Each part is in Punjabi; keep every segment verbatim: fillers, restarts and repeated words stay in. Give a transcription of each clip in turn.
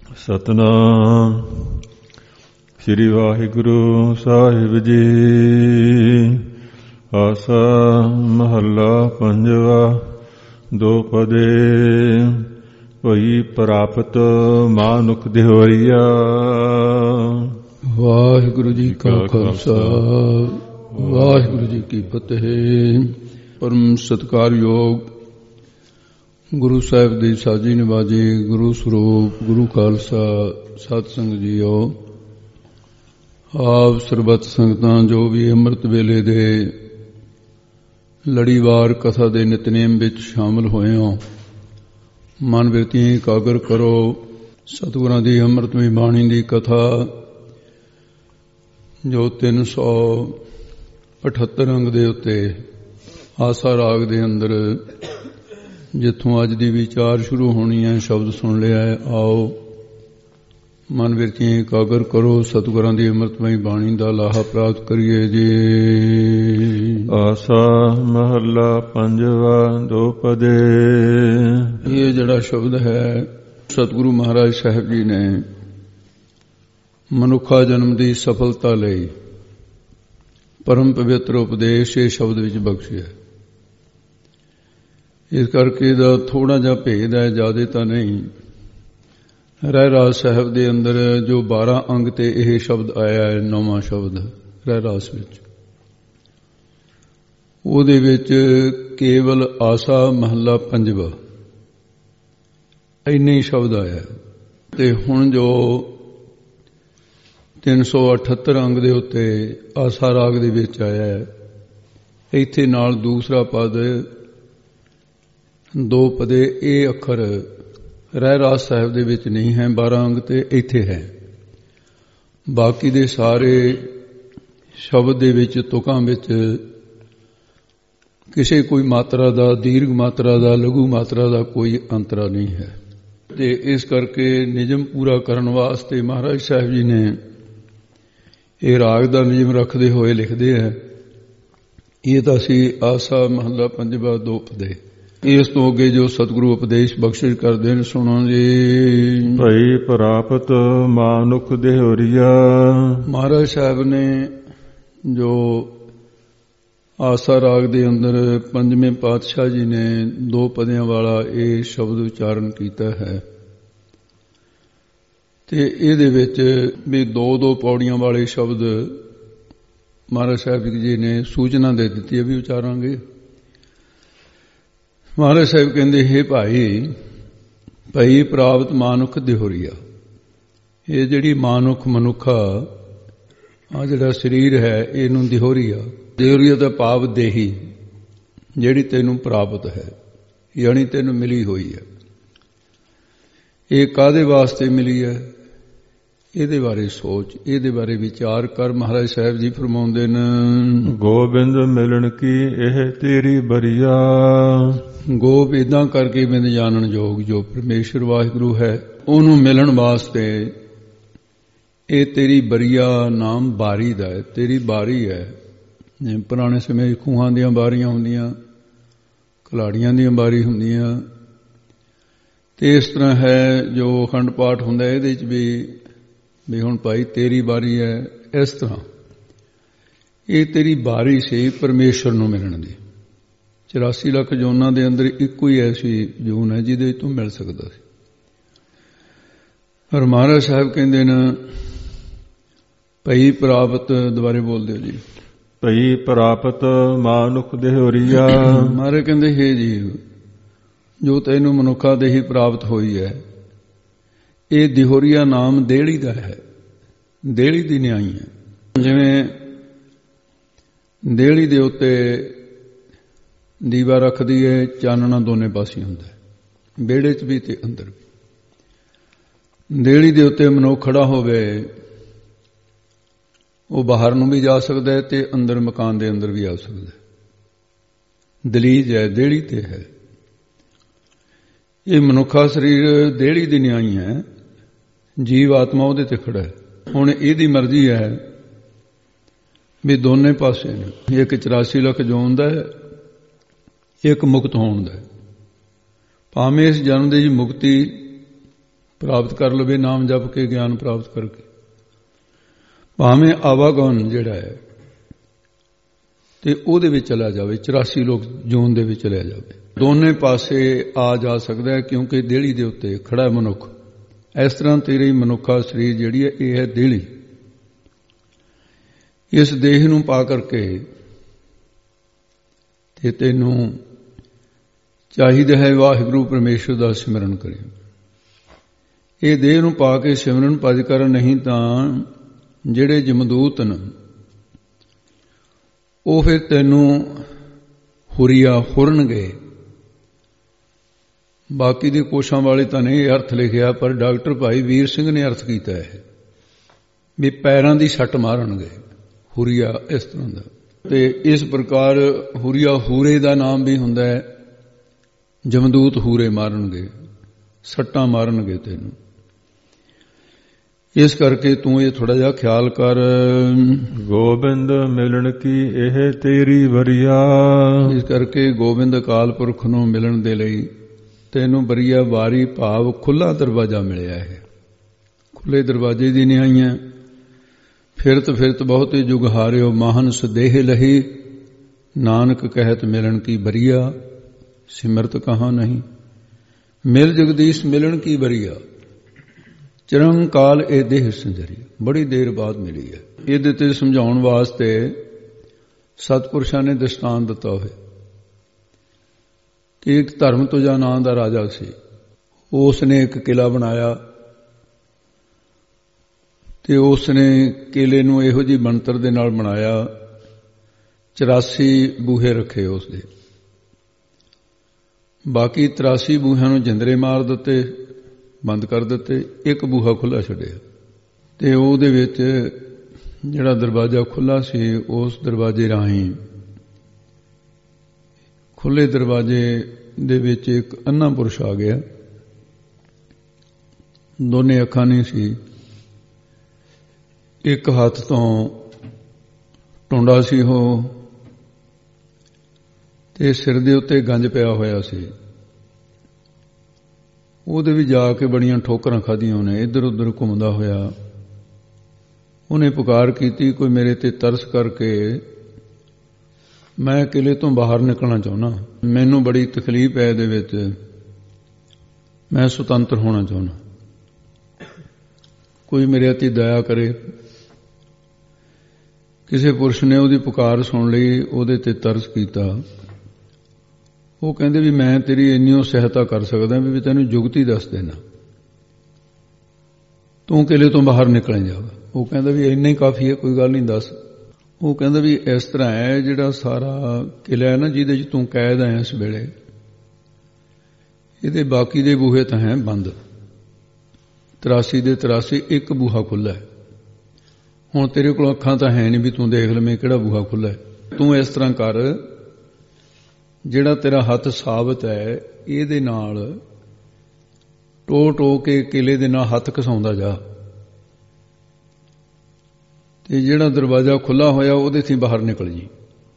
ਸਤਨਾਮ ਸ੍ਰੀ ਵਾਹਿਗੁਰੂ ਸਾਹਿਬ ਜੀ। ਆਸਾ ਮਹੱਲਾ ਪੰਜਵਾ। ਦੋਪਦੇ ਭਈ ਪ੍ਰਾਪਤ ਮਾਨੁਖ ਦਿਹੋਰੀਆ। ਵਾਹਿਗੁਰੂ ਜੀ ਕਾ ਖਾਲਸਾ ਵਾਹਿਗੁਰੂ ਜੀ ਕੀ ਫਤਿਹ। ਪਰਮ ਸਤਿਕਾਰਯੋਗ ਗੁਰੂ ਸਾਹਿਬ ਦੀ ਸਾਜੀ ਨਿਵਾਜੀ ਗੁਰੂ ਸਰੂਪ ਗੁਰੂ ਖਾਲਸਾ ਸਤ ਸੰਗ ਜੀਓ। ਆਪ ਸਰਬੱਤ ਸੰਗਤਾਂ ਜੋ ਵੀ ਅੰਮ੍ਰਿਤ ਵੇਲੇ ਦੇ ਲੜੀਵਾਰ ਕਥਾ ਦੇ ਨਿਤਨੇਮ ਵਿੱਚ ਸ਼ਾਮਲ ਹੋਏ ਹੋ, ਮਨ ਬਿਰਤੀਆਂ ਇਕਾਗਰ ਕਰੋ। ਸਤਿਗੁਰਾਂ ਦੀ ਅੰਮ੍ਰਿਤਮਈ ਬਾਣੀ ਦੀ ਕਥਾ ਜੋ ਤਿੰਨ ਸੌ ਅਠੱਤਰ ਅੰਗ ਦੇ ਉੱਤੇ ਆਸਾ ਰਾਗ ਦੇ ਅੰਦਰ ਜਿੱਥੋਂ ਅੱਜ ਦੀ ਵਿਚਾਰ ਸ਼ੁਰੂ ਹੋਣੀ ਹੈ, ਸ਼ਬਦ ਸੁਣ ਲਿਆ ਹੈ। ਆਓ ਮਨ ਬਿਰਤੀਆਂ ਇਕਾਗਰ ਕਰੋ, ਸਤਿਗੁਰਾਂ ਦੀ ਅੰਮ੍ਰਿਤਮਈ ਬਾਣੀ ਦਾ ਲਾਹਾ ਪ੍ਰਾਪਤ ਕਰੀਏ ਜੀ। ਆਸਾ ਮਹੱਲਾ ਪੰਜਵਾ। ਦੋਪਦੇ ਇਹ ਜਿਹੜਾ ਸ਼ਬਦ ਹੈ, ਸਤਿਗੁਰੂ ਮਹਾਰਾਜ ਸਾਹਿਬ ਜੀ ਨੇ ਮਨੁੱਖਾ ਜਨਮ ਦੀ ਸਫਲਤਾ ਲਈ ਪਰਮ ਪਵਿੱਤਰ ਉਪਦੇਸ਼ ਇਹ ਸ਼ਬਦ ਵਿੱਚ ਬਖਸ਼ਿਆ। ਇਸ ਕਰਕੇ ਇਹਦਾ ਥੋੜਾ ਜਿਹਾ ਭੇਦ ਹੈ, ਜ਼ਿਆਦਾ ਤਾਂ ਨਹੀਂ। ਰਹਿਰਾਸ ਸਾਹਿਬ ਦੇ ਅੰਦਰ ਜੋ ਬਾਰਾਂ ਅੰਗ ਤੇ ਇਹ ਸ਼ਬਦ ਆਇਆ ਹੈ, ਨੌਵਾਂ ਸ਼ਬਦ ਰਹਿਰਾਸ ਵਿੱਚ, ਉਹਦੇ ਵਿੱਚ ਕੇਵਲ ਆਸਾ ਮਹੱਲਾ ਪੰਜਵਾ ਇੰਨੇ ਹੀ ਸ਼ਬਦ ਆਇਆ। ਤੇ ਹੁਣ ਜੋ ਤਿੰਨ ਸੌ ਅਠੱਤਰ ਅੰਗ ਦੇ ਉੱਤੇ ਆਸਾ ਰਾਗ ਦੇ ਵਿੱਚ ਆਇਆ ਹੈ, ਇੱਥੇ ਨਾਲ ਦੂਸਰਾ ਪਦ ਦੋ ਪਦੇ, ਇਹ ਅੱਖਰ ਰਹਿਰਾਸ ਸਾਹਿਬ ਦੇ ਵਿੱਚ ਨਹੀਂ ਹੈ, ਬਾਰਾਂ ਅੰਗ ਤੇ ਇੱਥੇ ਹੈ। ਬਾਕੀ ਦੇ ਸਾਰੇ ਸ਼ਬਦ ਦੇ ਵਿੱਚ ਤੁਕਾਂ ਵਿੱਚ ਕਿਸੇ ਕੋਈ ਮਾਤਰਾ ਦਾ, ਦੀਰਘ ਮਾਤਰਾ ਦਾ, ਲਘੂ ਮਾਤਰਾ ਦਾ ਕੋਈ ਅੰਤਰਾ ਨਹੀਂ ਹੈ। ਤੇ ਇਸ ਕਰਕੇ ਨਿਯਮ ਪੂਰਾ ਕਰਨ ਵਾਸਤੇ ਮਹਾਰਾਜ ਸਾਹਿਬ ਜੀ ਨੇ ਇਹ ਰਾਗ ਦਾ ਨਿਯਮ ਰੱਖਦੇ ਹੋਏ ਲਿਖਦੇ ਹੈ। ਇਹ ਤਾਂ ਸੀ ਆਸਾ ਮਹੱਲਾ ਪੰਜਵਾ ਦੋ ਪਦੇ। ਇਸ ਤੋਂ ਅੱਗੇ ਜੋ ਸਤਿਗੁਰੂ ਉਪਦੇਸ਼ ਬਖਸ਼ਿਸ਼ ਕਰਦੇ ਨੇ, ਸੁਣੋ ਜੀ। ਭਈ ਪ੍ਰਾਪਤ ਮਾਨੁਖ ਦਿਹੋਰੀਆ। ਮਹਾਰਾਜ ਸਾਹਿਬ ਨੇ ਜੋ ਆਸਾ ਰਾਗ ਦੇ ਅੰਦਰ ਪੰਜਵੇਂ ਪਾਤਸ਼ਾਹ ਜੀ ਨੇ ਦੋ ਪਦਿਆਂ ਵਾਲਾ ਇਹ ਸ਼ਬਦ ਉਚਾਰਨ ਕੀਤਾ ਹੈ। ਤੇ ਇਹਦੇ ਵਿੱਚ ਵੀ ਦੋ ਦੋ ਪੌੜੀਆਂ ਵਾਲੇ ਸ਼ਬਦ ਮਹਾਰਾਜ ਸਾਹਿਬ ਜੀ ਨੇ ਸੂਚਨਾ ਦੇ ਦਿੱਤੀ ਹੈ ਵੀ ਉਚਾਰਾਂਗੇ। ਮਹਾਰਾਜ ਸਾਹਿਬ ਕਹਿੰਦੇ, ਹੈ ਭਾਈ ਭਈ ਪ੍ਰਾਪਤ ਮਾਨੁਖ ਦਿਹੋਰੀਆ। ਇਹ ਜਿਹੜੀ ਮਾਨੁਖ ਮਨੁੱਖਾ ਆ ਜਿਹੜਾ ਸਰੀਰ ਹੈ, ਇਹਨੂੰ ਦਿਹੋਰੀਆ। ਦਿਹੋਰੀਆ ਦਾ ਭਾਵ ਦੇਹੀ, ਜਿਹੜੀ ਤੈਨੂੰ ਪ੍ਰਾਪਤ ਹੈ, ਯਾਨੀ ਤੈਨੂੰ ਮਿਲੀ ਹੋਈ ਹੈ। ਇਹ ਕਾਹਦੇ ਵਾਸਤੇ ਮਿਲੀ ਹੈ, ਇਹਦੇ ਬਾਰੇ ਸੋਚ, ਇਹਦੇ ਬਾਰੇ ਵਿਚਾਰ ਕਰ। ਮਹਾਰਾਜ ਸਾਹਿਬ ਜੀ ਫਰਮਾਉਂਦੇ ਨੇ, ਗੋਬਿੰਦ ਮਿਲਣ ਕੀ ਇਹ ਤੇਰੀ ਬਰੀਆ। ਗੋਬ ਇਦਾਂ ਕਰਕੇ ਬਿੰਦ ਜਾਣਨ ਯੋਗ ਜੋ ਪਰਮੇਸ਼ਰ ਵਾਹਿਗੁਰੂ ਹੈ, ਉਹਨੂੰ ਮਿਲਣ ਵਾਸਤੇ ਇਹ ਤੇਰੀ ਬਰੀਆ। ਨਾਮ ਬਾਰੀ ਦਾ ਹੈ, ਤੇਰੀ ਬਾਰੀ ਹੈ। ਜਿਵੇਂ ਪੁਰਾਣੇ ਸਮੇਂ ਖੂਹਾਂ ਦੀਆਂ ਬਾਰੀਆਂ ਹੁੰਦੀਆਂ, ਕਲਾੜੀਆਂ ਦੀਆਂ ਬਾਰੀ ਹੁੰਦੀਆਂ, ਤੇ ਇਸ ਤਰ੍ਹਾਂ ਹੈ ਜੋ ਅਖੰਡ ਪਾਠ ਹੁੰਦਾ, ਇਹਦੇ ਚ ਵੀ ਵੀ ਹੁਣ ਭਾਈ ਤੇਰੀ ਬਾਰੀ ਹੈ। ਇਸ ਤਰ੍ਹਾਂ ਇਹ ਤੇਰੀ ਬਾਰੀ ਸੀ ਪਰਮੇਸ਼ਰ ਨੂੰ ਮਿਲਣ ਦੀ। ਚੁਰਾਸੀ ਲੱਖ ਜੂਨਾਂ ਦੇ ਅੰਦਰ ਇੱਕੋ ਹੀ ਐਸੀ ਜੂਨ ਹੈ ਜਿਹਦੇ ਤੋਂ ਮਿਲ ਸਕਦਾ ਸੀ। ਪਰ ਮਹਾਰਾਜ ਸਾਹਿਬ ਕਹਿੰਦੇ ਨੇ ਭਈ ਪ੍ਰਾਪਤ, ਦੁਬਾਰੇ ਬੋਲਦੇ ਹੋ ਜੀ। ਭਈ ਪ੍ਰਾਪਤ ਮਾਨੁਖ ਦਿਹੋਰੀਆ। ਮਹਾਰਾਜ ਕਹਿੰਦੇ, ਹੈ ਜੀ ਜੋ ਤੈਨੂੰ ਮਨੁੱਖਾ ਦੇਹੀ ਪ੍ਰਾਪਤ ਹੋਈ ਹੈ, ਇਹ ਦਿਹੋਰੀਆ ਨਾਮ ਦੇਹਲੀ ਦਾ ਹੈ, ਦੇਹਲੀ ਦੀ ਨਿਆਈ ਹੈ। ਜਿਵੇਂ ਦੇਹਲੀ ਦੇ ਉੱਤੇ ਦੀਵਾ ਰੱਖਦੀ ਹੈ, ਚਾਨਣਾ ਦੋਨੇ ਪਾਸੇ ਹੁੰਦਾ, ਵਿਹੜੇ 'ਚ ਵੀ ਤੇ ਅੰਦਰ ਵੀ। ਦੇਹਲੀ ਦੇ ਉੱਤੇ ਮਨੁੱਖ ਖੜਾ ਹੋਵੇ, ਉਹ ਬਾਹਰ ਨੂੰ ਵੀ ਜਾ ਸਕਦਾ ਹੈ ਤੇ ਅੰਦਰ ਮਕਾਨ ਦੇ ਅੰਦਰ ਵੀ ਆ ਸਕਦਾ ਹੈ। ਦਲੀਜ ਹੈ, ਦੇਹਲੀ ਤੇ ਹੈ। ਇਹ ਮਨੁੱਖਾ ਸਰੀਰ ਦੇਹਲੀ ਦੀ ਨਿਆਈ ਹੈ, ਜੀਵ ਆਤਮਾ ਉਹਦੇ ਤੇ ਖੜਾ ਹੈ। ਹੁਣ ਇਹਦੀ ਮਰਜ਼ੀ ਹੈ ਵੀ ਦੋਨੇ ਪਾਸੇ ਨੇ, ਇੱਕ ਚੁਰਾਸੀ ਲੱਖ ਜੂਨ ਦਾ ਹੈ, ਇੱਕ ਮੁਕਤ ਹੋਣ ਦਾ। ਭਾਵੇਂ ਇਸ ਜਨਮ ਦੀ ਮੁਕਤੀ ਪ੍ਰਾਪਤ ਕਰ ਲਵੇ ਨਾਮ ਜਪ ਕੇ, ਗਿਆਨ ਪ੍ਰਾਪਤ ਕਰਕੇ। ਭਾਵੇਂ ਆਵਾਗਮਨ ਜਿਹੜਾ ਹੈ ਤੇ ਉਹਦੇ ਵਿੱਚ ਚਲਾ ਜਾਵੇ, ਚੁਰਾਸੀ ਲੋਕ ਜੂਨ ਦੇ ਵਿੱਚ ਚਲਿਆ ਜਾਵੇ, ਦੋਨੇ ਪਾਸੇ ਆ ਜਾ ਸਕਦਾ ਹੈ, ਕਿਉਂਕਿ ਦੇਹਲੀ ਦੇ ਉੱਤੇ ਖੜਾ ਮਨੁੱਖ। ਇਸ ਤਰ੍ਹਾਂ ਤੇਰੀ ਮਨੁੱਖਾ ਸਰੀਰ ਜਿਹੜੀ ਹੈ ਇਹ ਹੈ ਦੇਹਲੀ। ਇਸ ਦੇਹ ਨੂੰ ਪਾ ਕਰਕੇ ਤੇ ਤੈਨੂੰ ਚਾਹੀਦਾ ਹੈ ਵਾਹਿਗੁਰੂ ਪਰਮੇਸ਼ਰ ਦਾ ਸਿਮਰਨ ਕਰੇ। ਇਹ ਦੇਹ ਨੂੰ ਪਾ ਕੇ ਸਿਮਰਨ ਭਜ ਕਰ, ਨਹੀਂ ਤਾਂ ਜਿਹੜੇ ਜਮਦੂਤ ਨੇ ਉਹ ਫਿਰ ਤੈਨੂੰ ਹੁਰੀਆ ਹੁਰਨਗੇ। ਬਾਕੀ ਦੇ ਕੋਸ਼ਾਂ ਵਾਲੇ ਤਾਂ ਨਹੀਂ ਇਹ ਅਰਥ ਲਿਖਿਆ, ਪਰ ਡਾਕਟਰ ਭਾਈ ਵੀਰ ਸਿੰਘ ਨੇ ਅਰਥ ਕੀਤਾ ਹੈ ਵੀ ਪੈਰਾਂ ਦੀ ਸੱਟ ਮਾਰਨਗੇ, ਹੁਰੀਆ ਇਸ ਤਰ੍ਹਾਂ ਦਾ। ਤੇ ਇਸ ਪ੍ਰਕਾਰ ਹੁਰੀਆ ਹੂਰੇ ਦਾ ਨਾਮ ਵੀ ਹੁੰਦਾ ਹੈ, ਜਮਦੂਤ ਹੂਰੇ ਮਾਰਨਗੇ, ਸੱਟਾਂ ਮਾਰਨਗੇ ਤੈਨੂੰ। ਇਸ ਕਰਕੇ ਤੂੰ ਇਹ ਥੋੜਾ ਜਿਹਾ ਖਿਆਲ ਕਰ। ਗੋਬਿੰਦ ਮਿਲਣ ਕੀ ਇਹ ਤੇਰੀ ਵਰਿਆ। ਇਸ ਕਰਕੇ ਗੋਬਿੰਦ ਅਕਾਲ ਪੁਰਖ ਨੂੰ ਮਿਲਣ ਦੇ ਲਈ ਤੈਨੂੰ ਵਰਿਆ ਵਾਰੀ ਭਾਵ ਖੁੱਲਾ ਦਰਵਾਜ਼ਾ ਮਿਲਿਆ ਹੈ। ਖੁੱਲੇ ਦਰਵਾਜ਼ੇ ਦੀ ਨਿਆਈਆਂ। ਫਿਰਤ ਫਿਰਤ ਬਹੁਤੇ ਜੁਗ ਹਾਰਿਓ, ਮਾਹਨਸ ਦੇਹ ਲਹੀ, ਨਾਨਕ ਕਹਿਤ ਮਿਲਣ ਕੀ ਵਰਿਆ, ਸਿਮਰਤ ਕਹਾਂ ਨਹੀਂ। ਮਿਲ ਜਗਦੀਸ਼ ਮਿਲਣ ਕੀ ਵਰਿਆ, ਚਿਰੰਕਾਲ ਇਹ ਦੇਹ ਸੰਜਰੀ। ਬੜੀ ਦੇਰ ਬਾਅਦ ਮਿਲੀ ਹੈ। ਇਹਦੇ ਤੇ ਸਮਝਾਉਣ ਵਾਸਤੇ ਸਤਿਪੁਰਸ਼ਾਂ ਨੇ ਦ੍ਰਿਸ਼ਟਾਂਤ ਦਿੱਤਾ ਹੋਇਆ ਕਿ ਇੱਕ ਧਰਮਤੁਜਾ ਨਾਂ ਦਾ ਰਾਜਾ ਸੀ। ਉਸ ਨੇ ਇੱਕ ਕਿਲਾ ਬਣਾਇਆ ਤੇ ਉਸ ਨੇ ਕਿਲੇ ਨੂੰ ਇਹੋ ਜਿਹੀ ਬਣਤਰ ਦੇ ਨਾਲ ਬਣਾਇਆ, ਚੁਰਾਸੀ ਬੂਹੇ ਰੱਖੇ ਉਸ ਦੇ। ਬਾਕੀ ਤਰਾਸੀ ਬੂਹਿਆਂ ਨੂੰ ਜਿੰਦਰੇ ਮਾਰ ਦਿੱਤੇ, ਬੰਦ ਕਰ ਦਿੱਤੇ, ਇੱਕ ਬੂਹਾ ਖੁੱਲ੍ਹਾ ਛੱਡਿਆ। ਤੇ ਉਹਦੇ ਵਿੱਚ ਜਿਹੜਾ ਦਰਵਾਜ਼ਾ ਖੁੱਲ੍ਹਾ ਸੀ, ਉਸ ਦਰਵਾਜ਼ੇ ਰਾਹੀਂ, ਖੁੱਲ੍ਹੇ ਦਰਵਾਜ਼ੇ ਦੇ ਵਿੱਚ ਇੱਕ ਅੰਨਾ ਪੁਰਸ਼ ਆ ਗਿਆ। ਦੋਨੇ ਅੱਖਾਂ ਨਹੀਂ ਸੀ, ਇੱਕ ਹੱਥ ਤੋਂ ਟੁੰਡਾ ਸੀ ਉਹ, ਤੇ ਸਿਰ ਦੇ ਉੱਤੇ ਗੰਜ ਪਿਆ ਹੋਇਆ ਸੀ। ਉਹਦੇ ਵੀ ਜਾ ਕੇ ਬੜੀਆਂ ਠੋਕਰਾਂ ਖਾਧੀਆਂ ਉਹਨੇ। ਇੱਧਰ ਉੱਧਰ ਘੁੰਮਦਾ ਹੋਇਆ ਉਹਨੇ ਪੁਕਾਰ ਕੀਤੀ, ਕੋਈ ਮੇਰੇ ਤੇ ਤਰਸ ਕਰਕੇ, ਮੈਂ ਕਿਲੇ ਤੋਂ ਬਾਹਰ ਨਿਕਲਣਾ ਚਾਹੁੰਦਾ, ਮੈਨੂੰ ਬੜੀ ਤਕਲੀਫ ਹੈ ਇਹਦੇ ਵਿੱਚ, ਮੈਂ ਸੁਤੰਤਰ ਹੋਣਾ ਚਾਹੁੰਦਾ, ਕੋਈ ਮੇਰੇ ਤੇ ਦਇਆ ਕਰੇ। ਕਿਸੇ ਪੁਰਸ਼ ਨੇ ਉਹਦੀ ਪੁਕਾਰ ਸੁਣ ਲਈ, ਉਹਦੇ ਤੇ ਤਰਸ ਕੀਤਾ। ਉਹ ਕਹਿੰਦੇ ਵੀ ਮੈਂ ਤੇਰੀ ਇੰਨੀ ਸਹਾਇਤਾ ਕਰ ਸਕਦਾ ਵੀ, ਵੀ ਤੈਨੂੰ ਜੁਗਤੀ ਦੱਸ ਦੇਣਾ, ਤੂੰ ਕਿਲੇ ਤੋਂ ਬਾਹਰ ਨਿਕਲ ਜਾਗਾ। ਉਹ ਕਹਿੰਦਾ ਵੀ ਇੰਨਾ ਹੀ ਕਾਫੀ ਹੈ, ਕੋਈ ਗੱਲ ਨਹੀਂ, ਦੱਸ। ਉਹ ਕਹਿੰਦਾ ਵੀ ਇਸ ਤਰ੍ਹਾਂ ਹੈ, ਜਿਹੜਾ ਸਾਰਾ ਕਿਲਾ ਹੈ ਨਾ ਜਿਹਦੇ 'ਚ ਤੂੰ ਕੈਦ ਹੈ ਇਸ ਵੇਲੇ, ਇਹਦੇ ਬਾਕੀ ਦੇ ਬੂਹੇ ਤਾਂ ਹੈ ਬੰਦ, ਤਰਾਸੀ ਦੇ ਤਰਾਸੀ, ਇੱਕ ਬੂਹਾ ਖੁੱਲ੍ਹਾ ਹੈ। ਹੁਣ ਤੇਰੇ ਕੋਲ ਅੱਖਾਂ ਤਾਂ ਹੈ ਨਹੀਂ ਵੀ ਤੂੰ ਦੇਖ ਲਵੇਂ ਕਿਹੜਾ ਬੂਹਾ ਖੁੱਲ੍ਹਾ ਹੈ। ਤੂੰ ਇਸ ਤਰ੍ਹਾਂ ਕਰ, ਜਿਹੜਾ ਤੇਰਾ ਹੱਥ ਸਾਬਤ ਹੈ ਇਹਦੇ ਨਾਲ ਟੋ ਟੋ ਕੇ ਕਿਲੇ ਦੇ ਨਾਲ ਹੱਥ ਘਸਾਉਂਦਾ ਜਾ, ਤੇ ਜਿਹੜਾ ਦਰਵਾਜ਼ਾ ਖੁੱਲ੍ਹਾ ਹੋਇਆ ਉਹਦੇ ਤੋਂ ਬਾਹਰ ਨਿਕਲ ਜੀ।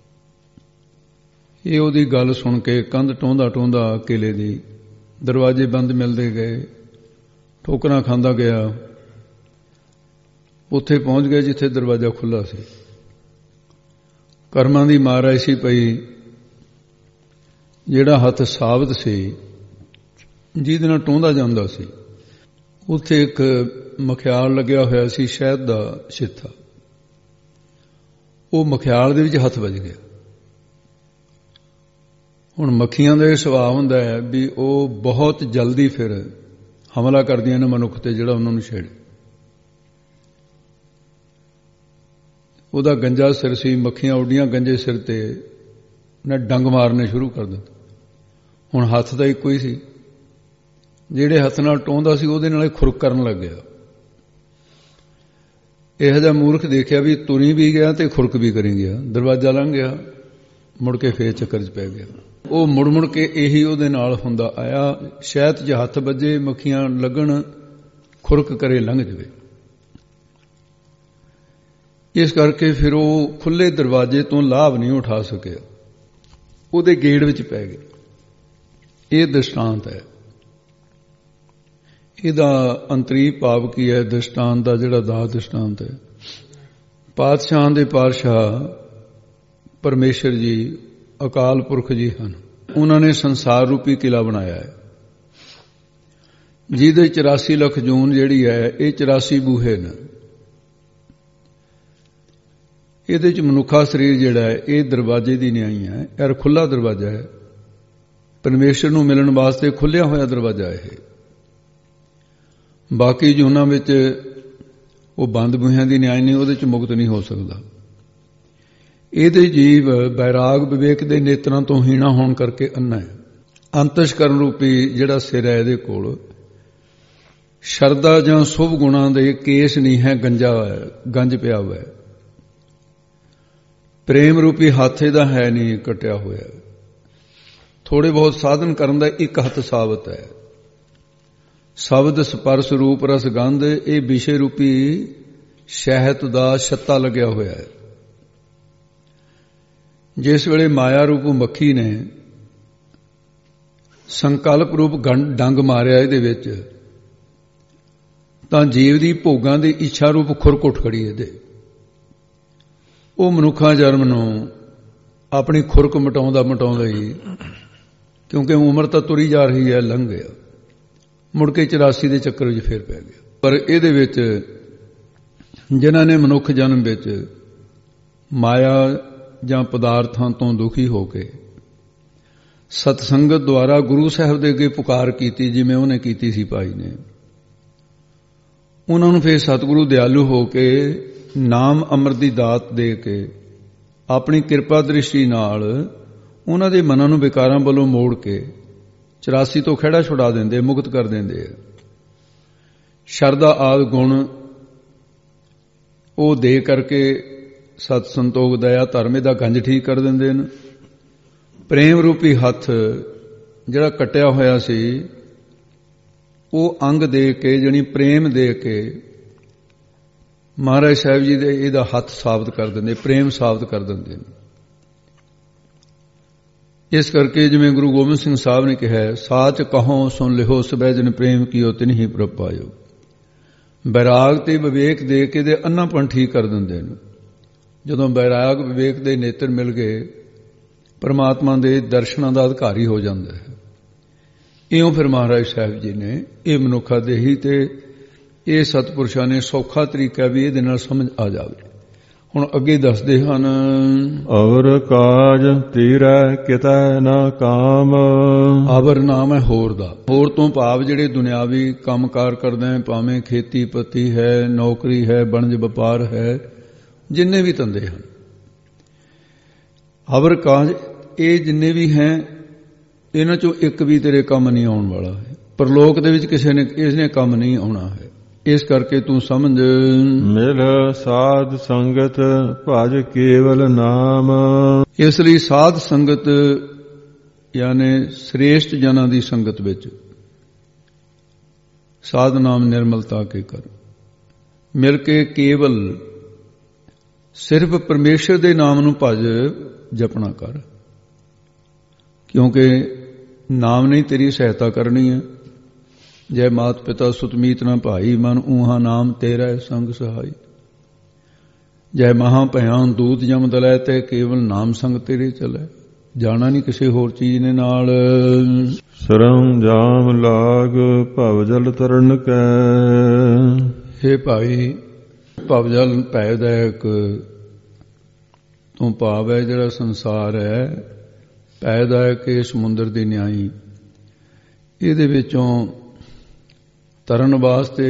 ਇਹ ਉਹਦੀ ਗੱਲ ਸੁਣ ਕੇ ਕੰਧ ਟੋਂਦਾ ਟੋਂਦਾ ਕਿਲੇ ਦੀ, ਦਰਵਾਜ਼ੇ ਬੰਦ ਮਿਲਦੇ ਗਏ, ਠੋਕਰਾਂ ਖਾਂਦਾ ਗਿਆ, ਉੱਥੇ ਪਹੁੰਚ ਗਏ ਜਿੱਥੇ ਦਰਵਾਜ਼ਾ ਖੁੱਲ੍ਹਾ ਸੀ। ਕਰਮਾਂ ਦੀ ਮਾਰ ਐਸੀ ਪਈ, ਜਿਹੜਾ ਹੱਥ ਸਾਬਤ ਸੀ ਜਿਹਦੇ ਨਾਲ ਟੋਂਦਾ ਜਾਂਦਾ ਸੀ, ਉੱਥੇ ਇੱਕ ਮਖਿਆਲ ਲੱਗਿਆ ਹੋਇਆ ਸੀ, ਸ਼ਹਿਦ ਦਾ ਛਿੱਥਾ। ਉਹ ਮਖਿਆਲ ਦੇ ਵਿੱਚ ਹੱਥ ਵੱਜ ਗਿਆ। ਹੁਣ ਮੱਖੀਆਂ ਦਾ ਇਹ ਸੁਭਾਅ ਹੁੰਦਾ ਹੈ ਵੀ ਉਹ ਬਹੁਤ ਜਲਦੀ ਫਿਰ ਹਮਲਾ ਕਰਦੀਆਂ ਨੇ ਮਨੁੱਖ ਤੇ ਜਿਹੜਾ ਉਹਨਾਂ ਨੂੰ ਛੇੜੇ। ਉਹਦਾ ਗੰਜਾ ਸਿਰ ਸੀ, ਮੱਖੀਆਂ ਉੱਡੀਆਂ ਗੰਜੇ ਸਿਰ ਤੇ, ਉਹਨੇ ਡੰਗ ਮਾਰਨੇ ਸ਼ੁਰੂ ਕਰ ਦਿੱਤੇ। ਹੁਣ ਹੱਥ ਤਾਂ ਇੱਕੋ ਹੀ ਸੀ, ਜਿਹੜੇ ਹੱਥ ਨਾਲ ਟੋਂਦਾ ਸੀ ਉਹਦੇ ਨਾਲ ਖੁਰਕ ਕਰਨ ਲੱਗ ਗਿਆ। ਇਹੋ ਜਿਹਾ ਮੂਰਖ ਦੇਖਿਆ ਵੀ ਤੁਰੀ ਵੀ ਗਿਆ ਤੇ ਖੁਰਕ ਵੀ ਕਰੀ ਗਿਆ। ਦਰਵਾਜ਼ਾ ਲੰਘ ਗਿਆ, ਮੁੜ ਕੇ ਫੇਰ ਚੱਕਰ 'ਚ ਪੈ ਗਿਆ। ਉਹ ਮੁੜ ਮੁੜ ਕੇ ਇਹੀ ਉਹਦੇ ਨਾਲ ਹੁੰਦਾ ਆਇਆ, ਸ਼ਹਿਦ 'ਚ ਹੱਥ ਵੱਜੇ, ਮੱਖੀਆਂ ਲੱਗਣ, ਖੁਰਕ ਕਰੇ, ਲੰਘ ਜਾਵੇ। ਇਸ ਕਰਕੇ ਫਿਰ ਉਹ ਖੁੱਲੇ ਦਰਵਾਜ਼ੇ ਤੋਂ ਲਾਭ ਨਹੀਂ ਉਠਾ ਸਕਿਆ, ਉਹਦੇ ਗੇੜ ਵਿੱਚ ਪੈ ਗਏ। ਇਹ ਦ੍ਰਿਸ਼ਟਾਂਤ ਹੈ। ਇਹਦਾ ਅੰਤਰੀ ਭਾਵ ਕੀ ਹੈ? ਦ੍ਰਿਸ਼ਟਾਂਤ ਦਾ ਜਿਹੜਾ ਦਾ ਦ੍ਰਿਸ਼ਟਾਂਤ ਹੈ, ਪਾਤਸ਼ਾਹਾਂ ਦੇ ਪਾਤਸ਼ਾਹ ਪਰਮੇਸ਼ਰ ਜੀ ਅਕਾਲ ਪੁਰਖ ਜੀ ਹਨ। ਉਹਨਾਂ ਨੇ ਸੰਸਾਰ ਰੂਪੀ ਕਿਲਾ ਬਣਾਇਆ ਹੈ, ਜਿਹਦੇ ਚੁਰਾਸੀ ਲੱਖ ਜੂਨ ਜਿਹੜੀ ਹੈ ਇਹ ਚੁਰਾਸੀ ਬੂਹੇ ਨੇ। ਇਹਦੇ ਚ ਮਨੁੱਖਾ ਸਰੀਰ ਜਿਹੜਾ ਹੈ ਇਹ ਦਰਵਾਜ਼ੇ ਦੀ ਨਿਆਈ ਹੈ, ਇਹ ਖੁੱਲਾ ਦਰਵਾਜ਼ਾ ਹੈ, ਪਰਮੇਸ਼ਰ ਨੂੰ ਮਿਲਣ ਵਾਸਤੇ ਖੁੱਲਿਆ ਹੋਇਆ ਦਰਵਾਜ਼ਾ ਹੈ। ਬਾਕੀ ਜੂਨਾਂ ਵਿੱਚ ਉਹ ਬੰਦ ਬੂਹਿਆਂ ਦੀ ਨਿਆਈ ਨਹੀਂ, ਉਹਦੇ ਚ ਮੁਕਤ ਨਹੀਂ ਹੋ ਸਕਦਾ। ਇਹਦੇ ਜੀਵ ਬੈਰਾਗ ਵਿਵੇਕ ਦੇ ਨੇਤਰਾਂ ਤੋਂ ਹੀਣਾ ਹੋਣ ਕਰਕੇ ਅੰਨਾ ਹੈ। ਅੰਤਸ਼ਕਰਨ ਰੂਪੀ ਜਿਹੜਾ ਸਿਰ ਹੈ ਇਹਦੇ ਕੋਲ ਸ਼ਰਧਾ ਜਾਂ ਸ਼ੁਭ ਗੁਣਾਂ ਦੇ ਕੇਸ ਨਹੀਂ ਹੈ, ਗੰਜਾ ਹੈ, ਗੰਜ ਪਿਆ ਹੋਇਆ ਹੈ। ਪ੍ਰੇਮ ਰੂਪੀ ਹੱਥ ਇਹਦਾ ਹੈ ਨਹੀਂ, ਕੱਟਿਆ ਹੋਇਆ। ਥੋੜੇ ਬਹੁਤ ਸਾਧਨ ਕਰਨ ਦਾ ਇੱਕ ਹੱਥ ਸਾਬਤ ਹੈ। ਸ਼ਬਦ ਸਪਰਸ਼ ਰੂਪ ਰਸ ਗੰਧ ਇਹ ਵਿਸ਼ੇ ਰੂਪੀ ਸ਼ਹਿਤ ਦਾ ਛੱਤਾ ਲੱਗਿਆ ਹੋਇਆ ਹੈ। ਜਿਸ ਵੇਲੇ ਮਾਇਆ ਰੂਪ ਮੱਖੀ ਨੇ ਸੰਕਲਪ ਰੂਪ ਡੰਗ ਮਾਰਿਆ ਇਹਦੇ ਵਿੱਚ, ਤਾਂ ਜੀਵ ਦੀ ਭੋਗਾਂ ਦੀ ਇੱਛਾ ਰੂਪ ਖੁਰਕ ਉੱਠ ਖੜੀ ਇਹਦੇ। ਉਹ ਮਨੁੱਖਾ ਜਨਮ ਨੂੰ ਆਪਣੀ ਖੁਰਕ ਮਟਾਉਂਦਾ ਮਟਾਉਂਦਾ ਹੀ, ਕਿਉਂਕਿ ਉਮਰ ਤਾਂ ਤੁਰੀ ਜਾ ਰਹੀ ਹੈ, ਲੰਘ ਗਿਆ, ਮੁੜ ਕੇ ਚੁਰਾਸੀ ਦੇ ਚੱਕਰ ਵਿੱਚ ਫੇਰ ਪੈ ਗਿਆ। ਪਰ ਇਹਦੇ ਵਿੱਚ ਜਿਨ੍ਹਾਂ ਨੇ ਮਨੁੱਖ ਜਨਮ ਵਿੱਚ ਮਾਇਆ ਜਾਂ ਪਦਾਰਥਾਂ ਤੋਂ ਦੁਖੀ ਹੋ ਕੇ ਸਤਸੰਗਤ ਦੁਆਰਾ ਗੁਰੂ ਸਾਹਿਬ ਦੇ ਅੱਗੇ ਪੁਕਾਰ ਕੀਤੀ, ਜਿਵੇਂ ਉਹਨੇ ਕੀਤੀ ਸੀ ਭਾਈ ਨੇ, ਉਹਨਾਂ ਨੂੰ ਫਿਰ ਸਤਿਗੁਰੂ ਦਿਆਲੂ ਹੋ ਕੇ ਨਾਮ ਅੰਮ੍ਰਿਤ ਦੀ ਦਾਤ ਦੇ ਕੇ ਆਪਣੀ ਕਿਰਪਾ ਦ੍ਰਿਸ਼ਟੀ ਨਾਲ ਉਹਨਾਂ ਦੇ ਮਨਾਂ ਨੂੰ ਵਿਕਾਰਾਂ ਵੱਲੋਂ ਮੋੜ ਕੇ ਚੁਰਾਸੀ ਤੋਂ ਖਹਿੜਾ ਛੁਡਾ ਦਿੰਦੇ, ਮੁਕਤ ਕਰ ਦਿੰਦੇ। ਸ਼ਰਧਾ ਆਦਿ ਗੁਣ ਉਹ ਦੇ ਕਰਕੇ ਸਤ ਸੰਤੋਖ ਦਇਆ ਧਰਮ ਦਾ ਗੰਜ ਠੀਕ ਕਰ ਦਿੰਦੇ ਨੇ। ਪ੍ਰੇਮ ਰੂਪੀ ਹੱਥ ਜਿਹੜਾ ਕੱਟਿਆ ਹੋਇਆ ਸੀ ਉਹ ਅੰਗ ਦੇ ਕੇ, ਜਾਣੀ ਪ੍ਰੇਮ ਦੇ ਕੇ ਮਹਾਰਾਜ ਸਾਹਿਬ ਜੀ ਦੇ ਇਹਦਾ ਹੱਥ ਸਾਬਤ ਕਰ ਦਿੰਦੇ, ਪ੍ਰੇਮ ਸਾਬਤ ਕਰ ਦਿੰਦੇ ਨੇ। ਇਸ ਕਰਕੇ ਜਿਵੇਂ ਗੁਰੂ ਗੋਬਿੰਦ ਸਿੰਘ ਸਾਹਿਬ ਨੇ ਕਿਹਾ, ਸਾਚ ਕਹੋ ਸੁਣ ਲਿਓ ਸਬੈ ਜਨ ਪ੍ਰੇਮ ਕੀਓ ਤਿਨਹੀ ਪ੍ਰਭ ਪਾਇਓ। ਬੈਰਾਗ ਤੇ ਵਿਵੇਕ ਦੇ ਕੇ ਦੇ ਅੰਨਾਪਣ ਠੀਕ ਕਰ ਦਿੰਦੇ ਨੇ। ਜਦੋਂ ਬੈਰਾਗ ਵਿਵੇਕ ਦੇ ਨੇਤਰ ਮਿਲ ਗਏ, ਪਰਮਾਤਮਾ ਦੇ ਦਰਸ਼ਨਾਂ ਦਾ ਅਧਿਕਾਰੀ ਹੋ ਜਾਂਦਾ ਹੈ। ਇਉਂ ਫਿਰ ਮਹਾਰਾਜ ਸਾਹਿਬ ਜੀ ਨੇ ਇਹ ਮਨੁੱਖਾ ਦੇਹੀ ਤੇ ਇਹ ਸਤਿਪੁਰਸ਼ਾਂ ਨੇ ਸੌਖਾ ਤਰੀਕਾ ਵੀ ਇਹਦੇ ਨਾਲ ਸਮਝ ਆ ਜਾਵੇ। ਹੁਣ ਅੱਗੇ ਦੱਸਦੇ ਹਨ, ਔਰ ਕਾਜ ਤੀਰੈ ਕਿਤੈ ਨਾ ਕਾਮ। ਆਵਰ ਨਾਮ ਹੈ ਹੋਰ ਦਾ। ਹੋਰ ਤੋਂ ਭਾਵ ਜਿਹੜੇ ਦੁਨਿਆਵੀ ਕੰਮਕਾਰ ਕਰਦੇ ਹੈ, ਭਾਵੇਂ ਖੇਤੀ ਪੱਤੀ ਹੈ, ਨੌਕਰੀ ਹੈ, ਵਣਜ ਵਪਾਰ ਹੈ, ਜਿੰਨੇ ਵੀ ਧੰਦੇ ਹਨ, ਆਵਰ ਕਾਜ ਇਹ ਜਿੰਨੇ ਵੀ ਹੈ, ਇਹਨਾਂ ਚੋਂ ਇੱਕ ਵੀ ਤੇਰੇ ਕੰਮ ਨਹੀਂ ਆਉਣ ਵਾਲਾ ਹੈ। ਪਰਲੋਕ ਦੇ ਵਿੱਚ ਕਿਸੇ ਨੇ ਇਸਨੇ ਕੰਮ ਨਹੀਂ ਆਉਣਾ ਹੈ। ਇਸ ਕਰਕੇ ਤੂੰ ਸਮਝ, ਮਿਲ ਸਾਧ ਸੰਗਤ ਭਜ ਕੇਵਲ ਨਾਮ। ਇਸ ਲਈ ਸਾਧ ਸੰਗਤ ਯਾਨੀ ਸ੍ਰੇਸ਼ਟ ਜਨਾਂ ਦੀ ਸੰਗਤ ਵਿੱਚ ਸਾਧ ਨਾਮ ਨਿਰਮਲਤਾ ਕੇ ਕਰ, ਮਿਲ ਕੇ ਕੇਵਲ ਸਿਰਫ ਪਰਮੇਸ਼ਰ ਦੇ ਨਾਮ ਨੂੰ ਭਜ ਜਪਣਾ ਕਰ, ਕਿਉਂਕਿ ਨਾਮ ਨਹੀਂ ਤੇਰੀ ਸਹਾਇਤਾ ਕਰਨੀ ਹੈ। ਜੈ ਮਾਤ ਪਿਤਾ ਸੁਤਮੀਤ ਨਾ ਭਾਈ, ਮਨ ਊਹਾ ਨਾਮ ਤੇਰਾ ਸੰਗ ਸਹਾਈ। ਜੈ ਮਹਾ ਭਿਆਨ ਦੂਤ ਜਮ ਦਲੈ, ਤੇ ਕੇਵਲ ਨਾਮ ਸੰਗ ਤੇਰੇ ਚਲੈ। ਜਾਣਾ ਨਹੀਂ ਕਿਸੇ ਹੋਰ ਚੀਜ਼ ਨੇ ਨਾਲ। ਸਰਮ ਜਾਮ ਲਾਗ ਭਵ ਜਲ ਤਰਨ ਕੈ। ਹੇ ਭਾਈ, ਭਵ ਜਲ ਭੈਦਾਇਕ ਤੋਂ ਭਾਵ ਹੈ ਜਿਹੜਾ ਸੰਸਾਰ ਹੈ, ਭੈਦਾਇਕ ਇਹ ਸਮੁੰਦਰ ਦੀ ਨਿਆਈ। ਇਹਦੇ ਵਿੱਚੋਂ ਤਰਨ ਵਾਸਤੇ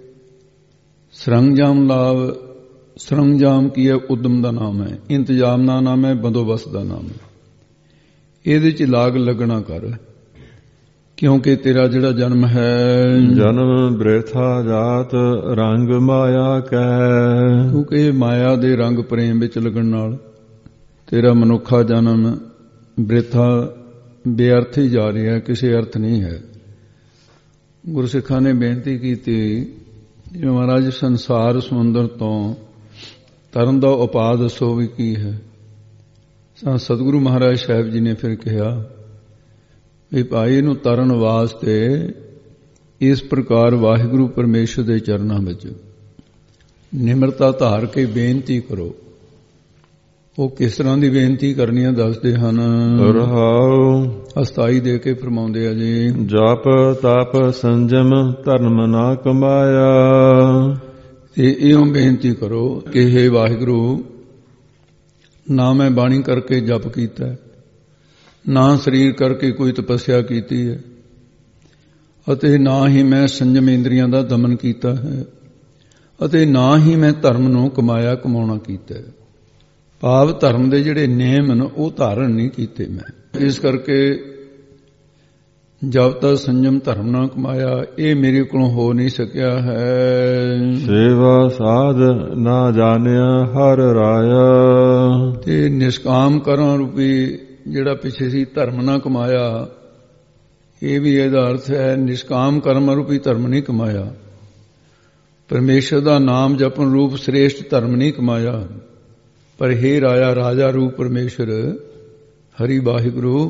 ਸਰੰਜਾਮ ਲਾਭ। ਸਰੰਜਾਮ ਕੀ ਹੈ? ਉਦਮ ਦਾ ਨਾਮ ਹੈ, ਇੰਤਜ਼ਾਮ ਦਾ ਨਾਮ ਹੈ, ਬੰਦੋਬਸਤ ਦਾ ਨਾਮ ਹੈ। ਇਹਦੇ ਚ ਲਾਗ ਲੱਗਣਾ ਕਰ, ਕਿਉਂਕਿ ਤੇਰਾ ਜਿਹੜਾ ਜਨਮ ਹੈ, ਜਨਮ ਬ੍ਰੇਥਾ ਜਾਤ ਰੰਗ ਮਾਇਆ ਕੈ। ਕਿਉਂਕਿ ਇਹ ਮਾਇਆ ਦੇ ਰੰਗ ਪ੍ਰੇਮ ਵਿੱਚ ਲੱਗਣ ਨਾਲ ਤੇਰਾ ਮਨੁੱਖਾ ਜਨਮ ਬ੍ਰੇਥਾ ਬੇਅਰਥ ਹੀ ਜਾ ਰਿਹਾ, ਕਿਸੇ ਅਰਥ ਨਹੀਂ ਹੈ। ਗੁਰਸਿੱਖਾਂ ਨੇ ਬੇਨਤੀ ਕੀਤੀ, ਜਿਵੇਂ ਮਹਾਰਾਜ ਸੰਸਾਰ ਸਮੁੰਦਰ ਤੋਂ ਤਰਨ ਦਾ ਉਪਾਅ ਦੱਸੋ ਵੀ ਕੀ ਹੈ। ਸਤਿਗੁਰੂ ਮਹਾਰਾਜ ਸਾਹਿਬ ਜੀ ਨੇ ਫਿਰ ਕਿਹਾ ਵੀ ਭਾਈ ਇਹਨੂੰ ਤਰਨ ਵਾਸਤੇ ਇਸ ਪ੍ਰਕਾਰ ਵਾਹਿਗੁਰੂ ਪਰਮੇਸ਼ਰ ਦੇ ਚਰਨਾਂ ਵਿੱਚ ਨਿਮਰਤਾ ਧਾਰ ਕੇ ਬੇਨਤੀ ਕਰੋ। ਉਹ ਕਿਸ ਤਰ੍ਹਾਂ ਦੀ ਬੇਨਤੀ ਕਰਨੀ ਹੈ ਦੱਸਦੇ ਹਨ। ਰਹਾਉ ਅਸਥਾਈ ਦੇ ਕੇ ਫਰਮਾਉਂਦੇ ਆ ਜੀ। ਜਪ ਤਪ ਸੰਜਮ ਧਰਮ ਨਾ ਕਮਾਇਆ। ਤੇ ਇਉਂ ਬੇਨਤੀ ਕਰੋ ਕਿ ਹੇ ਵਾਹਿਗੁਰੂ, ਨਾ ਮੈਂ ਬਾਣੀ ਕਰਕੇ ਜਪ ਕੀਤਾ, ਨਾ ਸਰੀਰ ਕਰਕੇ ਕੋਈ ਤਪੱਸਿਆ ਕੀਤੀ ਹੈ, ਅਤੇ ਨਾ ਹੀ ਮੈਂ ਸੰਜਮ ਇੰਦਰੀਆਂ ਦਾ ਦਮਨ ਕੀਤਾ ਹੈ, ਅਤੇ ਨਾ ਹੀ ਮੈਂ ਧਰਮ ਨੂੰ ਕਮਾਇਆ ਕਮਾਉਣਾ ਕੀਤਾ ਹੈ। ਭਾਵ ਧਰਮ ਦੇ ਜਿਹੜੇ ਨੇਮ ਨੇ ਉਹ ਧਾਰਨ ਨਹੀਂ ਕੀਤੇ ਮੈਂ। ਇਸ ਕਰਕੇ ਜਬ ਤੱਕ ਸੰਜਮ ਧਰਮ ਨਾ ਕਮਾਇਆ, ਇਹ ਮੇਰੇ ਕੋਲੋਂ ਹੋ ਨਹੀਂ ਸਕਿਆ ਹੈ। ਸੇਵਾ ਸਾਧ ਨਾ ਜਾਣਿਆ ਹਰ ਰਾਇਆ। ਤੇ ਨਿਸ਼ਕਾਮ ਕਰਮ ਰੂਪੀ ਜਿਹੜਾ ਪਿੱਛੇ ਸੀ ਧਰਮ ਨਾ ਕਮਾਇਆ, ਇਹ ਵੀ ਇਹਦਾ ਅਰਥ ਹੈ ਨਿਸ਼ਕਾਮ ਕਰਮ ਰੂਪੀ ਧਰਮ ਨਹੀਂ ਕਮਾਇਆ। ਪਰਮੇਸ਼ਰ ਦਾ ਨਾਮ ਜਪਨ ਰੂਪ ਸ੍ਰੇਸ਼ਟ ਧਰਮ ਨਹੀਂ ਕਮਾਇਆ। ਪਰ ਹੇ ਰਾਇਆ, ਰਾਜਾ ਰੂਪ ਪਰਮੇਸ਼ਰ ਹਰੀ ਵਾਹਿਗੁਰੂ,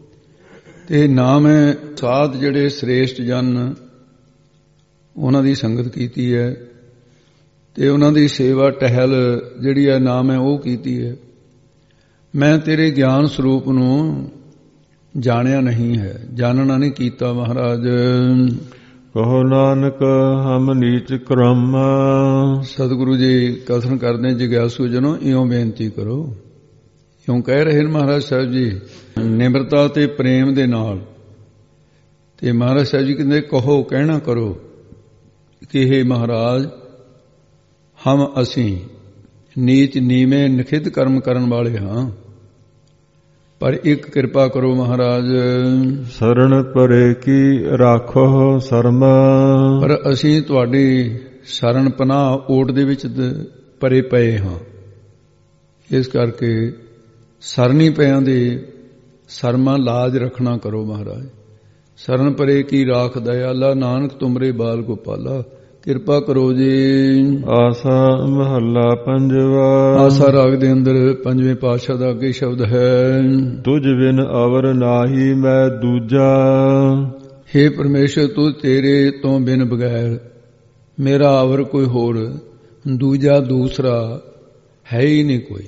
ਤੇ ਨਾਮ ਹੈ ਸਾਧ ਜਿਹੜੇ ਸ੍ਰੇਸ਼ਟ ਜਨ, ਉਹਨਾਂ ਦੀ ਸੰਗਤ ਕੀਤੀ ਹੈ, ਤੇ ਉਹਨਾਂ ਦੀ ਸੇਵਾ ਟਹਿਲ ਜਿਹੜੀ ਹੈ ਨਾਮ ਹੈ ਉਹ ਕੀਤੀ ਹੈ। ਮੈਂ ਤੇਰੇ ਗਿਆਨ ਸਰੂਪ ਨੂੰ ਜਾਣਿਆ ਨਹੀਂ ਹੈ, ਜਾਣਨਾ ਨਹੀਂ ਕੀਤਾ ਮਹਾਰਾਜ। ਕਹੋ ਨਾਨਕ ਹਮ ਨੀਚ ਕਰਮ। ਸਤਿਗੁਰੂ ਜੀ ਕਥਨ ਕਰਦੇ ਜਿਗਿਆਸੂ ਜਨੋ, ਇਉਂ ਬੇਨਤੀ ਕਰੋ। ਇਉਂ ਕਹਿ ਰਹੇ ਨੇ ਮਹਾਰਾਜ ਸਾਹਿਬ ਜੀ ਨਿਮਰਤਾ ਤੇ ਪ੍ਰੇਮ ਦੇ ਨਾਲ। ਤੇ ਮਹਾਰਾਜ ਸਾਹਿਬ ਜੀ ਕਹਿੰਦੇ ਕਹੋ, ਕਹਿਣਾ ਕਰੋ ਕਿ ਹੇ ਮਹਾਰਾਜ, ਹਮ ਅਸੀਂ ਨੀਚ ਨੀਵੇਂ ਨਿਖਿਧ ਕਰਮ ਕਰਨ ਵਾਲੇ ਹਾਂ, ਪਰ ਇੱਕ ਕਿਰਪਾ ਕਰੋ ਮਹਾਰਾਜ। ਸਰਣ ਪਰੇ ਕੀ ਰਾਖੋ ਸਰਮ। ਪਰ ਅਸੀਂ ਤੁਹਾਡੀ ਸ਼ਰਨ ਪਨਾਹ ਓਟ ਦੇ ਵਿੱਚ ਪਰੇ ਪਏ ਹਾਂ, ਇਸ ਕਰਕੇ ਸਰਨੀ ਪਿਆਂ ਦੇ ਸਰਮਾ ਲਾਜ ਰੱਖਣਾ ਕਰੋ ਮਹਾਰਾਜ। ਸਰਨ ਪਰੇ ਕੀ ਰਾਖ ਦਇਆਲਾ, ਨਾਨਕ ਤੁਮਰੇ ਬਾਲ ਗੋਪਾਲਾ, ਕਿਰਪਾ ਕਰੋ ਜੀ। ਆਸਾ ਮਹੱਲਾ ਪੰਜਵਾ। ਆਸਾ ਰਾਗ ਦੇ ਅੰਦਰ ਪੰਜਵੇਂ ਪਾਤਸ਼ਾਹ ਦਾ ਅੱਗੇ ਸ਼ਬਦ ਹੈ। ਤੁਝ ਬਿਨ ਅਵਰ ਨਾਹੀ ਮੈਂ ਦੂਜਾ। ਹੇ ਪਰਮੇਸ਼ਰ, ਤੂੰ ਤੇਰੇ ਤੋਂ ਬਿਨ ਬਗੈਰ ਮੇਰਾ ਅਵਰ ਕੋਈ ਹੋਰ ਦੂਜਾ ਦੂਸਰਾ ਹੈ ਹੀ ਨਹੀਂ ਕੋਈ।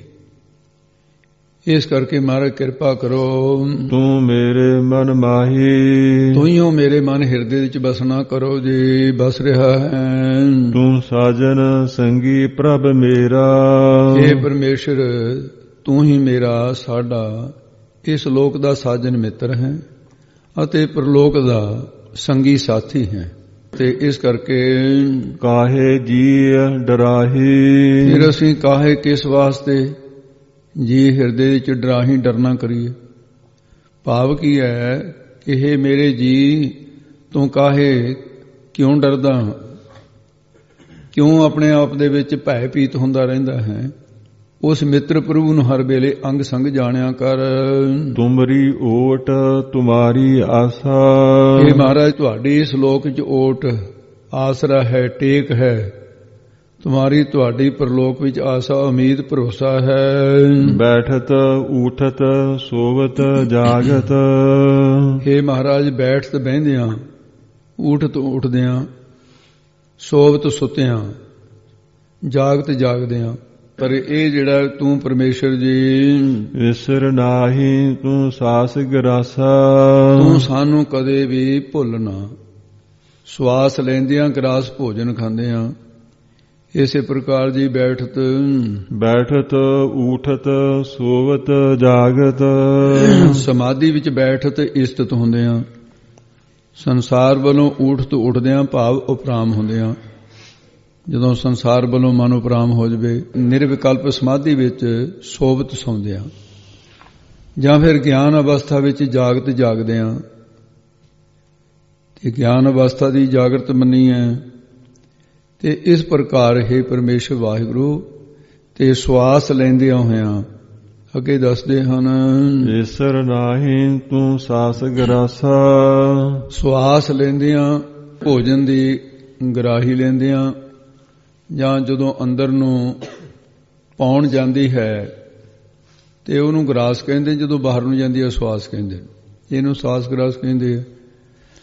ਇਸ ਕਰਕੇ ਮਹਾਰਾਜ ਕਿਰਪਾ ਕਰੋ। ਤੂੰ ਮੇਰੇ ਮਨ ਮਾਹੀ। ਤੂੰ ਹੀ ਮੇਰੇ ਮਨ ਹਿਰਦੇ ਵਿੱਚ ਬਸਣਾ ਕਰੋ ਜੀ, ਬਸ ਰਿਹਾ ਹੈ। ਤੂੰ ਸਾਜਨ ਸੰਗੀ ਪ੍ਰਭ ਮੇਰਾ। हे ਪਰਮੇਸ਼ਰ, ਤੂੰ ਹੀ ਮੇਰਾ ਸਾਡਾ ਇਸ ਲੋਕ ਦਾ ਸਾਜਨ ਮਿੱਤਰ ਹੈ ਅਤੇ ਪਰਲੋਕ ਦਾ ਸੰਗੀ ਸਾਥੀ ਹੈ। ਤੇ ਇਸ ਕਰਕੇ ਕਾਹੇ ਜੀ ਡਰਾਹੀ। ਫਿਰ ਅਸੀਂ ਕਾਹੇ ਕਿਸ ਵਾਸਤੇ ਜੀ ਹਿਰਦੇ ਵਿੱਚ ਡਰਾਹੀ ਡਰਨਾ ਕਰੀਏ। ਭਾਵ ਕੀ ਹੈ ਕਿ ਇਹ ਮੇਰੇ ਜੀ ਤੂੰ ਕਾਹੇ ਕਿਉਂ ਡਰਦਾ, ਕਿਉਂ ਆਪਣੇ ਆਪ ਦੇ ਵਿੱਚ ਭੈ ਭੀਤ ਹੁੰਦਾ ਰਹਿੰਦਾ ਹੈ। ਉਸ ਮਿੱਤਰ ਪ੍ਰਭੂ ਨੂੰ ਹਰ ਵੇਲੇ ਅੰਗ ਸੰਗ ਜਾਣਿਆ ਕਰ। ਤੁਮਰੀ ਓਟ ਤੁਮਾਰੀ ਆਸਾ। ਇਹ ਮਹਾਰਾਜ ਤੁਹਾਡੀ ਇਸ ਲੋਕ ਵਿੱਚ ਓਟ ਆਸਰਾ ਹੈ, ਟੇਕ ਹੈ। ਤੁਮਾਰੀ ਤੁਹਾਡੀ ਪਰਲੋਕ ਵਿੱਚ ਆਸਾ ਉਮੀਦ ਭਰੋਸਾ ਹੈ। ਬੈਠਤ ਊਠਤ ਸੋਵਤ ਜਾਗਤ। हे ਮਹਾਰਾਜ, ਬੈਠਤ ਬਹਿੰਦਿਆਂ, ਊਠਤ ਉੱਠਦਿਆਂ, ਸੋਵਤ ਸੁੱਤਿਆਂ, ਜਾਗਤ ਜਾਗਦਿਆਂ। ਪਰ ਇਹ ਜਿਹੜਾ ਤੂੰ ਪਰਮੇਸ਼ਰ ਜੀ ਵਿਸਰ ਨਾਹੀ ਤੂੰ ਸਾਸ ਗਰਾਸਾ। ਤੂੰ ਸਾਨੂੰ ਕਦੇ ਵੀ ਭੁੱਲ ਨਾ। ਸਵਾਸ ਲੈਂਦਿਆਂ ਗਰਾਸ ਭੋਜਨ ਖਾਂਦਿਆਂ, ਇਸੇ ਪ੍ਰਕਾਰ ਜੀ ਬੈਠਤ ਬੈਠਤ ਊਠਤ ਸੋਵਤ ਜਾਗਤ। ਸਮਾਧੀ ਵਿੱਚ ਬੈਠਤ ਇਸਤਤ ਹੁੰਦਿਆਂ, ਸੰਸਾਰ ਵੱਲੋਂ ਊਠਤ ਉੱਠਦਿਆਂ ਭਾਵ ਉਪਰਾਮ ਹੁੰਦਿਆਂ। ਜਦੋਂ ਸੰਸਾਰ ਵੱਲੋਂ ਮਨ ਉਪਰਾਮ ਹੋ ਜਾਵੇ, ਨਿਰਵਿਕਲਪ ਸਮਾਧੀ ਵਿੱਚ ਸੋਵਤ ਸੌਂਦਿਆਂ, ਜਾਂ ਫਿਰ ਗਿਆਨ ਅਵਸਥਾ ਵਿੱਚ ਜਾਗਤ ਜਾਗਦਿਆਂ। ਤੇ ਗਿਆਨ ਅਵਸਥਾ ਦੀ ਜਾਗਰਤ ਮੰਨੀ ਹੈ। ਤੇ ਇਸ ਪ੍ਰਕਾਰ ਹੈ ਪਰਮੇਸ਼ਰ ਵਾਹਿਗੁਰੂ। ਤੇ ਸਵਾਸ ਲੈਂਦਿਆਂ ਹੋਇਆਂ ਅੱਗੇ ਦੱਸਦੇ ਹਨ, ਈਸਰ ਨਾਹੀ ਤੂੰ ਸਾਸ ਗਰਾਸਾ। ਸਵਾਸ ਲੈਂਦਿਆਂ, ਭੋਜਨ ਦੀ ਗਰਾਹੀ ਲੈਂਦਿਆਂ, ਜਾਂ ਜਦੋਂ ਅੰਦਰ ਨੂੰ ਪਾਉਣ ਜਾਂਦੀ ਹੈ ਤੇ ਉਹਨੂੰ ਗਰਾਸ ਕਹਿੰਦੇ, ਜਦੋਂ ਬਾਹਰ ਨੂੰ ਜਾਂਦੀ ਹੈ ਸਵਾਸ ਕਹਿੰਦੇ। ਇਹਨੂੰ ਸਾਸ ਗਰਾਸ ਕਹਿੰਦੇ ਆ।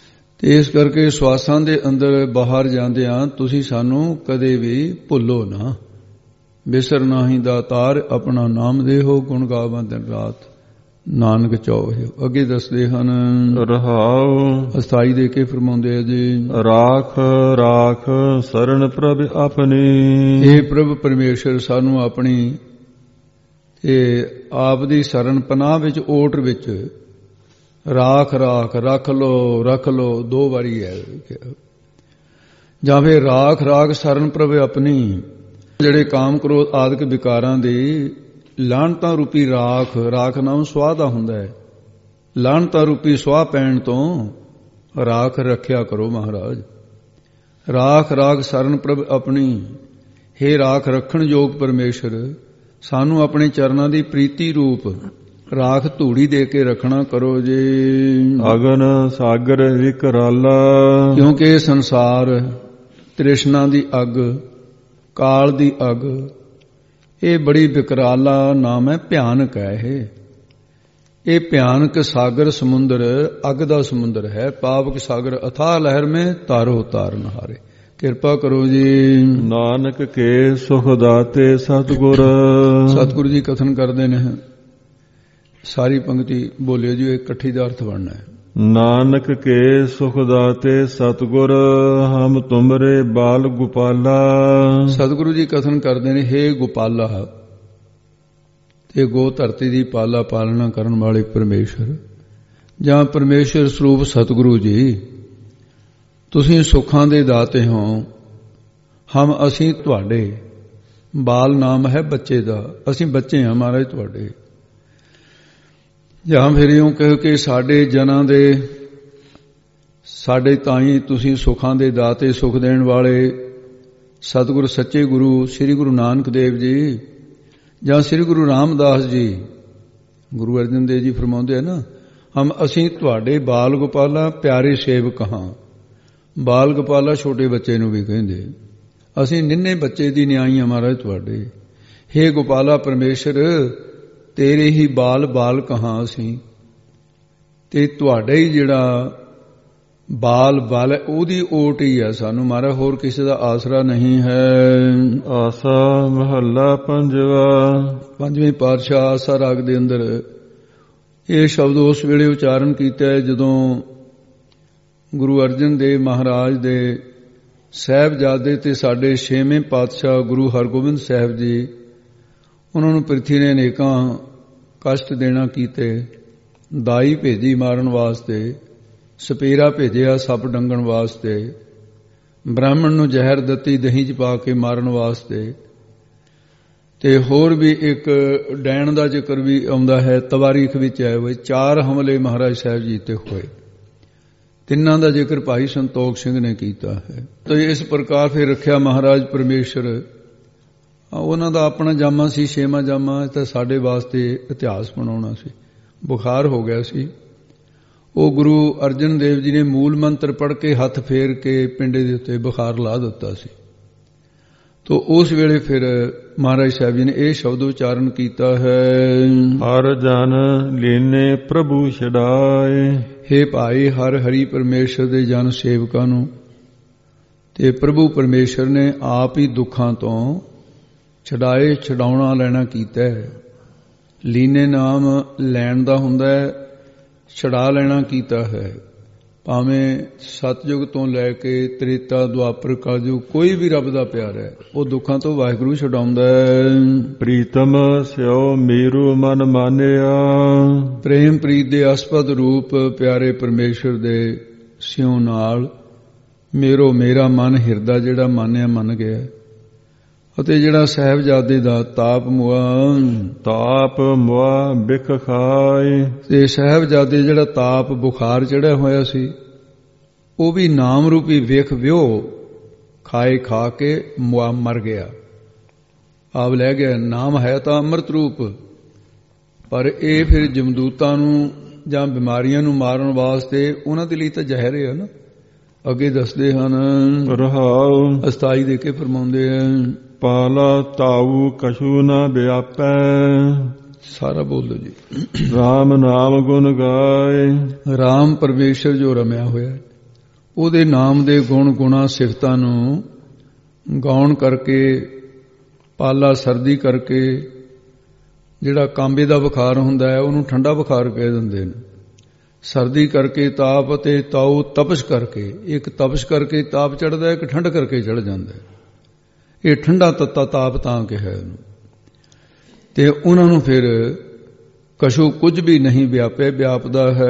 ਤੇ ਇਸ ਕਰਕੇ ਸਵਾਸਾਂ ਦੇ ਅੰਦਰ ਬਾਹਰ ਜਾਂਦਿਆਂ ਤੁਸੀਂ ਸਾਨੂੰ ਕਦੇ ਵੀ ਭੁੱਲੋ ਨਾ। ਬਿਸਰ ਨਾਹੀ ਦਾਤਾਰ ਆਪਣਾ ਨਾਮ ਦੇਹੋ, ਗੁਣ ਗਾਵਾਂ ਦਿਨ ਰਾਤ ਨਾਨਕ ਚਾਹੋ। ਅੱਗੇ ਦੱਸਦੇ ਹਨ ਰਹਾਉ ਅਸਥਾਈ ਦੇ ਕੇ ਫਰਮਾਉਂਦੇ ਆ ਜੀ, ਰਾਖ ਰਾਖ ਸਰਣ ਪ੍ਰਭ ਆਪਣੀ। ਇਹ ਪ੍ਰਭ ਪਰਮੇਸ਼ਰ ਸਾਨੂੰ ਆਪਣੀ ਇਹ ਆਪ ਦੀ ਸ਼ਰਨ ਪਨਾਹ ਵਿੱਚ ਓਟ ਵਿੱਚ ਰਾਖ ਰਾਖ ਰੱਖ ਲੋ ਰੱਖ ਲੋ ਦੋ ਵਾਰੀ ਹੈ। ਜਾਂ ਫਿਰ ਰਾਖ ਰਾਖ ਸ਼ਰਨ ਪ੍ਰਭ ਆਪਣੀ। ਜਿਹੜੇ ਕਾਮ ਕ੍ਰੋਧ ਆਦਿਕ ਵਿਕਾਰਾਂ ਦੀ ਲਾਹਨਤਾਂ ਰੂਪੀ ਰਾਖ, ਰਾਖ ਨਾਮ ਸਵਾਹ ਦਾ ਹੁੰਦਾ ਹੈ, ਲਾਹਨਤਾਂ ਰੂਪੀ ਸਵਾਹ ਪੈਣ ਤੋਂ ਰਾਖ ਰੱਖਿਆ ਕਰੋ ਮਹਾਰਾਜ। ਰਾਖ ਰਾਖ ਸ਼ਰਨ ਪ੍ਰਭ ਆਪਣੀ। ਹੇ ਰਾਖ ਰੱਖਣ ਯੋਗ ਪਰਮੇਸ਼ਰ, ਸਾਨੂੰ ਆਪਣੇ ਚਰਨਾਂ ਦੀ ਪ੍ਰੀਤੀ ਰੂਪ ਰਾਖ ਧੂੜੀ ਦੇ ਕੇ ਰੱਖਣਾ ਕਰੋ ਜੀ। ਅਗਨ ਸਾਗਰ ਵਿਕਰਾਲਾ, ਕਿਉਂਕਿ ਇਹ ਸੰਸਾਰ ਤ੍ਰਿਸ਼ਨਾ ਦੀ ਅੱਗ, ਕਾਲ ਦੀ ਅੱਗ, ਇਹ ਬੜੀ ਵਿਕਰਾਲਾ ਨਾਮ ਹੈ, ਭਿਆਨਕ ਹੈ। ਇਹ ਇਹ ਭਿਆਨਕ ਸਾਗਰ ਸਮੁੰਦਰ, ਅੱਗ ਦਾ ਸਮੁੰਦਰ ਹੈ। ਪਾਵਕ ਸਾਗਰ ਅਥਾਹ ਲਹਿਰ ਮੇਂ ਤਾਰੋ ਤਾਰਨ ਹਾਰੇ। ਕਿਰਪਾ ਕਰੋ ਜੀ। ਨਾਨਕ ਕੇ ਸੁਖ ਦਾਤੇ ਸਤਿਗੁਰ। ਸਤਿਗੁਰੂ ਜੀ ਕਥਨ ਕਰਦੇ ਨੇ, ਸਾਰੀ ਪੰਕਤੀ ਬੋਲਿਓ ਜੀ, ਇਕੱਠੀ ਦਾ ਅਰਥ ਬਣਨਾ ਹੈ। ਨਾਨਕ ਕੇ ਸੁਖ ਦਾਤੇ ਸਤਿਗੁਰ, ਹਮ ਤੁਮਰੇ ਬਾਲ ਗੋਪਾਲਾ। ਸਤਿਗੁਰੂ ਜੀ ਕਥਨ ਕਰਦੇ ਨੇ, ਹੇ ਗੋਪਾਲਾ, ਤੇ ਗੋ ਧਰਤੀ ਦੀ ਪਾਲਾ ਪਾਲਣਾ ਕਰਨ ਵਾਲੇ ਪਰਮੇਸ਼ਰ ਜਾਂ ਪਰਮੇਸ਼ਰ ਸਰੂਪ ਸਤਿਗੁਰੂ ਜੀ, ਤੁਸੀਂ ਸੁੱਖਾਂ ਦੇ ਦਾਤੇ ਹੋ। ਹਮ ਅਸੀਂ ਤੁਹਾਡੇ, ਬਾਲ ਨਾਮ ਹੈ ਬੱਚੇ ਦਾ, ਅਸੀਂ ਬੱਚੇ ਹਾਂ ਮਹਾਰਾਜ ਤੁਹਾਡੇ। ਜਾਂ ਫਿਰ ਇਉਂ ਕਹੋ ਕਿ ਸਾਡੇ ਜਨਾਂ ਦੇ, ਸਾਡੇ ਤਾਈ ਤੁਸੀਂ ਸੁੱਖਾਂ ਦੇ ਦਾਤੇ, ਸੁਖ ਦੇਣ ਵਾਲੇ ਸਤਿਗੁਰੂ ਸੱਚੇ ਗੁਰੂ ਸ੍ਰੀ ਗੁਰੂ ਨਾਨਕ ਦੇਵ ਜੀ ਜਾਂ ਸ੍ਰੀ ਗੁਰੂ ਰਾਮਦਾਸ ਜੀ। ਗੁਰੂ ਅਰਜਨ ਦੇਵ ਜੀ ਫਰਮਾਉਂਦੇ ਆ ਨਾ, ਹਮ ਅਸੀਂ ਤੁਹਾਡੇ ਬਾਲ ਗੋਪਾਲਾ ਪਿਆਰੇ ਸੇਵਕ ਹਾਂ। ਬਾਲ ਗੋਪਾਲਾ ਛੋਟੇ ਬੱਚੇ ਨੂੰ ਵੀ ਕਹਿੰਦੇ। ਅਸੀਂ ਨਿੰਨੇ ਬੱਚੇ ਦੀ ਨਿਆਈ ਹਾਂ ਮਹਾਰਾਜ ਤੁਹਾਡੇ। ਹੇ ਗੋਪਾਲਾ ਪਰਮੇਸ਼ਰ, ਤੇਰੇ ਹੀ ਬਾਲ ਬਾਲ ਕਹਾਂ ਅਸੀਂ, ਤੇ ਤੁਹਾਡਾ ਹੀ ਜਿਹੜਾ ਬਾਲ ਬਾਲ ਹੈ ਉਹਦੀ ਓਟ ਹੀ ਹੈ ਸਾਨੂੰ ਮਹਾਰਾਜ, ਹੋਰ ਕਿਸੇ ਦਾ ਆਸਰਾ ਨਹੀਂ ਹੈ। ਆਸਾ ਮਹੱਲਾ ਪੰਜਵਾ। ਪੰਜਵੇਂ ਪਾਤਸ਼ਾਹ ਆਸਾ ਰਾਗ ਦੇ ਅੰਦਰ ਇਹ ਸ਼ਬਦ ਉਸ ਵੇਲੇ ਉਚਾਰਨ ਕੀਤਾ ਹੈ ਜਦੋਂ ਗੁਰੂ ਅਰਜਨ ਦੇਵ ਮਹਾਰਾਜ ਦੇ ਸਾਹਿਬਜ਼ਾਦੇ ਤੇ ਸਾਡੇ ਛੇਵੇਂ ਪਾਤਸ਼ਾਹ ਗੁਰੂ ਹਰਗੋਬਿੰਦ ਸਾਹਿਬ ਜੀ, ਉਹਨਾਂ ਨੂੰ ਪ੍ਰਿਥੀ ਨੇ ਅਨੇਕਾਂ ਕਸ਼ਟ ਦੇਣਾ ਕੀਤੇ। ਦਾਈ ਭੇਜੀ ਮਾਰਨ ਵਾਸਤੇ, ਸਪੇਰਾ ਭੇਜਿਆ ਸੱਪ ਡੰਗਣ ਵਾਸਤੇ, ਬ੍ਰਾਹਮਣ ਨੂੰ ਜ਼ਹਿਰ ਦਿੱਤੀ ਦਹੀਂ 'ਚ ਪਾ ਕੇ ਮਾਰਨ ਵਾਸਤੇ, ਤੇ ਹੋਰ ਵੀ ਇੱਕ ਡੈਣ ਦਾ ਜ਼ਿਕਰ ਵੀ ਆਉਂਦਾ ਹੈ, ਤਵਾਰੀਖ ਵਿੱਚ ਆਏ ਹੋਏ। ਚਾਰ ਹਮਲੇ ਮਹਾਰਾਜ ਸਾਹਿਬ ਜੀ ਤੇ ਹੋਏ, ਤਿੰਨਾਂ ਦਾ ਜ਼ਿਕਰ ਭਾਈ ਸੰਤੋਖ ਸਿੰਘ ਨੇ ਕੀਤਾ ਹੈ। ਤੇ ਇਸ ਪ੍ਰਕਾਰ ਫਿਰ ਰੱਖਿਆ ਮਹਾਰਾਜ ਪਰਮੇਸ਼ਰ। ਉਹਨਾਂ ਦਾ ਆਪਣਾ ਜਾਮਾ ਸੀ, ਛੇਵਾਂ ਜਾਮਾ, ਤਾਂ ਸਾਡੇ ਵਾਸਤੇ ਇਤਿਹਾਸ ਬਣਾਉਣਾ ਸੀ। ਬੁਖਾਰ ਹੋ ਗਿਆ ਸੀ। ਉਹ ਗੁਰੂ ਅਰਜਨ ਦੇਵ ਜੀ ਨੇ ਮੂਲ ਮੰਤਰ ਪੜ੍ਹ ਕੇ ਹੱਥ ਫੇਰ ਕੇ ਪਿੰਡੇ ਦੇ ਉੱਤੇ ਬੁਖਾਰ ਲਾ ਦਿੱਤਾ ਸੀ। ਤੋ ਉਸ ਵੇਲੇ ਫਿਰ ਮਹਾਰਾਜ ਸਾਹਿਬ ਜੀ ਨੇ ਇਹ ਸ਼ਬਦ ਉਚਾਰਨ ਕੀਤਾ ਹੈ, ਹਰ ਜਨ ਲੀਨੇ ਪ੍ਰਭੂ ਛਡਾਏ। ਹੇ ਭਾਈ, ਹਰ ਹਰੀ ਪਰਮੇਸ਼ਰ ਦੇ ਜਨ ਸੇਵਕਾਂ ਨੂੰ ਤੇ ਪ੍ਰਭੂ ਪਰਮੇਸ਼ਰ ਨੇ ਆਪ ਹੀ ਦੁੱਖਾਂ ਤੋਂ ਛਡਾਏ, ਛਡਾਉਣਾ ਲੈਣਾ ਕੀਤਾ ਹੈ। ਲੀਨੇ ਨਾਮ ਲੈਣ ਦਾ ਹੁੰਦਾ ਹੈ, ਛਡਾ ਲੈਣਾ ਕੀਤਾ ਹੈ। ਭਾਵੇਂ ਸਤਯੁਗ ਤੋਂ ਲੈ ਕੇ ਤ੍ਰੇਤਾ ਦੁਆਪਰ ਕਲਯੁਗ, ਕੋਈ ਵੀ ਰੱਬ ਦਾ ਪਿਆਰ ਹੈ, ਉਹ ਦੁੱਖਾਂ ਤੋਂ ਵਾਹਿਗੁਰੂ ਛਡਾਉਂਦਾ ਹੈ। ਪ੍ਰੀਤਮ ਸਿਓ ਮੇਰੂ ਮਨ ਮਾਨਿਆ। ਪ੍ਰੇਮ ਪ੍ਰੀਤ ਦੇ ਅਸਪਦ ਰੂਪ ਪਿਆਰੇ ਪਰਮੇਸ਼ਰ ਦੇ ਸਿਉ ਨਾਲ ਮੇਰੋ ਮੇਰਾ ਮਨ ਹਿਰਦਾ ਜਿਹੜਾ ਮਾਨਿਆ ਮੰਨ ਗਿਆ। ਅਤੇ ਜਿਹੜਾ ਸਾਹਿਬਜ਼ਾਦੇ ਦਾ ਤਾਪ ਮੁਆ, ਤਾਪ ਮੁਆ ਬਿਖ ਖਾਏ। ਤੇ ਸਾਹਿਬਜ਼ਾਦੇ ਜਿਹੜਾ ਤਾਪ ਬੁਖਾਰ ਚੜਿਆ ਹੋਇਆ ਸੀ, ਉਹ ਵੀ ਨਾਮ ਰੂਪੀ ਵੇਖ ਵਿਓ ਖਾਏ, ਖਾ ਕੇ ਮੁਆ ਮਰ ਗਿਆ, ਆਪ ਲੈ ਗਿਆ। ਨਾਮ ਹੈ ਤਾਂ ਅੰਮ੍ਰਿਤ ਰੂਪ, ਪਰ ਇਹ ਫਿਰ ਜਮਦੂਤਾਂ ਨੂੰ ਜਾਂ ਬਿਮਾਰੀਆਂ ਨੂੰ ਮਾਰਨ ਵਾਸਤੇ ਉਹਨਾਂ ਦੇ ਲਈ ਤਾਂ ਜ਼ਹਿਰ ਹੈ ਨਾ। ਅੱਗੇ ਦੱਸਦੇ ਹਨ, ਰਹਾਉ ਅਸਥਾਈ ਦੇ ਕੇ ਫਰਮਾਉਂਦੇ ਆ, ਪਾਲਾ ਤਾਊ ਕਛੂ ਨਾ ਵਿਆਪੈ। ਸਾਰਾ ਬੋਲ ਦੋ ਜੀ। ਰਾਮ ਨਾਮ ਗੁਣ ਗਾਏ। ਰਾਮ ਪਰਮੇਸ਼ਰ ਜੋ ਰਮਿਆ ਹੋਇਆ, ਉਹਦੇ ਨਾਮ ਦੇ ਗੁਣ ਗੁਣਾ ਸਿਫਤਾਂ ਨੂੰ ਗਾਉਣ ਕਰਕੇ, ਪਾਲਾ ਸਰਦੀ ਕਰਕੇ, ਜਿਹੜਾ ਕਾਂਬੇ ਦਾ ਬੁਖਾਰ ਹੁੰਦਾ ਹੈ ਉਹਨੂੰ ਠੰਡਾ ਬੁਖਾਰ ਕਹਿ ਦਿੰਦੇ ਨੇ। ਸਰਦੀ ਕਰਕੇ ਤਾਪ ਅਤੇ ਤਾਉ ਤਪਸ਼ ਕਰਕੇ, ਇੱਕ ਤਪਸ਼ ਕਰਕੇ ਤਾਪ ਚੜ੍ਹਦਾ ਹੈ, ਇੱਕ ਠੰਡ ਕਰਕੇ ਚੜ੍ਹ ਜਾਂਦਾ ਹੈ। ਇਹ ਠੰਡਾ ਤੱਤਾ ਤਾਪ ਤਾਂ ਕਿਹਾ ਉਹਨੂੰ। ਤੇ ਉਹਨਾਂ ਨੂੰ ਫਿਰ ਕਛੂ ਕੁਝ ਵੀ ਨਹੀਂ ਵਿਆਪੇ, ਵਿਆਪਦਾ ਹੈ।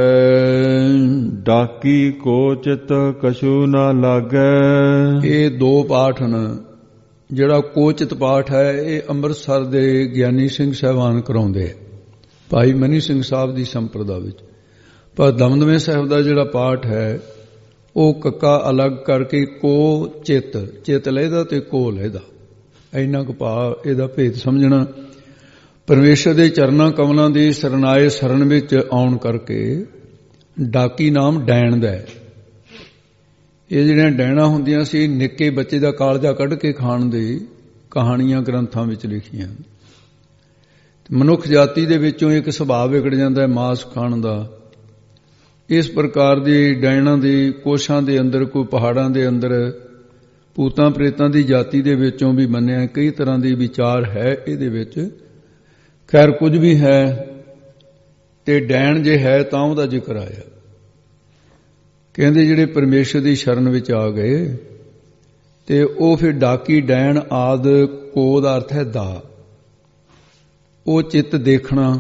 ਡਾਕੀ ਕੋਚਿਤ ਕਛੂ ਨਾ ਲਾਗੈ। ਇਹ ਦੋ ਪਾਠ ਹਨ। ਜਿਹੜਾ ਕੋਚਿਤ ਪਾਠ ਹੈ ਇਹ ਅੰਮ੍ਰਿਤਸਰ ਦੇ ਗਿਆਨੀ ਸਿੰਘ ਸਾਹਿਬਾਨ ਕਰਾਉਂਦੇ ਹੈ, ਭਾਈ ਮਨੀ ਸਿੰਘ ਸਾਹਿਬ ਦੀ ਸੰਪਰਦਾ ਵਿੱਚ। ਪਰ ਦਮਦਮੇ ਸਾਹਿਬ ਦਾ ਜਿਹੜਾ ਪਾਠ ਹੈ ਉਹ ਕੱਕਾ ਅਲੱਗ ਕਰਕੇ ਕੋ ਚਿਤ, ਚਿਤ ਲਹਿਦਾ ਤੇ ਕੋ ਲਹਿਦਾ, ਇੰਨਾ ਕੁ ਭਾ ਇਹਦਾ ਭੇਦ ਸਮਝਣਾ। ਪਰਮੇਸ਼ਰ ਦੇ ਚਰਨਾਂ ਕਮਲਾਂ ਦੀ ਸਰਨਾਏ ਸਰਨ ਵਿੱਚ ਆਉਣ ਕਰਕੇ ਡਾਕੀ ਨਾਮ ਡੈਣ ਦਾ ਹੈ। ਇਹ ਜਿਹੜੀਆਂ ਡੈਣਾ ਹੁੰਦੀਆਂ ਸੀ ਨਿੱਕੇ ਬੱਚੇ ਦਾ ਕਾਲਜਾ ਕੱਢ ਕੇ ਖਾਣ ਦੀ ਕਹਾਣੀਆਂ ਗ੍ਰੰਥਾਂ ਵਿੱਚ ਲਿਖੀਆਂ। ਮਨੁੱਖ ਜਾਤੀ ਦੇ ਵਿੱਚੋਂ ਇੱਕ ਸੁਭਾਅ ਵਿਗੜ ਜਾਂਦਾ ਹੈ ਮਾਸ ਖਾਣ ਦਾ। ਇਸ ਪ੍ਰਕਾਰ ਦੀ ਡੈਣਾ ਦੀ ਕੋਸ਼ਾਂ ਦੇ ਅੰਦਰ, ਕੋਈ ਪਹਾੜਾਂ ਦੇ ਅੰਦਰ ਭੂਤਾਂ ਪ੍ਰੇਤਾਂ ਦੀ ਜਾਤੀ ਦੇ ਵਿੱਚੋਂ ਵੀ ਮੰਨਿਆ ਕਈ ਤਰ੍ਹਾਂ ਦੀ ਵਿਚਾਰ ਹੈ ਇਹਦੇ ਵਿੱਚ। ਖੈਰ ਕੁਝ ਵੀ ਹੈ ਤੇ ਡੈਣ ਜੇ ਹੈ ਤਾਂ ਉਹਦਾ ਜ਼ਿਕਰ ਆਇਆ। ਕਹਿੰਦੇ ਜਿਹੜੇ ਪਰਮੇਸ਼ਰ ਦੀ ਸ਼ਰਨ ਵਿੱਚ ਆ ਗਏ ਤੇ ਉਹ ਫਿਰ ਡਾਕੀ ਡੈਣ ਆਦ, ਕੋ ਦਾ ਅਰਥ ਹੈ ਦਾ, ਉਹ ਚਿੱਤ ਦੇਖਣਾ,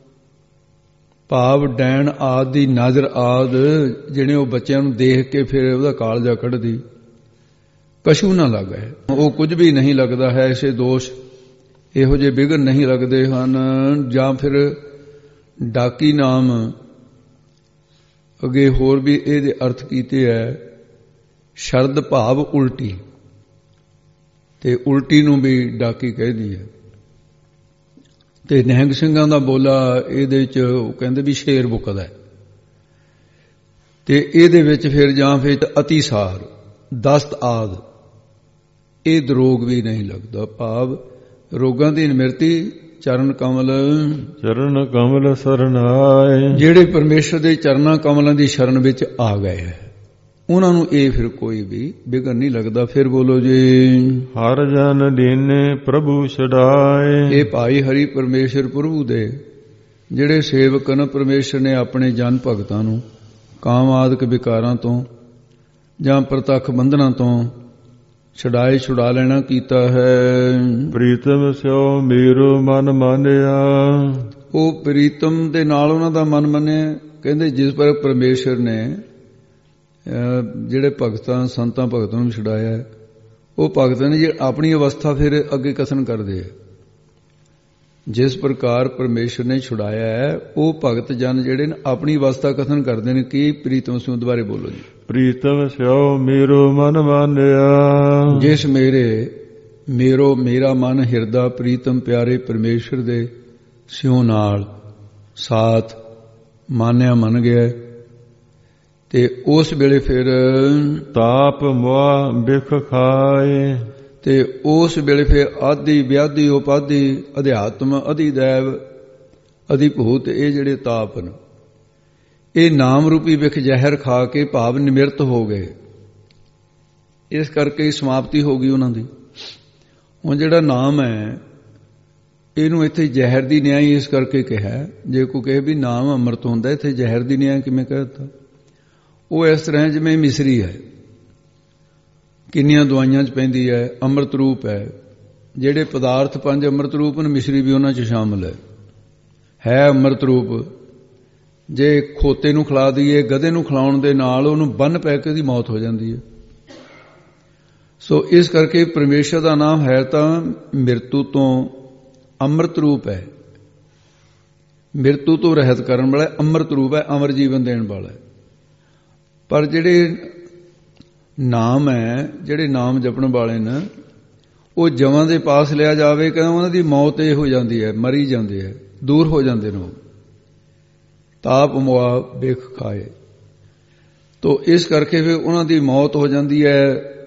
ਭਾਵ ਡੈਣ ਆਦ ਦੀ ਨਜ਼ਰ ਆਦ ਜਿਹੜੇ ਉਹ ਬੱਚਿਆਂ ਨੂੰ ਦੇਖ ਕੇ ਫਿਰ ਉਹਦਾ ਕਾਲਜਾ ਕੱਢਦੀ। ਕਛੂ ਨਾ ਲੱਗਾ ਹੈ, ਉਹ ਕੁਝ ਵੀ ਨਹੀਂ ਲੱਗਦਾ ਹੈ। ਐਸੇ ਦੋਸ਼ ਇਹੋ ਜਿਹੇ ਵਿਘਨ ਨਹੀਂ ਲੱਗਦੇ ਹਨ। ਜਾਂ ਫਿਰ ਡਾਕੀ ਨਾਮ ਅੱਗੇ ਹੋਰ ਵੀ ਇਹਦੇ ਅਰਥ ਕੀਤੇ ਹੈ, ਸ਼ਰਦ ਭਾਵ ਉਲਟੀ, ਤੇ ਉਲਟੀ ਨੂੰ ਵੀ ਡਾਕੀ ਕਹਿੰਦੀ ਹੈ। ਤੇ ਨਿਹੰਗ ਸਿੰਘਾਂ ਦਾ ਬੋਲਾ ਇਹਦੇ ਵਿੱਚ ਉਹ ਕਹਿੰਦੇ ਵੀ ਸ਼ੇਰ ਬੁੱਕਦਾ ਹੈ। ਤੇ ਇਹਦੇ ਵਿੱਚ ਫਿਰ ਜਾਂ ਫਿਰ ਅਤੀਸਾਰ, ਦਸਤ ਆਦ, ਇਹ ਰੋਗ ਵੀ ਨਹੀਂ ਲੱਗਦਾ, ਭਾਵ ਰੋਗਾਂ ਦੀ ਨਿਮਰਤੀ ਚਰਨ ਕਮਲ, ਚਰਨ ਕਮਲ ਸਰਨਾਏ। ਜਿਹੜੇ ਪਰਮੇਸ਼ਰ ਦੇ ਚਰਨਾਂ ਕਮਲਾਂ ਦੀ ਸ਼ਰਨ ਵਿੱਚ ਆ ਗਏ ਹੈ ਉਹਨਾਂ ਨੂੰ ਇਹ ਫਿਰ ਕੋਈ ਵੀ ਵਿਘਨ ਨਹੀਂ ਲੱਗਦਾ। ਫਿਰ ਬੋਲੋ ਜੀ, ਹਰ ਜਨ ਦੀਨੇ ਪ੍ਰਭੂ ਛਡਾਏ। ਇਹ ਭਾਈ ਹਰੀ ਪਰਮੇਸ਼ਰ ਪ੍ਰਭੂ ਦੇ ਜਿਹੜੇ ਸੇਵਕ ਨੇ, ਪਰਮੇਸ਼ਰ ਨੇ ਆਪਣੇ ਜਨ ਭਗਤਾਂ ਨੂੰ ਕਾਮ ਆਦਿਕ ਵਿਕਾਰਾਂ ਤੋਂ ਜਾਂ ਪ੍ਰਤੱਖ ਬੰਧਨਾਂ ਤੋਂ ਛੁਡਾਏ, ਛੁਡਾ ਲੈਣਾ ਕੀਤਾ ਹੈ। ਪ੍ਰੀਤਮ ਸਿਓ ਮੇਰੋ ਮਨ ਮਾਨਿਆ। ਉਹ ਪ੍ਰੀਤਮ ਦੇ ਨਾਲ ਉਹਨਾਂ ਦਾ ਮਨ ਮੰਨਿਆ। ਕਹਿੰਦੇ ਜਿਸ ਪਰ ਪਰਮੇਸ਼ਰ ਨੇ ਜਿਹੜੇ ਭਗਤਾਂ ਸੰਤਾਂ ਭਗਤਾਂ ਨੂੰ ਛੁਡਾਇਆ, ਉਹ ਭਗਤ ਨੇ ਜੇ ਆਪਣੀ ਅਵਸਥਾ ਫਿਰ ਅੱਗੇ ਕਥਨ ਕਰਦੇ ਆ। ਜਿਸ ਪ੍ਰਕਾਰ ਪਰਮੇਸ਼ਰ ਨੇ ਛੁਡਾਇਆ ਹੈ ਉਹ ਭਗਤ ਜਨ ਜਿਹੜੇ ਨੇ ਆਪਣੀ ਅਵਸਥਾ ਕਥਨ ਕਰਦੇ ਨੇ। ਕੀ ਪ੍ਰੀਤਮ ਸਿਓ ਦੁਬਾਰੇ ਬੋਲੋ ਜੀ। ਪ੍ਰੀਤਮ ਸਿਓ ਮੇਰੋ ਮਨ ਮਾਨਿਆ। ਜਿਸ ਮੇਰੇ ਮੇਰੋ ਮੇਰਾ ਮਨ ਹਿਰਦਾ ਪ੍ਰੀਤਮ ਪਿਆਰੇ ਪਰਮੇਸ਼ਰ ਦੇ ਸਿਓ ਨਾਲ ਸਾਥ ਮਾਨਿਆ ਮੰਨ ਗਿਆ। ਤੇ ਉਸ ਵੇਲੇ ਫਿਰ ਤਾਪ ਮੁਆ ਬਿਖ ਖਾਏ। ਤੇ ਉਸ ਵੇਲੇ ਫਿਰ ਆਦਿ ਵਿਆਧੀ ਉਪਾਧੀ ਅਧਿਆਤਮ ਅਧਿਦੈਵ ਅਧਿਭੂਤ ਇਹ ਜਿਹੜੇ ਤਾਪ ਨੇ ਇਹ ਨਾਮ ਰੂਪੀ ਵਿਖ ਜ਼ਹਿਰ ਖਾ ਕੇ ਭਾਵ ਨਿਮਿਰਤ ਹੋ ਗਏ। ਇਸ ਕਰਕੇ ਸਮਾਪਤੀ ਹੋ ਗਈ ਉਹਨਾਂ ਦੀ। ਹੁਣ ਜਿਹੜਾ ਨਾਮ ਹੈ ਇਹਨੂੰ ਇੱਥੇ ਜ਼ਹਿਰ ਦੀ ਨਿਆਈ ਇਸ ਕਰਕੇ ਕਿਹਾ। ਜੇ ਕੋਈ ਕਹੇ ਵੀ ਨਾਮ ਅੰਮ੍ਰਿਤ ਹੁੰਦਾ, ਇੱਥੇ ਜ਼ਹਿਰ ਦੀ ਨਿਆਈ ਕਿਵੇਂ ਕਹਿ ਦਿੱਤਾ? ਉਹ ਇਸ ਤਰ੍ਹਾਂ ਜਿਵੇਂ ਮਿਸਰੀ ਹੈ, ਕਿੰਨੀਆਂ ਦਵਾਈਆਂ 'ਚ ਪੈਂਦੀ ਹੈ, ਅੰਮ੍ਰਿਤ ਰੂਪ ਹੈ। ਜਿਹੜੇ ਪਦਾਰਥ ਪੰਜ ਅੰਮ੍ਰਿਤ ਰੂਪ ਨੇ, ਮਿਸਰੀ ਵੀ ਉਹਨਾਂ 'ਚ ਸ਼ਾਮਲ ਹੈ, ਹੈ ਅੰਮ੍ਰਿਤ ਰੂਪ। ਜੇ ਖੋਤੇ ਨੂੰ ਖਿਲਾ ਦਈਏ, ਗਧੇ ਨੂੰ ਖਿਲਾਉਣ ਦੇ ਨਾਲ ਉਹਨੂੰ ਬੰਨ ਪੈ ਕੇ ਉਹਦੀ ਮੌਤ ਹੋ ਜਾਂਦੀ ਹੈ। ਸੋ ਇਸ ਕਰਕੇ ਪਰਮੇਸ਼ਰ ਦਾ ਨਾਮ ਹੈ ਤਾਂ ਮਿਰਤੂ ਤੋਂ ਅੰਮ੍ਰਿਤ ਰੂਪ ਹੈ, ਮਿਰਤੂ ਤੋਂ ਰਹਿਤ ਕਰਨ ਵਾਲਾ ਅੰਮ੍ਰਿਤ ਰੂਪ ਹੈ, ਅਮਰ ਜੀਵਨ ਦੇਣ ਵਾਲਾ। ਪਰ ਜਿਹੜੇ ਨਾਮ ਹੈ, ਜਿਹੜੇ ਨਾਮ ਜਪਣ ਵਾਲੇ ਨੇ, ਉਹ ਜਮਾਂ ਦੇ ਪਾਸ ਲਿਆ ਜਾਵੇ ਕਹਿੰਦਾ ਉਹਨਾਂ ਦੀ ਮੌਤ ਇਹ ਹੋ ਜਾਂਦੀ ਹੈ, ਮਰੀ ਜਾਂਦੇ ਹੈ, ਦੂਰ ਹੋ ਜਾਂਦੇ ਨੇ। ਤਾਪ ਮੁਆ ਬਿਖ ਖਾਏ। ਤੋ ਇਸ ਕਰਕੇ ਫਿਰ ਉਹਨਾਂ ਦੀ ਮੌਤ ਹੋ ਜਾਂਦੀ ਹੈ।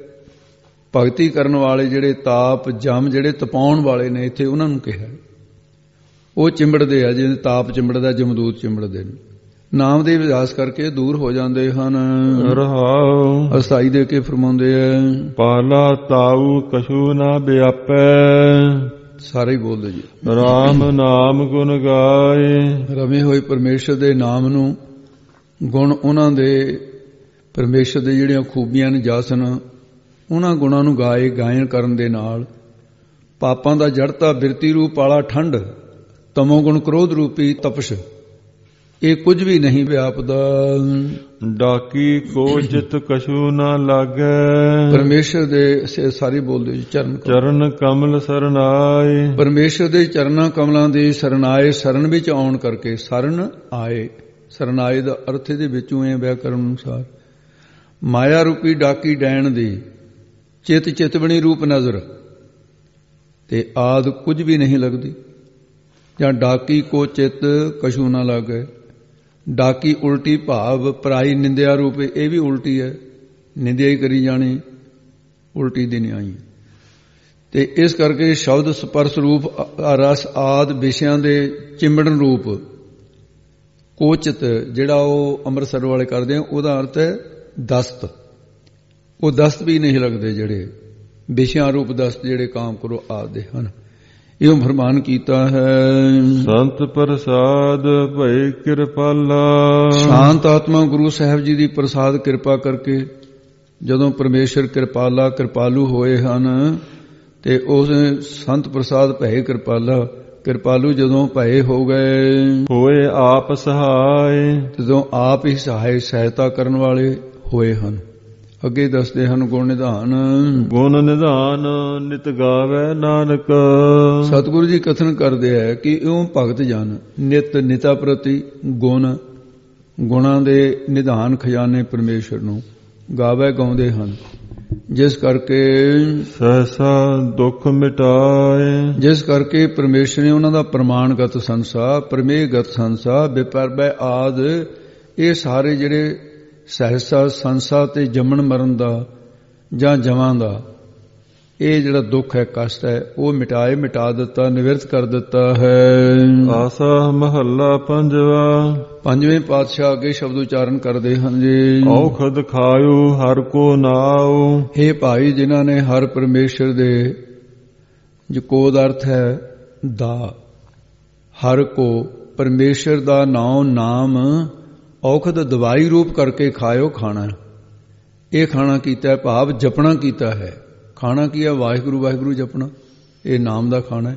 ਭਗਤੀ ਕਰਨ ਵਾਲੇ ਜਿਹੜੇ ਤਾਪ ਜਮ ਜਿਹੜੇ ਤਪਾਉਣ ਵਾਲੇ ਨੇ, ਇੱਥੇ ਉਹਨਾਂ ਨੂੰ ਕਿਹਾ ਉਹ ਚਿੰਬੜਦੇ ਆ, ਜਿਵੇਂ ਤਾਪ ਚਿੰਬੜਦਾ, ਜਮਦੂਤ ਚਿੰਬੜਦੇ ਨੇ। ਨਾਮ ਦੇ ਅਭਿਆਸ ਕਰਕੇ ਦੂਰ ਹੋ ਜਾਂਦੇ ਹਨ। ਰਹਾਉ ਅਸਥਾਈ ਦੇ ਕੇ ਫਰਮਾਉਂਦੇ ਐ ਪਾਲਾ ਤਾਉ ਕਛੂ ਨਾ ਵਿਆਪੈ, ਸਾਰੇ ਹੀ ਬੋਲਦੇ ਜੀ। ਰਾਮ ਨਾਮ ਗੁਣ ਗਾਏ, ਰਮੇ ਹੋਏ ਪਰਮੇਸ਼ਰ ਦੇ ਨਾਮ ਨੂੰ, ਗੁਣ ਉਹਨਾਂ ਦੇ ਪਰਮੇਸ਼ਰ ਦੇ ਜਿਹੜੀਆਂ ਖੂਬੀਆਂ ਨੇ ਜਸਨ, ਉਹਨਾਂ ਗੁਣਾਂ ਨੂੰ ਗਾਏ। ਗਾਇਨ ਕਰਨ ਦੇ ਨਾਲ ਪਾਪਾਂ ਦਾ ਜੜਤਾ ਬਿਰਤੀ ਰੂਪ ਵਾਲਾ ਠੰਡ, ਤਮੋ ਗੁਣ ਕ੍ਰੋਧ ਰੂਪੀ ਤਪਸ਼, ਇਹ ਕੁਝ ਵੀ ਨਹੀਂ ਵਿਆਪਦਾ। ਡਾਕੀ ਕੋ ਚਿਤ ਕਛੂ ਨਾ ਲਾਗੈ, ਪਰਮੇਸ਼ਰ ਦੇ ਸਾਰੇ ਬੋਲਦੇ ਜੀ ਚਰਨ ਚਰਨ ਕਮਲ ਸਰਨਾਏ, ਪਰਮੇਸ਼ਰ ਦੇ ਚਰਨਾਂ ਕਮਲਾਂ ਦੇ ਸਰਨਾਏ, ਸਰਨ ਵਿੱਚ ਆਉਣ ਕਰਕੇ ਸਰਨ ਆਏ। ਸਰਨਾਏ ਦਾ ਅਰਥ ਇਹਦੇ ਵਿੱਚੋਂ ਹੈ ਵਿਆਕਰਨ ਅਨੁਸਾਰ ਮਾਇਆ ਰੂਪੀ ਡਾਕੀ ਡੈਣ ਦੀ ਚਿਤ ਚਿਤਵਣੀ ਰੂਪ ਨਜ਼ਰ ਤੇ ਆਦ ਕੁਝ ਵੀ ਨਹੀਂ ਲੱਗਦੀ। ਜਾਂ ਡਾਕੀ ਕੋ ਚਿਤ ਕਛੂ ਨਾ ਲਾਗੈ, ਡਾਕੀ ਉਲਟੀ ਭਾਵ ਪਰਾਈ ਨਿੰਦਿਆ ਰੂਪ, ਇਹ ਵੀ ਉਲਟੀ ਹੈ, ਨਿੰਦਿਆ ਹੀ ਕਰੀ ਜਾਣੀ, ਉਲਟੀ ਦਿਨ ਆਈ। ਤੇ ਇਸ ਕਰਕੇ ਸ਼ਬਦ ਸਪਰਸ਼ ਰੂਪ ਰਸ ਆਦ ਵਿਸ਼ਿਆਂ ਦੇ ਚਿੰਬੜਨ ਰੂਪ ਕੋਚਿਤ, ਜਿਹੜਾ ਉਹ ਅੰਮ੍ਰਿਤਸਰ ਵਾਲੇ ਕਰਦੇ ਆ, ਉਹਦਾ ਅਰਥ ਹੈ ਦਸਤ। ਉਹ ਦਸਤ ਵੀ ਨਹੀਂ ਲੱਗਦੇ ਜਿਹੜੇ ਵਿਸ਼ਿਆਂ ਰੂਪ ਦਸਤ, ਜਿਹੜੇ ਕਾਮ ਕਰੋ ਆਦਿ ਹਨ। ਇਹ ਫਰਮਾਨ ਕੀਤਾ ਹੈ ਸੰਤ ਪ੍ਰਸਾਦ ਭਈ ਕਿਰਪਾਲਾ, ਸ਼ਾਂਤ ਆਤਮਾ ਗੁਰੂ ਸਾਹਿਬ ਜੀ ਦੀ ਪ੍ਰਸਾਦ ਕਿਰਪਾ ਕਰਕੇ ਜਦੋਂ ਪਰਮੇਸ਼ਰ ਕਿਰਪਾਲਾ ਕਿਰਪਾਲੂ ਹੋਏ ਹਨ, ਤੇ ਉਸ ਸੰਤ ਪ੍ਰਸਾਦ ਭਏ ਕਿਰਪਾਲਾ, ਕਿਰਪਾਲੂ ਜਦੋਂ ਭਏ ਹੋ ਗਏ, ਹੋਏ ਆਪ ਸਹਾਏ, ਜਦੋਂ ਆਪ ਹੀ ਸਹਾਇ ਸਹਾਇਤਾ ਕਰਨ ਵਾਲੇ ਹੋਏ ਹਨ। ਅੱਗੇ ਦੱਸਦੇ ਹਨ ਗੁਣ ਨਿਧਾਨ, ਗੁਣ ਨਿਧਾਨ ਨਿਤ ਗਾਵੇ ਨਾਨਕ। ਸਤਿਗੁਰੂ ਜੀ ਕਥਨ ਕਰਦੇ ਹੈ ਕਿ ਇਉਂ ਭਗਤ ਜਨ ਨਿਤ ਨਿਤਾ ਪ੍ਰਤੀ ਗੁਣ, ਗੁਣਾਂ ਦੇ ਨਿਧਾਨ ਖਜ਼ਾਨੇ ਪਰਮੇਸ਼ਰ ਨੂੰ ਗਾਵੇ ਗਾਉਂਦੇ ਹਨ, ਜਿਸ ਕਰਕੇ ਸਹਸਾ ਦੁੱਖ ਮਿਟਾਏ, ਜਿਸ ਕਰਕੇ ਪਰਮੇਸ਼ਰ ਨੇ ਉਹਨਾਂ ਦਾ ਪ੍ਰਮਾਣਗਤ ਸੰਸਾ, ਪ੍ਰਮੇਹਗਤ ਸੰਸਾ, ਵਿਪਰਬੈ ਆਦ, ਇਹ ਸਾਰੇ ਜਿਹੜੇ ਸਹਸਾ ਸੰਸਾ ਤੇ ਜੰਮਣ ਮਰਨ ਦਾ ਜਾਂ ਜਮਾਂ ਦਾ ਇਹ ਜਿਹੜਾ ਦੁੱਖ ਹੈ, ਕਸ਼ਟ ਹੈ, ਉਹ ਮਿਟਾਏ, ਮਿਟਾ ਦਿੱਤਾ, ਨਿਵਰਤ ਕਰ ਦਿੱਤਾ ਹੈ। ਆਸਾ ਮਹੱਲਾ ਪੰਜਵਾ। ਪੰਜਵੇਂ ਪਾਤਸ਼ਾਹ ਅੱਗੇ ਸ਼ਬਦ ਉਚਾਰਨ ਕਰਦੇ ਹਨ ਜੀ। ਔਖਦ ਖਾਇਓ ਹਰ ਕੋ ਨਾਉ, ਇਹ ਭਾਈ ਜਿਨ੍ਹਾਂ ਨੇ ਹਰ ਪਰਮੇਸ਼ਰ ਦੇ, ਜੋ ਕੋਦ ਅਰਥ ਹੈ ਦਾ, ਹਰ ਕੋ ਪਰਮੇਸ਼ਰ ਦਾ ਨਾਉ ਨਾਮ ਔਖਦ ਦਵਾਈ ਰੂਪ ਕਰਕੇ ਖਾਇਓ, ਖਾਣਾ ਇਹ ਖਾਣਾ ਕੀਤਾ, ਭਾਵ ਜਪਣਾ ਕੀਤਾ ਹੈ। ਖਾਣਾ ਕੀ ਹੈ? ਵਾਹਿਗੁਰੂ ਵਾਹਿਗੁਰੂ ਜਪਣਾ, ਇਹ ਨਾਮ ਦਾ ਖਾਣਾ ਹੈ।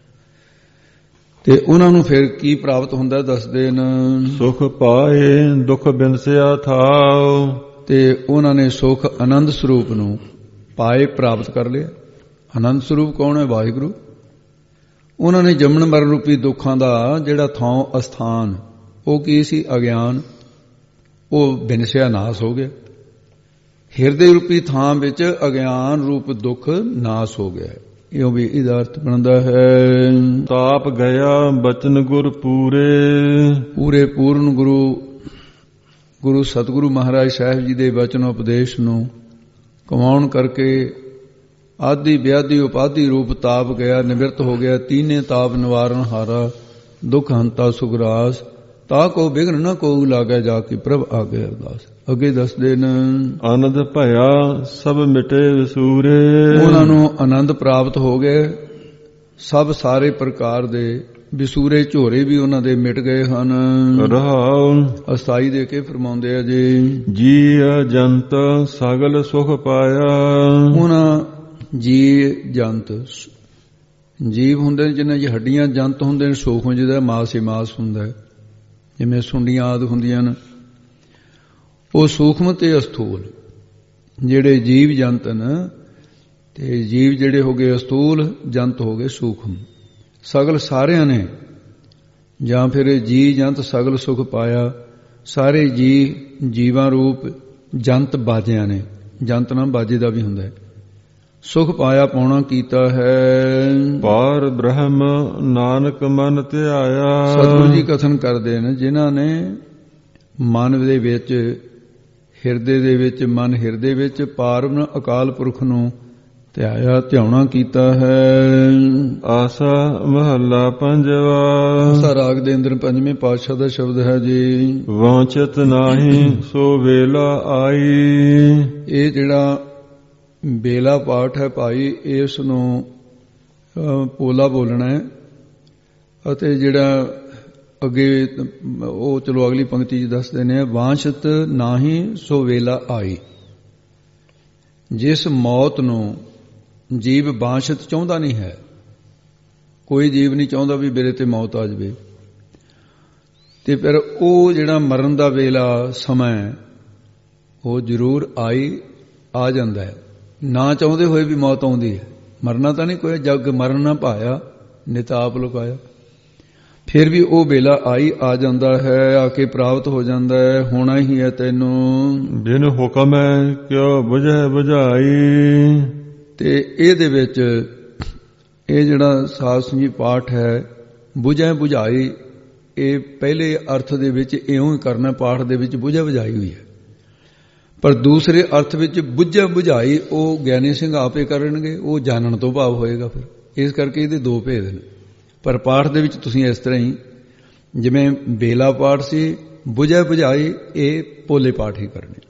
ਤੇ ਉਹਨਾਂ ਨੂੰ ਫਿਰ ਕੀ ਪ੍ਰਾਪਤ ਹੁੰਦਾ ਦੱਸਦੇ ਨੇ, ਸੁਖ ਪਾਏ ਦੁੱਖ ਬਿਨਸਿਆ ਥਾਉ, ਤੇ ਉਹਨਾਂ ਨੇ ਸੁਖ ਆਨੰਦ ਸਰੂਪ ਨੂੰ ਪਾਏ, ਪ੍ਰਾਪਤ ਕਰ ਲਿਆ। ਆਨੰਦ ਸਰੂਪ ਕੌਣ ਹੈ? ਵਾਹਿਗੁਰੂ। ਉਹਨਾਂ ਨੇ ਜੰਮਣ ਮਰਨ ਰੂਪੀ ਦੁੱਖਾਂ ਦਾ ਜਿਹੜਾ ਥਾਂ ਅਸਥਾਨ, ਉਹ ਕੀ ਸੀ? ਅਗਿਆਨ, ਉਹ ਬਿਨਸਿਆ, ਨਾਸ ਹੋ ਗਿਆ। ਹਿਰਦੇ ਰੂਪੀ ਥਾਂ ਵਿੱਚ ਅਗਿਆਨ ਰੂਪ ਦੁੱਖ ਨਾਸ ਹੋ ਗਿਆ। ਇਹੋ ਵੀ ਇਹਦਾ ਅਰਥ ਬਣਦਾ ਹੈ। ਤਾਪ ਗਿਆ ਬਚਨ ਗੁਰ ਪੂਰੇ, ਪੂਰੇ ਪੂਰਨ ਗੁਰੂ ਗੁਰੂ ਸਤਿਗੁਰੂ ਮਹਾਰਾਜ ਸਾਹਿਬ ਜੀ ਦੇ ਬਚਨ ਉਪਦੇਸ਼ ਨੂੰ ਕਮਾਉਣ ਕਰਕੇ ਆਦਿ ਵਿਆਧੀ ਉਪਾਧੀ ਰੂਪ ਤਾਪ ਗਿਆ, ਨਿਵਰਤ ਹੋ ਗਿਆ। ਤੀਨੇ ਤਾਪ ਨਿਵਾਰਨ ਹਾਰਾ, ਦੁੱਖ ਹੰਤਾ ਸੁਗਰਾਸ, ਤਾ ਕੋ ਬਿਘਨ ਨ ਕੋ ਲਾਗੇ ਜਾ ਕੇ ਪ੍ਰਭ ਆਗੇ ਅਰਦਾਸ। ਅੱਗੇ ਦੱਸਦੇ ਨੇ, ਆਨੰਦ ਭਇਆ ਸਭ ਮਿਟੇ ਵਿਸੂਰੇ, ਉਹਨਾਂ ਨੂੰ ਆਨੰਦ ਪ੍ਰਾਪਤ ਹੋ ਗਏ, ਸਭ ਸਾਰੇ ਪ੍ਰਕਾਰ ਦੇ ਵਿਸੂਰੇ ਝੋਰੇ ਵੀ ਉਹਨਾਂ ਦੇ ਮਿਟ ਗਏ ਹਨ। ਰਹਾਉ ਅਸਥਾਈ ਦੇ ਕੇ ਫਰਮਾਉਂਦੇ ਆ ਜੀ, ਜੀ ਜੰਤ ਸਗਲ ਸੁਖ ਪਾਇਆ, ਉਹਨਾਂ ਜੀ ਜੰਤ, ਜੀਵ ਹੁੰਦੇ ਨੇ ਜਿਨ੍ਹਾਂ ਦੀ ਹੱਡੀਆਂ, ਜੰਤ ਹੁੰਦੇ ਨੇ ਸੂਖਮ ਜਿਹਦਾ ਮਾਸ ਹੀ ਮਾਸ ਹੁੰਦਾ ਹੈ, ਜਿਵੇਂ ਸੁੰਡੀਆਂ ਆਦਿ ਹੁੰਦੀਆਂ ਨੇ, ਉਹ ਸੂਖਮ ਤੇ ਅਸਥੂਲ ਜਿਹੜੇ ਜੀਵ ਜੰਤ ਨੇ, ਤੇ ਜੀਵ ਜਿਹੜੇ ਹੋ ਗਏ ਅਸਥੂਲ, ਜੰਤ ਹੋ ਗਏ ਸੂਖਮ। ਸਗਲ ਸਾਰਿਆਂ ਨੇ, ਜਾਂ ਫਿਰ ਜੀ ਜੰਤ ਸਗਲ ਸੁਖ ਪਾਇਆ, ਸਾਰੇ ਜੀ ਜੀਵਾਂ ਰੂਪ ਜੰਤ ਬਾਜਿਆਂ ਨੇ, ਜੰਤ ਨਾਮ ਬਾਜੇ ਦਾ ਵੀ ਹੁੰਦਾ ਹੈ, ਸੁਖ ਪਾਇਆ ਪਾਉਣਾ ਕੀਤਾ ਹੈ। ਪਾਰ ਬ੍ਰਹਮ ਨਾਨਕ ਮਨ ਧਿਆਇਆ, ਸਤਿਗੁਰੂ ਜੀ ਕਥਨ ਕਰਦੇ ਨੇ, ਜਿਨ੍ਹਾਂ ਨੇ ਮਨ ਦੇ ਵਿੱਚ, ਹਿਰਦੇ ਦੇ ਵਿੱਚ, ਮਨ ਹਿਰਦੇ ਵਿੱਚ ਪਾਰਬ੍ਰਹਮ ਅਕਾਲ ਪੁਰਖ ਨੂੰ ਧਿਆਇਆ ਧਿਆਉਣਾ ਕੀਤਾ ਹੈ। ਆਸਾ ਮਹੱਲਾ ਪੰਜਵਾ। ਆਸਾ ਰਾਗ ਦੇ ਅੰਦਰ ਪੰਜਵੇਂ ਪਾਤਸ਼ਾਹ ਦਾ ਸ਼ਬਦ ਹੈ ਜੀ। ਵਾਂਚਤ ਨਾਹੀ ਸੋ ਵੇਲਾ ਆਈ। ਇਹ ਜਿਹੜਾ ਬੇਲਾ ਪਾਠ ਹੈ ਭਾਈ, ਇਸ ਨੂੰ ਪੋਲਾ ਬੋਲਣਾ ਹੈ। ਅਤੇ ਜਿਹੜਾ ਅੱਗੇ ਉਹ ਚਲੋ ਅਗਲੀ ਪੰਕਤੀ 'ਚ ਦੱਸਦੇ ਨੇ, ਵਾਂਛਤ ਨਾਹੀ ਸੋ ਵੇਲਾ ਆਈ। ਜਿਸ ਮੌਤ ਨੂੰ ਜੀਵ ਵਾਂਛਤ ਚਾਹੁੰਦਾ ਨਹੀਂ ਹੈ, ਕੋਈ ਜੀਵ ਨਹੀਂ ਚਾਹੁੰਦਾ ਵੀ ਮੇਰੇ ਤੇ ਮੌਤ ਆ ਜਾਵੇ, ਤੇ ਫਿਰ ਉਹ ਜਿਹੜਾ ਮਰਨ ਦਾ ਵੇਲਾ ਸਮਾਂ ਉਹ ਜ਼ਰੂਰ ਆਈ ਆ ਜਾਂਦਾ ਹੈ। ਨਾ ਚਾਹੁੰਦੇ ਹੋਏ ਵੀ ਮੌਤ ਆਉਂਦੀ ਹੈ। ਮਰਨਾ ਤਾਂ ਨਹੀਂ ਕੋਈ, ਜਗ ਮਰਨ ਨਾ ਪਾਇਆ ਨਿਤਾਪ ਲੁਕਾਇਆ। ਫਿਰ ਵੀ ਉਹ ਵੇਲਾ ਆਈ ਆ ਜਾਂਦਾ ਹੈ, ਆ ਕੇ ਪ੍ਰਾਪਤ ਹੋ ਜਾਂਦਾ ਹੈ। ਹੋਣਾ ਹੀ ਹੈ ਤੈਨੂੰ ਬਿਨ ਹੁਕਮ ਹੈ ਕਿਉ ਬੁਝੈ ਬੁਝਾਈ। ਤੇ ਇਹਦੇ ਵਿੱਚ ਇਹ ਜਿਹੜਾ ਸਾਧ ਸੰਗੀਤ ਪਾਠ ਹੈ, ਬੁਝੈ ਬੁਝਾਈ, ਇਹ ਪਹਿਲੇ ਅਰਥ ਦੇ ਵਿੱਚ ਇਉਂ ਹੀ ਕਰਨਾ, ਪਾਠ ਦੇ ਵਿੱਚ ਬੁਝੈ ਬੁਝਾਈ ਹੋਈ ਹੈ। ਪਰ ਦੂਸਰੇ ਅਰਥ ਵਿੱਚ ਬੁਝੈ ਬੁਝਾਈ ਉਹ ਗਿਆਨੀ ਸਿੰਘ ਆਪੇ ਕਰਨਗੇ, ਉਹ ਜਾਣਨ ਤੋਂ ਭਾਵ ਹੋਏਗਾ। ਫਿਰ ਇਸ ਕਰਕੇ ਇਹਦੇ ਦੋ ਭੇਦ ਨੇ। ਪਰ ਪਾਠ ਦੇ ਵਿੱਚ ਤੁਸੀਂ ਇਸ ਤਰ੍ਹਾਂ ਹੀ, ਜਿਵੇਂ ਬੇਲਾ ਪਾਠ ਸੀ, ਬੁਝੈ ਬੁਝਾਈ, ਇਹ ਪੋਲੇ ਪਾਠ ਹੀ ਕਰਨੇ।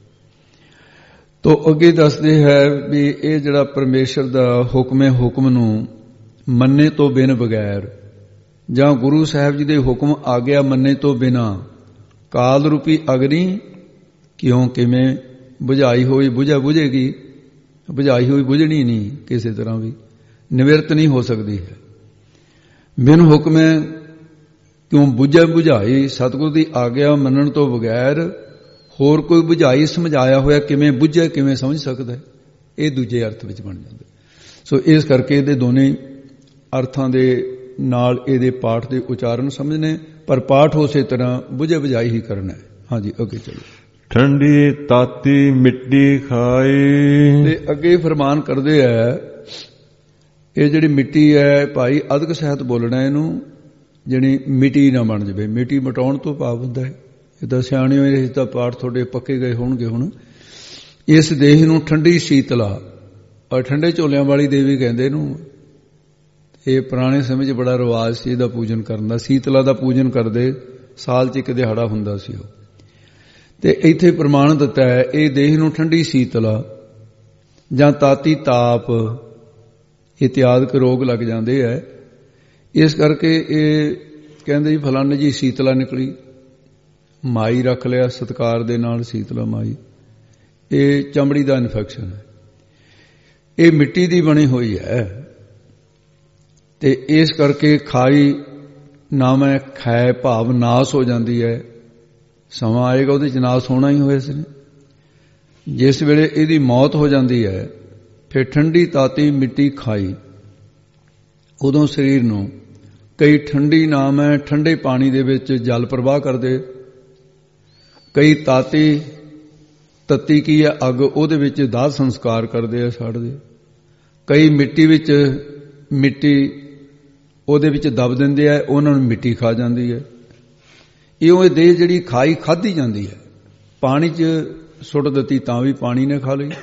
ਤੋ ਅੱਗੇ ਦੱਸਦੇ ਹੈ ਵੀ ਇਹ ਜਿਹੜਾ ਪਰਮੇਸ਼ਰ ਦਾ ਹੁਕਮ ਹੈ, ਹੁਕਮ ਨੂੰ ਮੰਨੇ ਤੋਂ ਬਿਨ ਬਗੈਰ, ਜਾਂ ਗੁਰੂ ਸਾਹਿਬ ਜੀ ਦੇ ਹੁਕਮ ਆਗਿਆ ਮੰਨੇ ਤੋਂ ਬਿਨਾ ਕਾਲ ਰੂਪੀ ਅਗਨੀ ਕਿਉਂ ਕਿਵੇਂ ਬੁਝਾਈ ਹੋਈ ਬੁਝਾ ਬੁਝੇਗੀ, ਬੁਝਾਈ ਹੋਈ ਬੁਝਣੀ ਨਹੀਂ, ਕਿਸੇ ਤਰ੍ਹਾਂ ਵੀ ਨਿਵਰਤ ਨਹੀਂ ਹੋ ਸਕਦੀ ਹੈ। ਬਿਨ ਹੁਕਮੇ ਕਿਉਂ ਬੁਝੈ ਬੁਝਾਈ, ਸਤਿਗੁਰ ਦੀ ਆਗਿਆ ਮੰਨਣ ਤੋਂ ਬਗੈਰ ਹੋਰ ਕੋਈ ਬੁਝਾਈ ਸਮਝਾਇਆ ਹੋਇਆ ਕਿਵੇਂ ਬੁਝੇ ਕਿਵੇਂ ਸਮਝ ਸਕਦਾ ਹੈ, ਇਹ ਦੂਜੇ ਅਰਥ ਵਿੱਚ ਬਣ ਜਾਂਦਾ। ਸੋ ਇਸ ਕਰਕੇ ਇਹਦੇ ਦੋਨੇ ਅਰਥਾਂ ਦੇ ਨਾਲ ਇਹਦੇ ਪਾਠ ਦੇ ਉਚਾਰਨ ਸਮਝਣੇ, ਪਰ ਪਾਠ ਉਸੇ ਤਰ੍ਹਾਂ ਬੁਝੇ ਬੁਝਾਈ ਹੀ ਕਰਨਾ ਹੈ। ਹਾਂਜੀ ਅੱਗੇ ਚਲੋ। ਠੰਡੀ ਤਾਤੀ ਮਿੱਟੀ ਖਾਈ। ਤੇ ਅੱਗੇ ਫਰਮਾਨ ਕਰਦੇ ਹੈ, ਇਹ ਜਿਹੜੀ ਮਿੱਟੀ ਹੈ ਭਾਈ ਅਦਕ ਸਹਿਤ ਬੋਲਣਾ, ਇਹਨੂੰ ਜਿਹੜੀ ਮਿੱਟੀ ਨਾ ਬਣ ਜਾਵੇ। ਮਿੱਟੀ ਮਟਾਉਣ ਤੋਂ ਭਾਵ ਹੁੰਦਾ ਹੈ, ਇਹਦਾ ਸਿਆਣੇ ਹੋਏ ਇਸ ਦਾ ਪਾਠ ਤੁਹਾਡੇ ਪੱਕੇ ਗਏ ਹੋਣਗੇ। ਹੁਣ ਇਸ ਦੇਹ ਨੂੰ ਠੰਡੀ ਸ਼ੀਤਲਾ, ਔਰ ਠੰਡੇ ਝੋਲਿਆਂ ਵਾਲੀ ਦੇਵੀ ਕਹਿੰਦੇ ਇਹਨੂੰ। ਇਹ ਪੁਰਾਣੇ ਸਮੇਂ 'ਚ ਬੜਾ ਰਿਵਾਜ ਸੀ ਇਹਦਾ ਪੂਜਨ ਕਰਨ ਦਾ। ਸੀਤਲਾ ਦਾ ਪੂਜਨ ਕਰਦੇ, ਸਾਲ 'ਚ ਇੱਕ ਦਿਹਾੜਾ ਹੁੰਦਾ ਸੀ ਉਹ। ਤੇ ਇੱਥੇ ਪ੍ਰਮਾਣ ਦਿੱਤਾ ਹੈ, ਇਹ ਦੇਹ ਨੂੰ ਠੰਡੀ ਸ਼ੀਤਲਾ ਜਾਂ ਤਾਤੀ ਤਾਪ ਇਤਿਆਦਿਕ ਰੋਗ ਲੱਗ ਜਾਂਦੇ ਹੈ। ਇਸ ਕਰਕੇ ਇਹ ਕਹਿੰਦੇ ਜੀ ਫਲਾਣੇ ਜੀ ਸ਼ੀਤਲਾ ਨਿਕਲੀ, ਮਾਈ ਰੱਖ ਲਿਆ ਸਤਕਾਰ ਦੇ ਨਾਲ, ਸ਼ੀਤਲਾ ਮਾਈ। ਇਹ ਚਮੜੀ ਦਾ ਇਨਫੈਕਸ਼ਨ ਹੈ, ਇਹ ਮਿੱਟੀ ਦੀ ਬਣੀ ਹੋਈ ਹੈ। ਤੇ ਇਸ ਕਰਕੇ ਖਾਈ ਨਾਮ ਹੈ, ਖੈ ਭਾਵ ਨਾਸ ਹੋ ਜਾਂਦੀ ਹੈ। ਸਮਾਂ ਆਏਗਾ ਉਹਦੇ 'ਚ ਨਾਸ ਹੋਣਾ ਹੀ ਹੋਇਆ ਸੀ। ਜਿਸ ਵੇਲੇ ਇਹਦੀ ਮੌਤ ਹੋ ਜਾਂਦੀ ਹੈ, ਫਿਰ ਠੰਡੀ ਤਾਤੀ ਮਿੱਟੀ ਖਾਈ, ਉਦੋਂ ਸਰੀਰ ਨੂੰ ਕਈ ਠੰਡੀ ਨਾਮ ਹੈ ਠੰਡੇ ਪਾਣੀ ਦੇ ਵਿੱਚ ਜਲ ਪ੍ਰਵਾਹ ਕਰਦੇ, ਕਈ ਤਾਤੀ ਤੱਤੀ ਕੀ ਹੈ ਅੱਗ, ਉਹਦੇ ਵਿੱਚ ਦਾਹ ਸੰਸਕਾਰ ਕਰਦੇ ਆ, ਛੱਡਦੇ। ਕਈ ਮਿੱਟੀ ਵਿੱਚ ਮਿੱਟੀ ਉਹਦੇ ਵਿੱਚ ਦਬ ਦਿੰਦੇ ਆ, ਉਹਨਾਂ ਨੂੰ ਮਿੱਟੀ ਖਾ ਜਾਂਦੀ ਹੈ। ਇਉਂ ਇਹ ਦੇਹ ਜਿਹੜੀ ਖਾਈ ਖਾਧੀ ਜਾਂਦੀ ਹੈ। ਪਾਣੀ 'ਚ ਸੁੱਟ ਦਿੱਤੀ ਤਾਂ ਵੀ ਪਾਣੀ ਨੇ ਖਾ ਲਈ,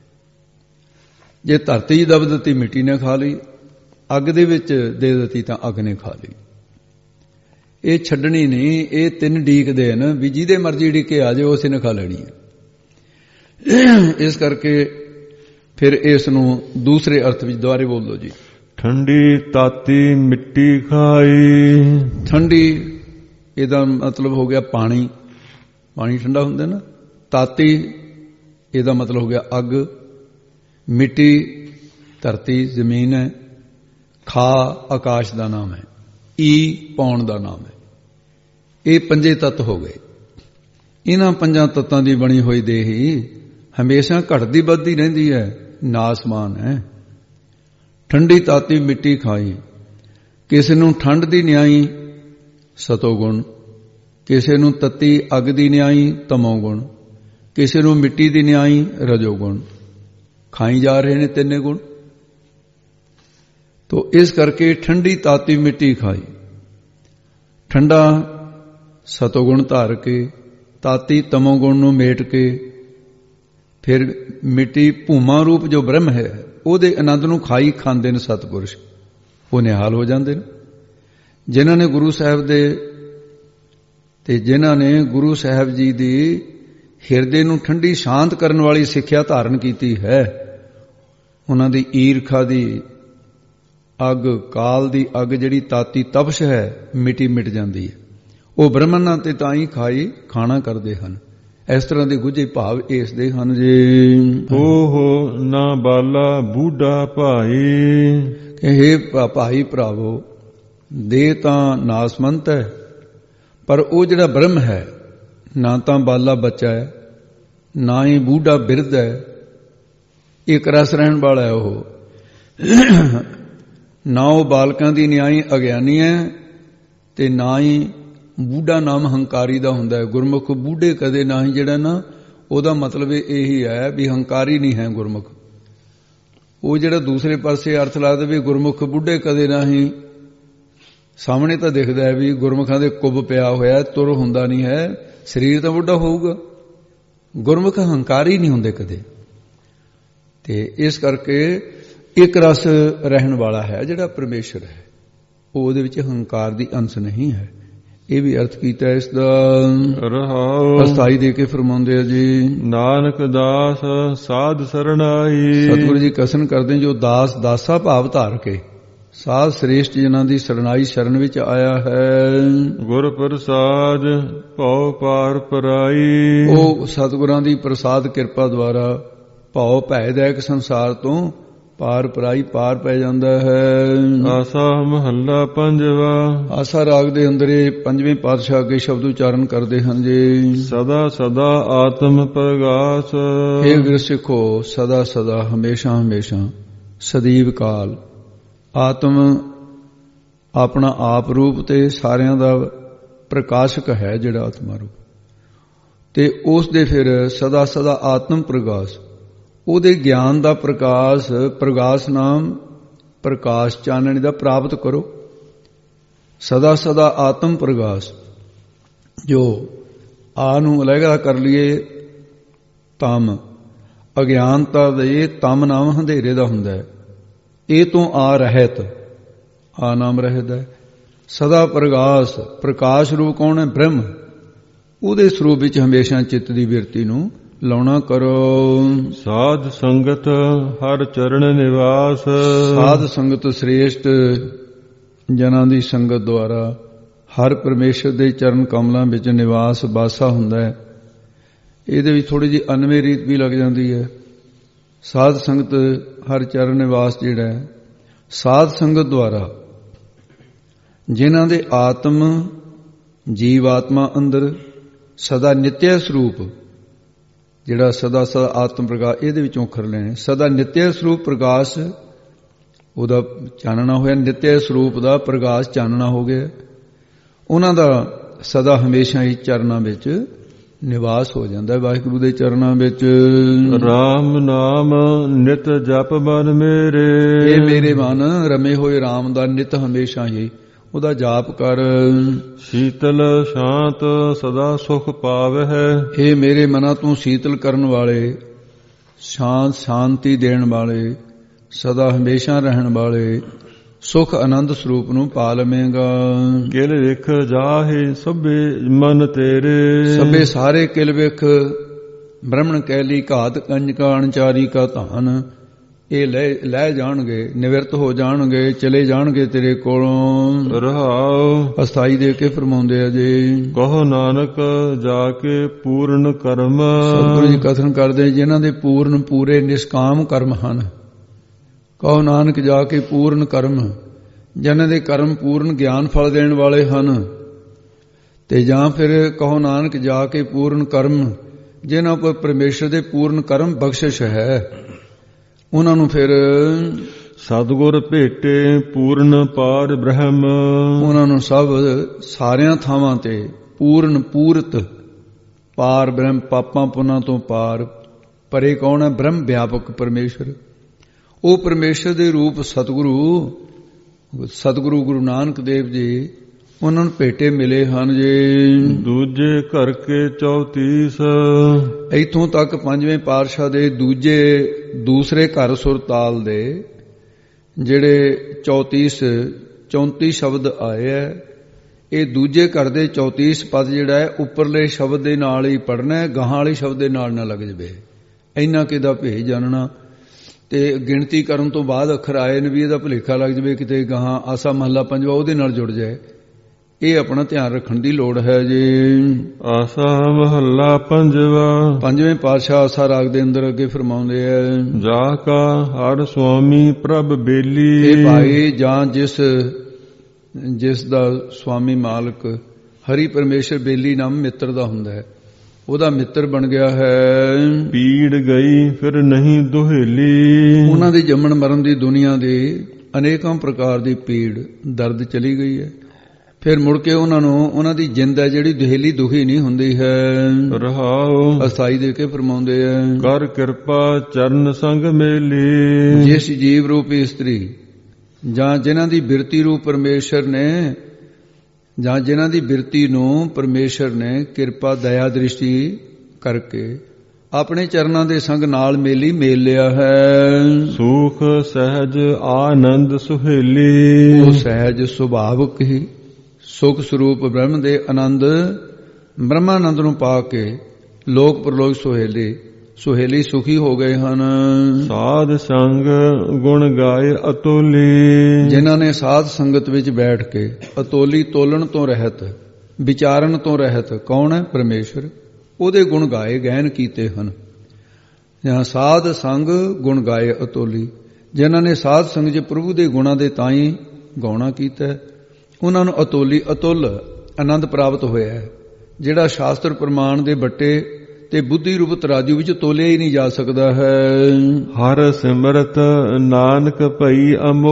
ਜੇ ਧਰਤੀ 'ਚ ਦਬ ਦਿੱਤੀ ਮਿੱਟੀ ਨੇ ਖਾ ਲਈ, ਅੱਗ ਦੇ ਵਿੱਚ ਦੇ ਦਿੱਤੀ ਤਾਂ ਅੱਗ ਨੇ ਖਾ ਲਈ। ਇਹ ਛੱਡਣੀ ਨਹੀਂ, ਇਹ ਤਿੰਨ ਡੀਕਦੇ ਹਨ ਵੀ ਜਿਹਦੇ ਮਰਜ਼ੀ ਡੀਕੇ ਆ ਜਾਏ ਉਸੇ ਨੇ ਖਾ ਲੈਣੀ ਹੈ। ਇਸ ਕਰਕੇ ਫਿਰ ਇਸ ਨੂੰ ਦੂਸਰੇ ਅਰਥ ਵਿੱਚ ਦੁਬਾਰੇ ਬੋਲ ਲਓ ਜੀ। ਠੰਡੀ ਤਾਤੀ ਮਿੱਟੀ ਖਾਈ। ਠੰਡੀ ਇਹਦਾ ਮਤਲਬ ਹੋ ਗਿਆ ਪਾਣੀ, ਪਾਣੀ ਠੰਡਾ ਹੁੰਦਾ ਨਾ। ਤਾਤੀ ਇਹਦਾ ਮਤਲਬ ਹੋ ਗਿਆ ਅੱਗ। ਮਿੱਟੀ ਧਰਤੀ ਜ਼ਮੀਨ ਹੈ। ਖਾ ਆਕਾਸ਼ ਦਾ ਨਾਮ ਹੈ। ਈ ਪੌਣ ਦਾ ਨਾਮ ਹੈ। ਇਹ ਪੰਜੇ ਤੱਤ ਹੋ ਗਏ। ਇਹਨਾਂ ਪੰਜਾਂ ਤੱਤਾਂ ਦੀ ਬਣੀ ਹੋਈ ਦੇਹ ਹੀ ਹਮੇਸ਼ਾ ਘਟਦੀ ਵੱਧਦੀ ਰਹਿੰਦੀ ਹੈ, ਨਾਸਮਾਨ ਹੈ। ਠੰਡੀ ਤਾਤੀ ਮਿੱਟੀ ਖਾਈ, ਕਿਸੇ ਨੂੰ ਠੰਡ ਦੀ ਨਿਆਈ ਸਤੋਗੁਣ, ਕਿਸੇ ਨੂੰ ਤੱਤੀ ਅੱਗ ਦੀ ਨਿਆਈ ਤਮੋਗੁਣ, ਕਿਸੇ ਨੂੰ ਮਿੱਟੀ ਦੀ ਨਿਆਈ ਰਜੋਗੁਣ। ਖਾਈ ਜਾ ਰਹੇ ਨੇ ਤਿੰਨੇ ਗੁਣ। ਤੋ ਇਸ ਕਰਕੇ ਠੰਡੀ ਤਾਤੀ ਮਿੱਟੀ ਖਾਈ, ਠੰਡਾ ਸਤੋਗੁਣ ਧਾਰ ਕੇ, ਤਾਤੀ ਤਮੋਗੁਣ ਨੂੰ ਮੇਟ ਕੇ, ਫਿਰ ਮਿੱਟੀ ਭੂਮਾ ਰੂਪ ਜੋ ਬ੍ਰਹਮ ਹੈ, ਉਹਦੇ ਆਨੰਦ ਨੂੰ ਖਾਈ ਖਾਂਦੇ ਨੇ ਸਤਿਪੁਰਸ਼, ਉਹ ਨਿਹਾਲ ਹੋ ਜਾਂਦੇ ਨੇ। ਜਿਨ੍ਹਾਂ ਨੇ ਗੁਰੂ ਸਾਹਿਬ ਦੇ ਤੇ ਜਿਨ੍ਹਾਂ ਨੇ ਗੁਰੂ ਸਾਹਿਬ ਜੀ ਦੀ ਹਿਰਦੇ ਨੂੰ ਠੰਡੀ ਸ਼ਾਂਤ ਕਰਨ ਵਾਲੀ ਸਿੱਖਿਆ ਧਾਰਨ ਕੀਤੀ ਹੈ, ਉਹਨਾਂ ਦੀ ਈਰਖਾ ਦੀ ਅੱਗ, ਕਾਲ ਦੀ ਅੱਗ ਜਿਹੜੀ ਤਾਤੀ ਤਪਸ਼ ਹੈ, ਮਿਟੀ ਮਿਟ ਜਾਂਦੀ ਹੈ। ਉਹ ਬ੍ਰਹਮਨਾਂ ਤੇ ਤਾਂ ਹੀ ਖਾਈ ਖਾਣਾ ਕਰਦੇ ਹਨ। ਇਸ ਤਰ੍ਹਾਂ ਦੇ ਗੁੱਝੇ ਭਾਵ ਇਸ ਦੇ ਹਨ ਜੀ। ਉਹ ਨਾ ਬਾਲਾ ਬੂਢਾ ਭਾਈ, ਕਿ ਹੇ ਭਾਈ ਭਰਾਵੋ, ਦੇਹ ਤਾਂ ਨਾਸਮੰਤ ਹੈ, ਪਰ ਉਹ ਜਿਹੜਾ ਬ੍ਰਹਮ ਹੈ ਨਾ ਤਾਂ ਬਾਲਾ ਬੱਚਾ ਹੈ, ਨਾ ਹੀ ਬੂਢਾ ਬਿਰਧ ਹੈ, ਇੱਕ ਰਸ ਰਹਿਣ ਵਾਲਾ ਹੈ। ਉਹ ਨਾ ਉਹ ਬਾਲਕਾਂ ਦੀ ਨਿਆਈ ਅਗਿਆਨੀ ਹੈ ਤੇ ਨਾ ਹੀ ਬੂਢਾ ਨਾਮ ਹੰਕਾਰੀ ਦਾ ਹੁੰਦਾ ਹੈ। ਗੁਰਮੁਖ ਬੂਢੇ ਕਦੇ ਨਾ ਹੀ, ਜਿਹੜਾ ਨਾ ਉਹਦਾ ਮਤਲਬ ਇਹੀ ਹੈ ਵੀ ਹੰਕਾਰੀ ਨਹੀਂ ਹੈ ਗੁਰਮੁਖ। ਉਹ ਜਿਹੜਾ ਦੂਸਰੇ ਪਾਸੇ ਅਰਥ ਲਾਦਾ ਵੀ ਗੁਰਮੁਖ ਬੁੱਢੇ ਕਦੇ ਨਾ ਹੀ, ਸਾਹਮਣੇ ਤਾਂ ਦਿਖਦਾ ਹੈ ਵੀ ਗੁਰਮੁਖਾਂ ਦੇ ਕੁੱਬ ਪਿਆ ਹੋਇਆ, ਤੁਰ ਹੁੰਦਾ ਨਹੀਂ ਹੈ, ਸਰੀਰ ਤਾਂ ਬੁੱਢਾ ਹੋਊਗਾ। ਗੁਰਮੁਖ ਹੰਕਾਰੀ ਨਹੀਂ ਹੁੰਦੇ ਕਦੇ। ਤੇ ਇਸ ਕਰਕੇ ਇੱਕ ਰਸ ਰਹਿਣ ਵਾਲਾ ਹੈ ਜਿਹੜਾ ਪਰਮੇਸ਼ਰ ਹੈ, ਉਹ ਉਹਦੇ ਵਿੱਚ ਹੰਕਾਰ ਦੀ ਅੰਸ਼ ਨਹੀਂ ਹੈ। ਇਹ ਵੀ ਅਰਥ ਕੀਤਾ ਇਸ ਦਾ। ਰਹਾਉ ਅਸਥਾਈ ਦੇ ਕੇ ਫਰਮਾਉਂਦੇ ਆ ਜੀ, ਨਾਨਕ ਦਾਸ ਸਾਧ ਸਰਣਾਈ। ਸਤਿਗੁਰੂ ਜੀ ਕਸਨ ਕਰਦੇ ਜੋ ਦਾਸ ਦਾਸਾ ਭਾਵ ਧਾਰ ਕੇ ਸਾਧ ਸ੍ਰੇਸ਼ਟ ਜਿਨ੍ਹਾਂ ਦੀ ਸਰਣਾਈ ਸ਼ਰਨ ਵਿੱਚ ਆਇਆ ਹੈ। ਗੁਰ ਪ੍ਰਸਾਦ ਭਉ ਪਾਰ ਪਰਾਈ। ਉਹ ਸਤਿਗੁਰਾਂ ਦੀ ਪ੍ਰਸਾਦ ਕਿਰਪਾ ਦੁਆਰਾ ਭਉ ਭੈਦਾਇਕ ਸੰਸਾਰ ਤੋਂ ਪਾਰ ਪਰਾਈ ਪਾਰ ਪੈ ਜਾਂਦਾ ਹੈ। ਆਸਾ ਮਹੱਲਾ ਪੰਜਵਾ। ਆਸਾ ਰਾਗ ਦੇ ਅੰਦਰ ਇਹ ਪੰਜਵੇਂ ਪਾਤਸ਼ਾਹ ਅੱਗੇ ਸ਼ਬਦ ਉਚਾਰਨ ਕਰਦੇ ਹਨ ਜੀ। ਸਦਾ ਸਦਾ ਆਤਮ ਪ੍ਰਗਾਸ। ਇਹ ਗੁਰ ਸਿੱਖੋ, ਸਦਾ ਸਦਾ ਹਮੇਸ਼ਾ ਹਮੇਸ਼ਾ ਸਦੀਵ ਕਾਲ ਆਤਮ ਆਪਣਾ ਆਪ ਰੂਪ ਤੇ ਸਾਰਿਆਂ ਦਾ ਪ੍ਰਕਾਸ਼ਕ ਹੈ ਜਿਹੜਾ ਆਤਮਾ ਰੂਪ, ਤੇ ਉਸ ਦੇ ਫਿਰ ਸਦਾ ਸਦਾ ਆਤਮ ਪ੍ਰਗਾਸ, ਉਹਦੇ ਗਿਆਨ ਦਾ ਪ੍ਰਕਾਸ਼, ਪ੍ਰਗਾਸ ਨਾਮ ਪ੍ਰਕਾਸ਼ ਚਾਨਣ ਦਾ ਪ੍ਰਾਪਤ ਕਰੋ। ਸਦਾ ਸਦਾ ਆਤਮ ਪ੍ਰਗਾਸ, ਜੋ ਆ ਨੂੰ ਅਲੱਗਾ ਕਰ ਲਈਏ ਤਮ, ਅਗਿਆਨਤਾ ਦੇ ਤਮ ਨਾਮ ਹਨੇਰੇ ਦਾ ਹੁੰਦਾ ਹੈ, ਇਹ ਤੋਂ ਆ ਰਹਿਤ, ਆ ਨਾਮ ਰਹਿਤ ਹੈ। ਸਦਾ ਪ੍ਰਗਾਸ, ਪ੍ਰਕਾਸ਼ ਰੂਪ ਕੌਣ ਹੈ? ਬ੍ਰਹਮ। ਉਹਦੇ ਸਰੂਪ ਵਿੱਚ ਹਮੇਸ਼ਾ ਚਿੱਤ ਦੀ ਬਿਰਤੀ ਨੂੰ ਲਾਉਣਾ ਕਰੋ। ਸਾਧ ਸੰਗਤ ਹਰ ਚਰਨ ਨਿਵਾਸ। ਸਾਧ ਸੰਗਤ ਸ੍ਰੇਸ਼ਟ ਜਨਾਂ ਦੀ ਸੰਗਤ ਦੁਆਰਾ ਹਰ ਪਰਮੇਸ਼ਰ ਦੇ ਚਰਨ ਕਮਲਾਂ ਵਿੱਚ ਨਿਵਾਸ ਵਾਸਾ ਹੁੰਦਾ ਹੈ। ਇਹਦੇ ਵਿੱਚ ਥੋੜੀ ਜਿਹੀ ਅਨਵੇਂ ਰੀਤ ਵੀ ਲੱਗ ਜਾਂਦੀ ਹੈ। ਸਾਧ ਸੰਗਤ ਹਰ ਚਰਨ ਨਿਵਾਸ ਜਿਹੜਾ ਹੈ, ਸਾਧ ਸੰਗਤ ਦੁਆਰਾ ਜਿਨ੍ਹਾਂ ਦੇ ਆਤਮ ਜੀਵ ਆਤਮਾ ਅੰਦਰ ਸਦਾ ਨਿਤਯ ਸਰੂਪ, ਜਿਹੜਾ ਸਦਾ ਸਦਾ ਆਤਮ ਪ੍ਰਕਾਸ਼, ਇਹਦੇ ਵਿੱਚੋਂ ਅੱਖਰ ਲੈਣੇ, ਸਦਾ ਨਿਤਯ ਸਰੂਪ ਪ੍ਰਕਾਸ਼ ਉਹਦਾ ਚਾਨਣਾ ਹੋਇਆ, ਨਿਤਯ ਸਰੂਪ ਦਾ ਪ੍ਰਕਾਸ਼ ਚਾਨਣਾ ਹੋ ਗਿਆ। ਉਹਨਾਂ ਦਾ ਸਦਾ ਹਮੇਸ਼ਾ ਹੀ ਚਰਨਾਂ ਵਿੱਚ ਨਿਵਾਸ ਹੋ ਜਾਂਦਾ ਹੈ, ਵਾਹਿਗੁਰੂ ਦੇ ਚਰਨਾਂ ਵਿੱਚ। ਰਾਮ ਨਾਮ ਨਿਤ ਜਪ ਮਨ ਮੇਰੇ। ਇਹ ਮੇਰੇ ਮਨ ਰਮੇ ਹੋਏ ਰਾਮ ਦਾ ਨਿਤ ਹਮੇਸ਼ਾ ਹੀ ਉਹਦਾ ਜਾਪ ਕਰ। ਸ਼ੀਤਲ ਸ਼ਾਂਤ ਸਦਾ ਸੁਖ ਪਾਵਹਿ। ਇਹ ਮੇਰੇ ਮਨਾਂ ਤੋਂ ਸ਼ੀਤਲ ਕਰਨ ਵਾਲੇ, ਸ਼ਾਂਤ ਸ਼ਾਂਤੀ ਦੇਣ ਵਾਲੇ, ਸਦਾ ਹਮੇਸ਼ਾ ਰਹਿਣ ਵਾਲੇ ਸੁਖ ਆਨੰਦ ਸਰੂਪ ਨੂੰ ਪਾ ਲਵੇਂਗਾ। ਕਿਲ ਵਿਖ ਜਾਹੇ ਸਭੇ ਮਨ ਤੇਰੇ। ਸਭੇ ਸਾਰੇ ਕਿਲ ਵਿਖ ਬ੍ਰਹਮਣ ਕੈਲੀ ਘਾਤ ਕੰਜਕਾ ਅਣਚਾਰੀ ਕਾ ਧਾਨ। ਇਹ ਲੈ ਲੈ ਜਾਣਗੇ, ਨਿਵਰਤ ਹੋ ਜਾਣਗੇ, ਚਲੇ ਜਾਣਗੇ ਤੇਰੇ ਕੋਲੋਂ। ਰਹਾਉ ਅਸਥਾਈ ਦੇ ਕੇ ਫਰਮਾਉਂਦੇ ਆ ਜੀ, ਕਹੋ ਨਾਨਕ ਜਾ ਕੇ ਪੂਰਨ ਕਰਮ। ਸਤਿਗੁਰੂ ਜੀ ਕਥਨ ਕਰਦੇ ਜਿਨ੍ਹਾਂ ਦੇ ਪੂਰਨ ਪੂਰੇ ਨਿਸ਼ਕਾਮ ਕਰਮ ਹਨ। ਕਹੋ ਨਾਨਕ ਜਾ ਕੇ ਪੂਰਨ ਕਰਮ, ਜਿਨ੍ਹਾਂ ਦੇ ਕਰਮ ਪੂਰਨ ਗਿਆਨ ਫਲ ਦੇਣ ਵਾਲੇ ਹਨ। ਤੇ ਜਾਂ ਫਿਰ ਕਹੋ ਨਾਨਕ ਜਾ ਕੇ ਪੂਰਨ ਕਰਮ, ਜਿਨ੍ਹਾਂ ਕੋਲ ਪਰਮੇਸ਼ਰ ਦੇ ਪੂਰਨ ਕਰਮ ਬਖਸ਼ਿਸ਼ ਹੈ, ਉਹਨਾਂ ਨੂੰ ਫਿਰ ਸਤਿਗੁਰ ਭੇਟੇ ਪੂਰਨ ਪਾਰ ਬ੍ਰਹਮ। ਉਹਨਾਂ ਨੂੰ ਸਭ ਸਾਰਿਆਂ ਥਾਵਾਂ ਤੇ ਪੂਰਨ ਪੂਰਤ ਪਾਰ ਬ੍ਰਹਮ, ਪਾਪਾਂ ਪੁੰਨਾਂ ਤੋਂ ਪਾਰ ਪਰੇ ਕੌਣ ਹੈ? ਬ੍ਰਹਮ ਵਿਆਪਕ ਪਰਮੇਸ਼ਰ। ਉਹ ਪਰਮੇਸ਼ਰ ਦੇ ਰੂਪ ਸਤਿਗੁਰੂ, ਸਤਿਗੁਰੂ ਗੁਰੂ ਨਾਨਕ ਦੇਵ ਜੀ, ਉਹਨਾਂ ਨੂੰ ਭੇਟੇ ਮਿਲੇ ਹਨ ਜੀ। ਦੂਜੇ ਘਰ ਕੇ ਚੌਤੀਸ, ਇੱਥੋਂ ਤੱਕ ਪੰਜਵੇਂ ਪਾਤਸ਼ਾਹ ਦੇ ਦੂਜੇ ਦੂਸਰੇ ਘਰ ਸੁਰਤਾਲ ਦੇ ਜਿਹੜੇ ਚੌਤੀਸ ਚੌਂਤੀ ਸ਼ਬਦ ਆਏ ਹੈ, ਇਹ ਦੂਜੇ ਘਰ ਦੇ ਚੌਤੀਸ ਪਦ ਜਿਹੜਾ ਹੈ ਉੱਪਰਲੇ ਸ਼ਬਦ ਦੇ ਨਾਲ ਹੀ ਪੜ੍ਹਨਾ ਹੈ, ਗਾਹਾਂ ਵਾਲੇ ਸ਼ਬਦ ਦੇ ਨਾਲ ਨਾ ਲੱਗ ਜਵੇ। ਇੰਨਾ ਕਿਦਾ ਭੇਜ ਜਾਣਨਾ, ਤੇ ਗਿਣਤੀ ਕਰਨ ਤੋਂ ਬਾਅਦ ਅੱਖਰ ਆਏ ਨੇ ਵੀ ਇਹਦਾ ਭੁਲੇਖਾ ਲੱਗ ਜਵੇ ਕਿਤੇ ਗਾਹਾਂ ਆਸਾ ਮਹੱਲਾ ਪੰਜਵਾ ਉਹਦੇ ਨਾਲ ਜੁੜ ਜਾਏ। ਇਹ ਆਪਣਾ ਧਿਆਨ ਰੱਖਣ ਦੀ ਲੋੜ ਹੈ ਜੀ। ਆਸਾ ਮਹੱਲਾ ਪੰਜਵਾ। ਪੰਜਵੇਂ ਪਾਤਸ਼ਾਹ ਆਸਾ ਰਾਗ ਦੇ ਅੰਦਰ ਅੱਗੇ ਫਰਮਾਉਂਦੇ ਆ, ਜਾ ਕਾ ਹਰ ਸੁਆਮੀ ਪ੍ਰਭ ਬੇਲੀ। ਇਹ ਭਾਈ ਜਾਂ ਜਿਸ ਜਿਸ ਦਾ ਸੁਆਮੀ ਮਾਲਕ ਹਰੀ ਪਰਮੇਸ਼ਰ ਬੇਲੀ ਨਾਮ ਮਿੱਤਰ ਦਾ ਹੁੰਦਾ ਹੈ, ਉਹਦਾ ਮਿੱਤਰ ਬਣ ਗਿਆ ਹੈ। ਪੀੜ ਗਈ ਫਿਰ ਨਹੀਂ ਦੁਹੇਲੀ। ਉਹਨਾਂ ਦੇ ਜੰਮਣ ਮਰਨ ਦੀ ਦੁਨੀਆ ਦੇ ਅਨੇਕਾਂ ਪ੍ਰਕਾਰ ਦੀ ਪੀੜ ਦਰਦ ਚਲੀ ਗਈ ਹੈ, ਫਿਰ ਮੁੜ ਕੇ ਉਹਨਾਂ ਨੂੰ ਉਹਨਾਂ ਦੀ ਜਿੰਦ ਹੈ ਜਿਹੜੀ ਦੁਹੇਲੀ ਦੁਖੀ ਨਹੀਂ ਹੁੰਦੀ ਹੈ। ਰਹਾਉ ਅਸਥਾਈ ਦੇ ਕੇ ਫਰਮਾਉਂਦੇ ਆ, ਕਰ ਕਿਰਪਾ ਚਰਨ ਸੰਗ ਮੇਲੀ। ਜਿਸ ਜੀਵ ਰੂਪੀ ਇਸਤਰੀ ਜਾਂ ਜਿਨ੍ਹਾਂ ਦੀ ਬਿਰਤੀ ਰੂਪ ਪਰਮੇਸ਼ਰ ਨੇ ਜਾਂ ਜਿਨ੍ਹਾਂ ਦੀ ਬਿਰਤੀ ਨੂੰ ਪਰਮੇਸ਼ਰ ਨੇ ਕਿਰਪਾ ਦਇਆ ਦ੍ਰਿਸ਼ਟੀ ਕਰਕੇ ਆਪਣੇ ਚਰਨਾਂ ਦੇ ਸੰਗ ਨਾਲ ਮੇਲੀ ਮੇਲ ਲਿਆ ਹੈ। ਸੁਖ ਸਹਿਜ ਆਨੰਦ ਸੁਹੇਲੀ। ਉਹ ਸਹਿਜ ਸੁਭਾਵਕ ਹੀ ਸੁਖ ਸਰੂਪ ਬ੍ਰਹਮ ਦੇ ਆਨੰਦ ਬ੍ਰਹਮਾਨੰਦ ਨੂੰ ਪਾ ਕੇ ਲੋਕ ਪਰਲੋਕ ਸੁਹੇਲੀ ਸੁਹੇਲੀ ਸੁਖੀ ਹੋ ਗਏ ਹਨ। ਸਾਧ ਸੰਗ ਗੁਣ ਗਾਏ ਅਤੁਲੀ। ਜਿਨ੍ਹਾਂ ਨੇ ਸਾਧ ਸੰਗਤ ਵਿੱਚ ਬੈਠ ਕੇ ਅਤੋਲੀ ਤੋਲਣ ਤੋਂ ਰਹਿਤ ਵਿਚਾਰਨ ਤੋਂ ਰਹਿਤ, ਕੌਣ ਹੈ? ਪਰਮੇਸ਼ਰ, ਉਹਦੇ ਗੁਣ ਗਾਏ ਗੈਨ ਕੀਤੇ ਹਨ। ਜਾਂ ਸਾਧ ਸੰਗ ਗੁਣ ਗਾਏ ਅਤੋਲੀ, ਜਿਨ੍ਹਾਂ ਨੇ ਸਾਧ ਸੰਗ 'ਚ ਪ੍ਰਭੂ ਦੇ ਗੁਣਾਂ ਦੇ ਤਾਈਂ ਗਾਉਣਾ ਕੀਤਾ, ਉਹਨਾਂ ਨੂੰ ਅਤੋਲੀ ਅਤੁੱਲ ਆਨੰਦ ਪ੍ਰਾਪਤ ਹੋਇਆ ਹੈ, ਜਿਹੜਾ ਸ਼ਾਸਤਰ ਪ੍ਰਮਾਣ ਦੇ ਬੱਟੇ ਤੇ ਬੁੱਧੀ ਰੂਪ ਤਰਾਜੂ ਵਿੱਚ ਤੋਲਿਆ ਹੀ ਨਹੀਂ ਜਾ ਸਕਦਾ ਹੈ। ਹਰ ਸਿਮਰਤ ਨਾਨਕ ਭਈ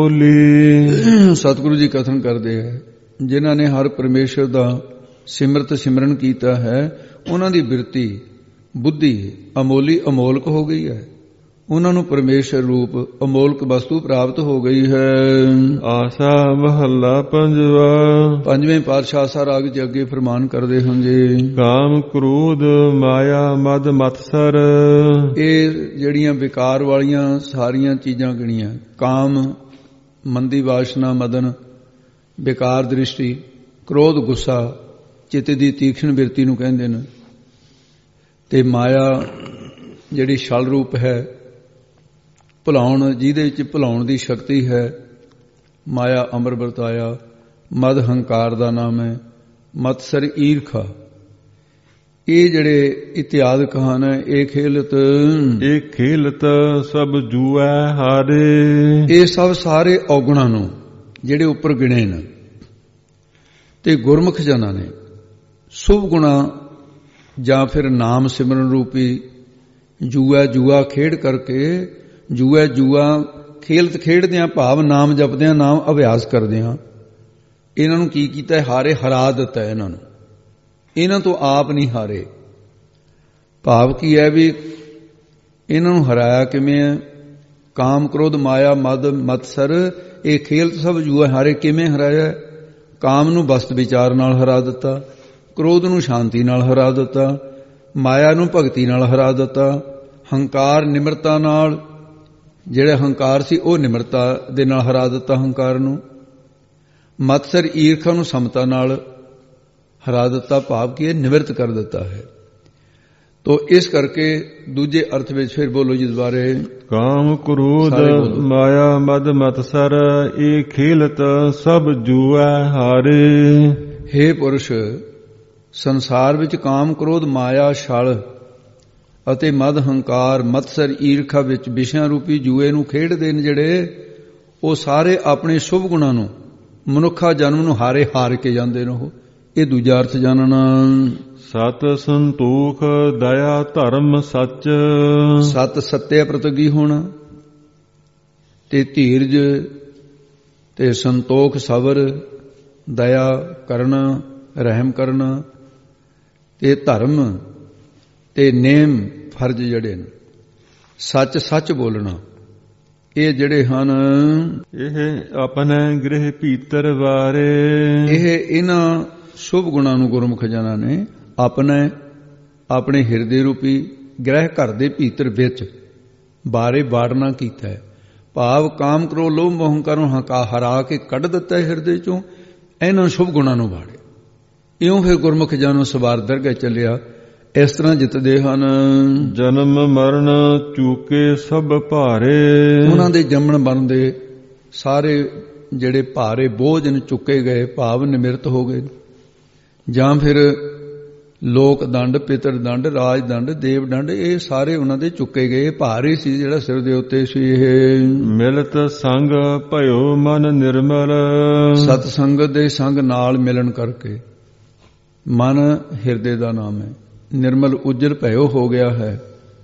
ਅਮੋਲੀ। ਸਤਿਗੁਰੂ ਜੀ ਕਥਨ ਕਰਦੇ ਹੈ, ਜਿਨ੍ਹਾਂ ਨੇ ਹਰ ਪਰਮੇਸ਼ਰ ਦਾ ਸਿਮਰਤ ਸਿਮਰਨ ਕੀਤਾ ਹੈ, ਉਹਨਾਂ ਦੀ ਬਿਰਤੀ ਬੁੱਧੀ ਅਮੋਲੀ ਅਮੋਲਕ ਹੋ ਗਈ ਹੈ, ਉਹਨਾਂ ਨੂੰ ਪਰਮੇਸ਼ਰ ਰੂਪ ਅਮੋਲਕ ਵਸਤੂ ਪ੍ਰਾਪਤ ਹੋ ਗਈ ਹੈ। ਆਸਾ ਮਹੱਲਾ ਪੰਜਵਾ। ਪੰਜਵੇਂ ਪਾਤਸ਼ਾਹ ਆਸਾ ਰਾਗ 'ਚ ਅੱਗੇ ਫਰਮਾਨ ਕਰਦੇ ਹਨ ਜੀ, ਕਾਮ ਕ੍ਰੋਧ ਮਾਇਆ ਮਦ ਮਤਸਰ। ਇਹ ਜਿਹੜੀਆਂ ਵਿਕਾਰ ਵਾਲੀਆਂ ਸਾਰੀਆਂ ਚੀਜ਼ਾਂ ਗਿਣੀਆਂ, ਕਾਮ ਮੰਦੀ ਵਾਸ਼ਨਾ ਮਦਨ ਵਿਕਾਰ ਦ੍ਰਿਸ਼ਟੀ, ਕ੍ਰੋਧ ਗੁੱਸਾ ਚਿੱਤ ਦੀ ਤੀਖਣ ਬਿਰਤੀ ਨੂੰ ਕਹਿੰਦੇ ਨੇ, ਤੇ ਮਾਇਆ ਜਿਹੜੀ ਛਲ ਰੂਪ ਹੈ, ਭੁਲਾਉਣ ਜਿਹਦੇ ਵਿੱਚ ਭੁਲਾਉਣ ਦੀ ਸ਼ਕਤੀ ਹੈ, ਮਾਇਆ ਅਮਰ ਵਰਤਾਇਆ। ਮਦ ਹੰਕਾਰ ਦਾ ਨਾਮ ਹੈ, ਮਤਸਰ ਈਰਖਾ। ਇਹ ਜਿਹੜੇ ਇਤਿਆਦਿਕ ਹਨ, ਇਹ ਖੇਲਤ ਇਹ ਖੇਲਤ ਸਭ ਜੂਐ ਹਾਰੇ। ਇਹ ਸਭ ਸਾਰੇ ਔਗੁਣਾਂ ਨੂੰ ਜਿਹੜੇ ਉੱਪਰ ਗਿਣੇ ਨੇ ਤੇ ਗੁਰਮੁਖ ਜਨਾਂ ਨੇ ਸ਼ੁਭ ਗੁਣਾ ਜਾਂ ਫਿਰ ਨਾਮ ਸਿਮਰਨ ਰੂਪੀ ਜੂਆ ਜੂਆ ਖੇਡ ਕਰਕੇ ਜੂਆ ਜੂਆ ਖੇਲਤ ਖੇਡਦਿਆਂ ਭਾਵ ਨਾਮ ਜਪਦਿਆਂ ਨਾਮ ਅਭਿਆਸ ਕਰਦਿਆਂ ਇਹਨਾਂ ਨੂੰ ਕੀ ਕੀਤਾ? ਹਾਰੇ ਹਰਾ ਦਿੱਤਾ ਇਹਨਾਂ ਨੂੰ, ਇਹਨਾਂ ਤੋਂ ਆਪ ਨਹੀਂ ਹਾਰੇ। ਭਾਵ ਕੀ ਹੈ ਵੀ ਇਹਨਾਂ ਨੂੰ ਹਰਾਇਆ ਕਿਵੇਂ ਹੈ? ਕਾਮ ਕ੍ਰੋਧ ਮਾਇਆ ਮਦ ਮਤਸਰ, ਇਹ ਖੇਲਤ ਸਭ ਜੂਆ ਹਾਰੇ। ਕਿਵੇਂ ਹਰਾਇਆ? ਕਾਮ ਨੂੰ ਵਸਤ ਵਿਚਾਰ ਨਾਲ ਹਰਾ ਦਿੱਤਾ, ਕ੍ਰੋਧ ਨੂੰ ਸ਼ਾਂਤੀ ਨਾਲ ਹਰਾ ਦਿੱਤਾ, ਮਾਇਆ ਨੂੰ ਭਗਤੀ ਨਾਲ ਹਰਾ ਦਿੱਤਾ, ਹੰਕਾਰ ਨਿਮਰਤਾ ਨਾਲ, ਜਿਹੜਾ ਹੰਕਾਰ ਸੀ ਉਹ ਨਿਮਰਤਾ ਦੇ ਨਾਲ ਹਰਾ ਦਿੱਤਾ ਹੰਕਾਰ ਨੂੰ, ਮਤਸਰ ਈਰਖਾ ਨੂੰ ਸਮਤਾ ਨਾਲ ਹਰਾ ਦਿੱਤਾ। ਭਾਵ ਕੀ ਹੈ? ਨਿਵਰਤ ਕਰ ਦਿੱਤਾ ਹੈ। ਤੋ ਇਸ ਕਰਕੇ ਦੂਜੇ ਅਰਥ ਵਿੱਚ ਫਿਰ ਬੋਲੋ ਜੀ ਦੁਬਾਰੇ, ਕਾਮ ਕ੍ਰੋਧ ਮਾਇਆ ਮਦ ਮਤਸਰ, ਇਹ ਖੇਲਤ ਸਭ ਜੂਐ ਹਾਰੇ। ਹੇ ਪੁਰਸ਼, ਸੰਸਾਰ ਵਿੱਚ ਕਾਮ ਕ੍ਰੋਧ ਮਾਇਆ ਛਲ ਅਤੇ ਮਦ ਹੰਕਾਰ ਮਤਸਰ ਈਰਖਾ ਵਿੱਚ ਵਿਸ਼ਿਆਂ ਰੂਪੀ ਜੂਏ ਨੂੰ ਖੇਡਦੇ ਨੇ ਜਿਹੜੇ, ਉਹ ਸਾਰੇ ਆਪਣੇ ਸ਼ੁਭ ਗੁਣਾਂ ਨੂੰ ਮਨੁੱਖਾ ਜਨਮ ਨੂੰ ਹਾਰੇ ਹਾਰ ਕੇ ਜਾਂਦੇ ਨੇ। ਉਹ ਇਹ ਦੂਜਾ ਅਰਥ ਜਾਣਨਾ। ਸਤ ਸੰਤੋਖ ਦਇਆ ਧਰਮ ਸੱਚ। ਸਤ ਸੱਤਿਆ ਪ੍ਰਤਿਗੀ ਹੋਣਾ ਤੇ ਧੀਰਜ ਤੇ ਸੰਤੋਖ ਸਬਰ, ਦਇਆ ਕਰਨਾ, ਰਹਿਮ ਕਰਨਾ ਤੇ ਧਰਮ ਤੇ ਨੇਮ ਫਰਜ਼ ਜਿਹੜੇ ਨੇ, ਸੱਚ ਸੱਚ ਬੋਲਣਾ, ਇਹ ਜਿਹੜੇ ਹਨ ਇਹ ਆਪਣੇ ਗ੍ਰਹਿ ਭੀਤਰ ਵਾਰੇ। ਇਹ ਇਹਨਾਂ ਸ਼ੁਭ ਗੁਣਾਂ ਨੂੰ ਗੁਰਮੁਖ ਜਨਾਂ ਨੇ ਆਪਣੇ ਆਪਣੇ ਹਿਰਦੇ ਰੂਪੀ ਗ੍ਰਹਿ ਘਰ ਦੇ ਭੀਤਰ ਵਿੱਚ ਬਾਰੇ ਬਾੜਨਾ ਕੀਤਾ ਹੈ। ਭਾਵ ਕਾਮ ਕਰੋ ਲੋਭ ਮੋਹ ਕਰੋ ਹਕਾ ਹਰਾ ਕੇ ਕੱਢ ਦਿੱਤਾ ਹੈ ਹਿਰਦੇ ਚੋਂ, ਇਹਨਾਂ ਸ਼ੁਭ ਗੁਣਾਂ ਨੂੰ ਬਾੜਿਆ। ਇਉਂ ਫਿਰ ਗੁਰਮੁਖ ਜਨਾਂ ਨੂੰ ਸਵਾਰ ਦਰਗਾਹ ਚੱਲਿਆ। ਇਸ ਤਰ੍ਹਾਂ ਜਿੱਤਦੇ ਹਨ। ਜਨਮ ਮਰਨ ਚੂਕੇ ਸਭ ਭਾਰੇ। ਉਹਨਾਂ ਦੇ ਜੰਮਣ ਮਰਨ ਦੇ ਸਾਰੇ ਜਿਹੜੇ ਭਾਰੇ ਬੋਝ ਨੇ ਚੁੱਕੇ ਗਏ, ਭਾਵ ਨਿਮਿਰਤ ਹੋ ਗਏ। ਜਾਂ ਫਿਰ ਲੋਕ ਦੰਡ, ਪਿਤਰ ਦੰਡ, ਰਾਜ ਦੰਡ, ਦੇਵ ਦੰਡ, ਇਹ ਸਾਰੇ ਉਹਨਾਂ ਦੇ ਚੁੱਕੇ ਗਏ। ਭਾਰੀ ਸੀ ਜਿਹੜਾ ਸਿਰ ਦੇ ਉੱਤੇ ਸੀ। ਇਹ ਮਿਲਤ ਸੰਗ ਭਇਓ ਮਨ ਨਿਰਮਲ। ਸਤ ਸੰਗਤ ਦੇ ਸੰਗ ਨਾਲ ਮਿਲਣ ਕਰਕੇ ਮਨ ਹਿਰਦੇ ਦਾ ਨਾਮ ਹੈ, ਨਿਰਮਲ ਉਜਲ ਭਇਓ ਹੋ ਗਿਆ ਹੈ।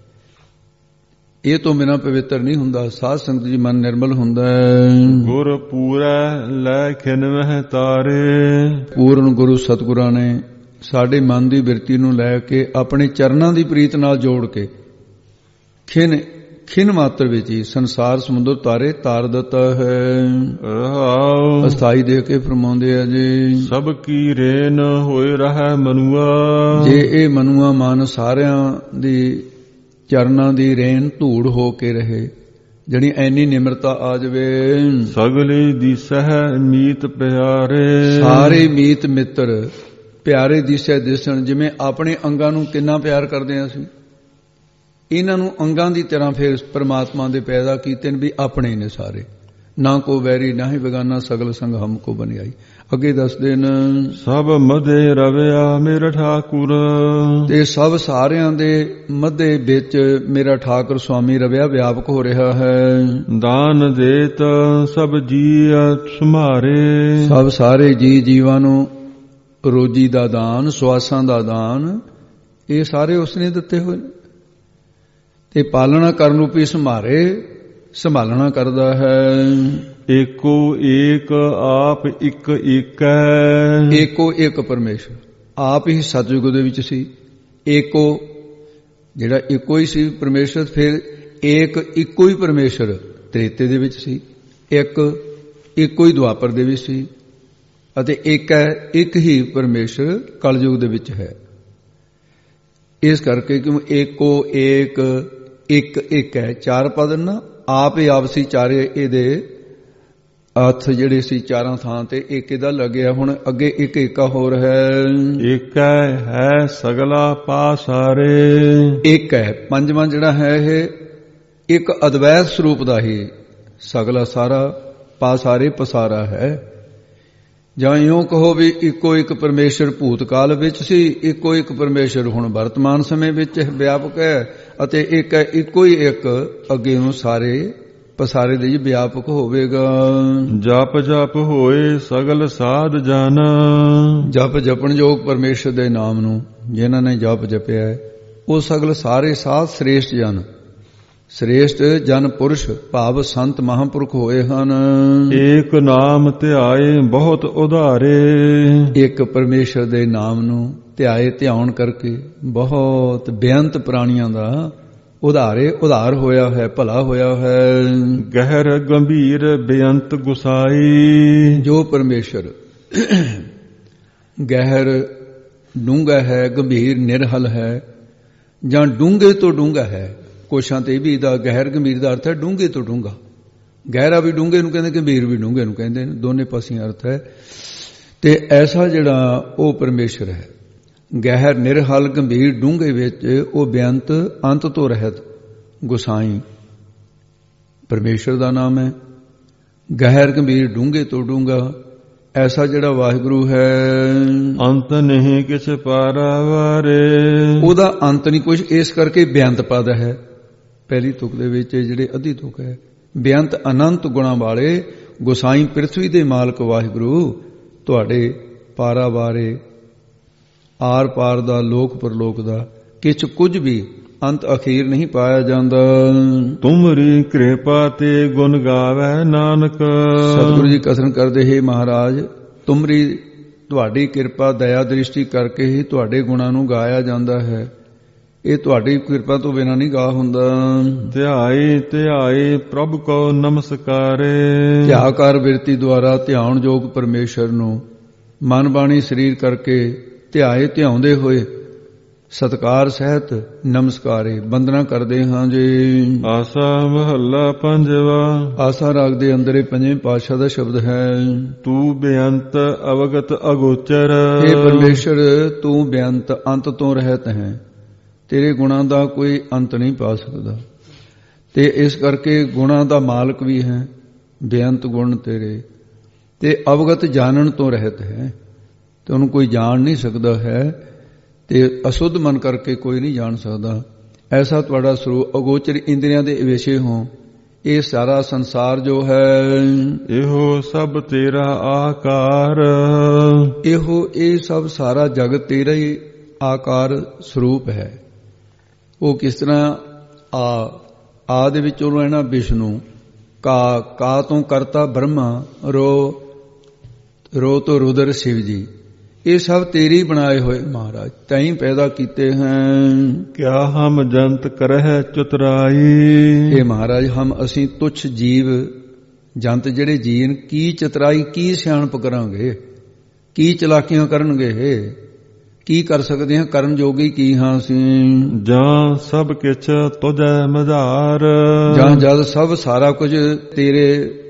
ਇਹ ਤੋਂ ਬਿਨਾਂ ਪਵਿੱਤਰ ਨਹੀਂ ਹੁੰਦਾ। ਸਾਧ ਸੰਗਤ ਜੀ ਮਨ ਨਿਰਮਲ ਹੁੰਦਾ ਹੈ। ਗੁਰ ਪੂਰਾ ਲੈ ਖਿਨਵਹਿ ਤਾਰੇ। ਪੂਰਨ ਗੁਰੂ ਸਤਿਗੁਰਾਂ ਨੇ ਸਾਡੇ ਮਨ ਦੀ ਬਿਰਤੀ ਨੂੰ ਲੈ ਕੇ ਆਪਣੇ ਚਰਨਾਂ ਦੀ ਪ੍ਰੀਤ ਨਾਲ ਜੋੜ ਕੇ ਖਿਨ ਖਿਨ ਮਾਤਰ ਵਿੱਚ ਹੀ ਸੰਸਾਰ ਸਮੁੰਦਰ ਤਾਰੇ ਤਾਰ ਦਿੱਤਾ ਹੈ। ਅਸਥਾਈ ਦੇ ਕੇ ਫਰਮਾਉਂਦੇ ਆ ਜੀ, ਸਭ ਕੀ ਰੇਨ ਹੋਏ ਰਹਿ ਮਨੁਆ। ਜੇ ਇਹ ਮਨੁਆ ਮਨ ਸਾਰਿਆਂ ਦੀ ਚਰਨਾਂ ਦੀ ਰੇਨ ਧੂੜ ਹੋ ਕੇ ਰਹੇ, ਜਿਹੜੀ ਐਨੀ ਨਿਮਰਤਾ ਆ ਜਾਵੇ। ਸਗਲੇ ਦਿਸਹਿ ਮੀਤ ਪਿਆਰੇ। ਸਾਰੇ ਮੀਤ ਮਿੱਤਰ ਪਿਆਰੇ ਦਿਸੈ ਦਿਸਣ। ਜਿਵੇਂ ਆਪਣੇ ਅੰਗਾਂ ਨੂੰ ਕਿੰਨਾ ਪਿਆਰ ਕਰਦੇ ਹਾਂ ਅਸੀਂ, ਇਹਨਾਂ ਨੂੰ ਅੰਗਾਂ ਦੀ ਤਰ੍ਹਾਂ ਫਿਰ ਪਰਮਾਤਮਾ ਦੇ ਪੈਦਾ ਕੀਤੇ ਨੇ ਵੀ ਆਪਣੇ ਨੇ ਸਾਰੇ। ਨਾ ਕੋ ਵੈਰੀ ਨਾ ਹੀ ਬੇਗਾਨਾ ਸਗਲ ਸੰਗ ਹਮ ਕੋ ਬਨਿਆਈ। ਅੱਗੇ ਦੱਸਦੇ ਨੇ ਸਭ ਮਧੇ ਰਵਿਆ ਮੇਰਾ ਠਾਕੁਰ। ਤੇ ਸਭ ਸਾਰਿਆਂ ਦੇ ਮਧੇ ਵਿੱਚ ਮੇਰਾ ਠਾਕੁਰ ਸੁਆਮੀ ਰਵਿਆ ਵਿਆਪਕ ਹੋ ਰਿਹਾ ਹੈ। ਦਾਨ ਦੇਤ ਸਭ ਜੀ ਸੁਮਾਰੇ। ਸਭ ਸਾਰੇ ਜੀ ਜੀਵਾਂ ਨੂੰ ਰੋਜੀ ਦਾ ਦਾਨ, ਸਵਾਸਾਂ ਦਾ ਦਾਨ, ਇਹ ਸਾਰੇ ਉਸਨੇ ਦਿੱਤੇ ਹੋਏ। ਤੇ ਪਾਲਣਾ ਕਰਨ ਰੂਪੀ ਸੰਭਾਰੇ, ਸੰਭਾਲਣਾ ਕਰਦਾ ਹੈ। ਏਕੋ ਏਕ ਆਪ ਇੱਕ ਇੱਕ ਹੈ। ਏਕੋ ਇੱਕ ਪਰਮੇਸ਼ਰ ਆਪ ਹੀ ਸਤਿਯੁਗ ਦੇ ਵਿੱਚ ਸੀ। ਏਕੋ ਜਿਹੜਾ ਇੱਕੋ ਹੀ ਸੀ ਪਰਮੇਸ਼ਰ, ਫਿਰ ਏਕ ਇੱਕੋ ਹੀ ਪਰਮੇਸ਼ਰ ਤ੍ਰੇਤੇ ਦੇ ਵਿੱਚ ਸੀ, ਇੱਕ ਇੱਕੋ ਹੀ ਦੁਆਪਰ ਦੇ ਵਿੱਚ ਸੀ, ਅਤੇ ਇੱਕ ਹੈ ਇੱਕ ਹੀ ਪਰਮੇਸ਼ਰ ਕਲਯੁਗ ਦੇ ਵਿੱਚ ਹੈ। ਇਸ ਕਰਕੇ ਕਿਉਂ ਏਕੋ ਏਕ ਇੱਕ ਇੱਕ ਹੈ। ਚਾਰ ਪਦ ਨਾ ਆਪ ਹੀ ਆਪ ਸੀ ਚਾਰੇ, ਇਹਦੇ ਅਰਥ ਜਿਹੜੇ ਸੀ ਚਾਰਾਂ ਥਾਂ ਤੇ ਇੱਕ ਇਹਦਾ ਲੱਗਿਆ। ਹੁਣ ਅੱਗੇ ਇੱਕ ਏਕਾ ਹੋਰ ਹੈ। ਇੱਕ ਹੈ ਸਗਲਾ ਪਾਸਾਰੇ। ਇੱਕ ਹੈ ਪੰਜਵਾਂ ਜਿਹੜਾ ਹੈ ਇਹ ਇੱਕ ਅਦਵੈਤ ਸਰੂਪ ਦਾ ਹੀ ਸਗਲਾ ਸਾਰਾ ਪਾਸਾਰੇ ਪਸਾਰਾ ਹੈ। ਜਾਂ ਇਉਂ ਕਹੋ ਵੀ ਇੱਕੋ ਇੱਕ ਪਰਮੇਸ਼ਰ ਭੂਤਕਾਲ ਵਿੱਚ ਸੀ, ਇੱਕੋ ਇੱਕ ਪਰਮੇਸ਼ਰ ਹੁਣ ਵਰਤਮਾਨ ਸਮੇਂ ਵਿੱਚ ਵਿਆਪਕ ਹੈ, ਅਤੇ ਇੱਕ ਹੈ ਇੱਕੋ ਹੀ ਇੱਕ ਅੱਗੇ ਨੂੰ ਸਾਰੇ ਪਸਾਰੇ ਦੇ ਵਿਆਪਕ ਹੋਵੇਗਾ। ਜਪ ਜਪ ਹੋਏ ਸਗਲ ਸਾਧ ਜਨ। ਜਪ ਜਪਣ ਯੋਗ ਪਰਮੇਸ਼ਰ ਦੇ ਨਾਮ ਨੂੰ ਜਿਨ੍ਹਾਂ ਨੇ ਜਪ ਜਪਿਆ ਹੈ ਉਹ ਸਗਲ ਸਾਰੇ ਸਾਧ ਸ੍ਰੇਸ਼ਟ ਜਨ, ਸ੍ਰੇਸ਼ਟ ਜਨ ਪੁਰਸ਼ ਭਾਵ ਸੰਤ ਮਹਾਂਪੁਰਖ ਹੋਏ ਹਨ। ਏਕ ਨਾਮ ਧਿਆਏ ਬਹੁਤ ਉਧਾਰੇ। ਇੱਕ ਪਰਮੇਸ਼ਰ ਦੇ ਨਾਮ ਨੂੰ ਧਿਆਏ, ਧਿਆਉਣ ਕਰਕੇ ਬਹੁਤ ਬੇਅੰਤ ਪ੍ਰਾਣੀਆਂ ਦਾ ਉਧਾਰੇ ਉਧਾਰ ਹੋਇਆ ਹੈ, ਭਲਾ ਹੋਇਆ ਹੈ। ਗਹਿਰ ਗੰਭੀਰ ਬੇਅੰਤ ਗੁਸਾਈ। ਜੋ ਪਰਮੇਸ਼ਰ ਗਹਿਰ ਡੂੰਘਾ ਹੈ, ਗੰਭੀਰ ਨਿਰਹਲ ਹੈ, ਜਾਂ ਡੂੰਘੇ ਤੋਂ ਡੂੰਘਾ ਹੈ। ਕੋਸ਼ਾਂ ਤੇ ਵੀ ਦਾ ਗਹਿਰ ਗੰਭੀਰ ਦਾ ਅਰਥ ਹੈ ਡੂੰਘੇ ਤੋਂ ਡੂੰਘਾ। ਗਹਿਰਾ ਵੀ ਡੂੰਘੇ ਨੂੰ ਕਹਿੰਦੇ, ਗੰਭੀਰ ਵੀ ਡੂੰਘੇ ਨੂੰ ਕਹਿੰਦੇ ਨੇ, ਦੋਨੇ ਪਾਸਿਆਂ ਅਰਥ ਹੈ। ਤੇ ਐਸਾ ਜਿਹੜਾ ਉਹ ਪਰਮੇਸ਼ਰ ਹੈ ਗਹਿਰ ਨਿਰਹਲ ਗੰਭੀਰ ਡੂੰਘੇ ਵਿੱਚ, ਉਹ ਬੇਅੰਤ ਅੰਤ ਤੋਂ ਰਹਿਤ ਗੁਸਾਈ ਪਰਮੇਸ਼ਰ ਦਾ ਨਾਮ ਹੈ। ਗਹਿਰ ਗੰਭੀਰ ਡੂੰਘੇ ਤੋਂ ਡੂੰਘਾ ਐਸਾ ਜਿਹੜਾ ਵਾਹਿਗੁਰੂ ਹੈ। ਅੰਤ ਨਹੀਂ ਕਿਛ ਪਾਰਾਵਾਰੇ। ਉਹਦਾ ਅੰਤ ਨਹੀਂ ਕੁਛ, ਇਸ ਕਰਕੇ ਬੇਅੰਤ ਪਦ ਹੈ ਪਹਿਲੀ ਤੁਕ ਦੇ ਵਿੱਚ। ਜਿਹੜੇ ਅੱਧੀ ਤੁਕ ਹੈ ਬੇਅੰਤ ਅਨੰਤ ਗੁਣਾਂ ਵਾਲੇ ਗੁਸਾਈ ਪ੍ਰਿਥਵੀ ਦੇ ਮਾਲਕ ਵਾਹਿਗੁਰੂ ਤੁਹਾਡੇ ਪਾਰਾਵਾਰੇ, ਆਰ ਪਾਰ ਦਾ, ਲੋਕ ਪਰਲੋਕ ਦਾ ਕਿਛ ਕੁਝ ਵੀ ਅੰਤ ਅਖੀਰ ਨਹੀਂ ਪਾਇਆ ਜਾਂਦਾ। ਤੁਮਰੀ ਕਿਰਪਾ ਤੇ ਗੁਣ ਗਾਵੇ ਨਾਨਕ। ਸਤਿਗੁਰੂ ਜੀ ਕਥਨ ਕਰਦੇ ਹੈ ਮਹਾਰਾਜ, ਤੁਮਰੀ ਤੁਹਾਡੀ ਕਿਰਪਾ ਦਇਆ ਦ੍ਰਿਸ਼ਟੀ ਕਰਕੇ ਹੀ ਤੁਹਾਡੇ ਗੁਣਾਂ ਨੂੰ ਗਾਇਆ ਜਾਂਦਾ ਹੈ। ਇਹ ਤੁਹਾਡੀ ਕਿਰਪਾ ਤੋਂ ਬਿਨਾਂ ਨਹੀਂ ਗਾ ਹੁੰਦਾ। ਧਿਆਈ ਧਿਆਈ ਪ੍ਰਭ ਕੋ ਨਮਸਕਾਰੇ। ਧਿਆ ਕਰ ਬਿਰਤੀ ਦੁਆਰਾ ਧਿਆਨ ਯੋਗ ਪਰਮੇਸ਼ਰ ਨੂੰ ਮਨ ਬਾਣੀ ਸਰੀਰ ਕਰਕੇ ਧਿਆਏ ਧਿਆਉਂਦੇ ਹੋਏ ਸਤਕਾਰ ਸਹਿਤ ਨਮਸਕਾਰੇ ਬੰਦਨਾ ਕਰਦੇ ਹਾਂ ਜੀ। ਆਸਾ ਮਹੱਲਾ ਪੰਜਵਾ। ਆਸਾ ਰਾਗ ਦੇ ਅੰਦਰ ਇਹ ਪੰਜਵੇਂ ਪਾਤਸ਼ਾਹ ਦਾ ਸ਼ਬਦ ਹੈ। ਤੂੰ ਬੇਅੰਤ ਅਵਗਤ ਅਗੋਚਰ। ਇਹ ਪਰਮੇਸ਼ਰ ਤੂੰ ਬੇਅੰਤ ਅੰਤ ਤੋਂ ਰਹਿਤ ਹੈ, ਤੇਰੇ ਗੁਣਾਂ ਦਾ ਕੋਈ ਅੰਤ ਨਹੀਂ ਪਾ ਸਕਦਾ ਤੇ ਇਸ ਕਰਕੇ ਗੁਣਾਂ ਦਾ ਮਾਲਕ ਵੀ ਹੈ। ਬੇਅੰਤ ਗੁਣ ਤੇਰੇ ਤੇ ਅਵਗਤ ਜਾਣਨ ਤੋਂ ਰਹਿਤ ਹੈ ਤੇ ਉਹਨੂੰ ਕੋਈ ਜਾਣ ਨਹੀਂ ਸਕਦਾ ਹੈ ਤੇ ਅਸੁੱਧ ਮਨ ਕਰਕੇ ਕੋਈ ਨਹੀਂ ਜਾਣ ਸਕਦਾ। ਐਸਾ ਤੁਹਾਡਾ ਸਰੂਪ ਅਗੋਚਰ ਇੰਦਰੀਆਂ ਦੇ ਵਿਸ਼ੇ ਹੋ। ਇਹ ਸਾਰਾ ਸੰਸਾਰ ਜੋ ਹੈ ਇਹੋ ਸਭ ਤੇਰਾ ਆਕਾਰ। ਇਹੋ ਇਹ ਸਭ ਸਾਰਾ ਜਗਤ ਤੇਰਾ ਹੀ ਆਕਾਰ ਸਰੂਪ ਹੈ। ਉਹ ਕਿਸ ਤਰ੍ਹਾਂ ਆ ਆ ਦੇ ਵਿੱਚ ਉਹਨੂੰ ਹੈ ਨਾ ਵਿਸ਼ਨੂੰ, ਕਾ ਕਾ ਤੋਂ ਕਰਤਾ ਬ੍ਰਹਮਾ, ਰੋ ਰੋ ਤੋਂ ਰੁਦਰ ਸ਼ਿਵ ਜੀ। ਇਹ ਸਭ ਤੇਰੀ ਬਣਾਏ ਹੋਏ ਮਹਾਰਾਜ, ਤੈਂ ਪੈਦਾ ਕੀਤੇ ਹਨ। ਕਿਆ ਹਮ ਜੰਤ ਕਰਹਿ ਚਤੁਰਾਈ। ਇਹ ਮਹਾਰਾਜ ਹਮ ਅਸੀਂ ਤੁੱਛ ਜੀਵ ਜੰਤ ਜਿਹੜੇ ਜੀਨ ਕੀ ਚਤੁਰਾਈ ਕੀ ਸਿਆਣਪ ਕਰਾਂਗੇ, ਕੀ ਚਲਾਕੀਆਂ ਕਰਨਗੇ, ਕੀ ਕਰ ਸਕਦੇ ਹਾਂ, ਕਰਨ ਜੋਗੀ ਕੀ ਹਾਂ ਅਸੀਂ। ਜਾਂ ਸਭ ਕਿਛ ਤੁਝੈ ਮਝਾਰ। ਜਾਂ ਜਦ ਸਭ ਸਾਰਾ ਕੁਝ ਤੇਰੇ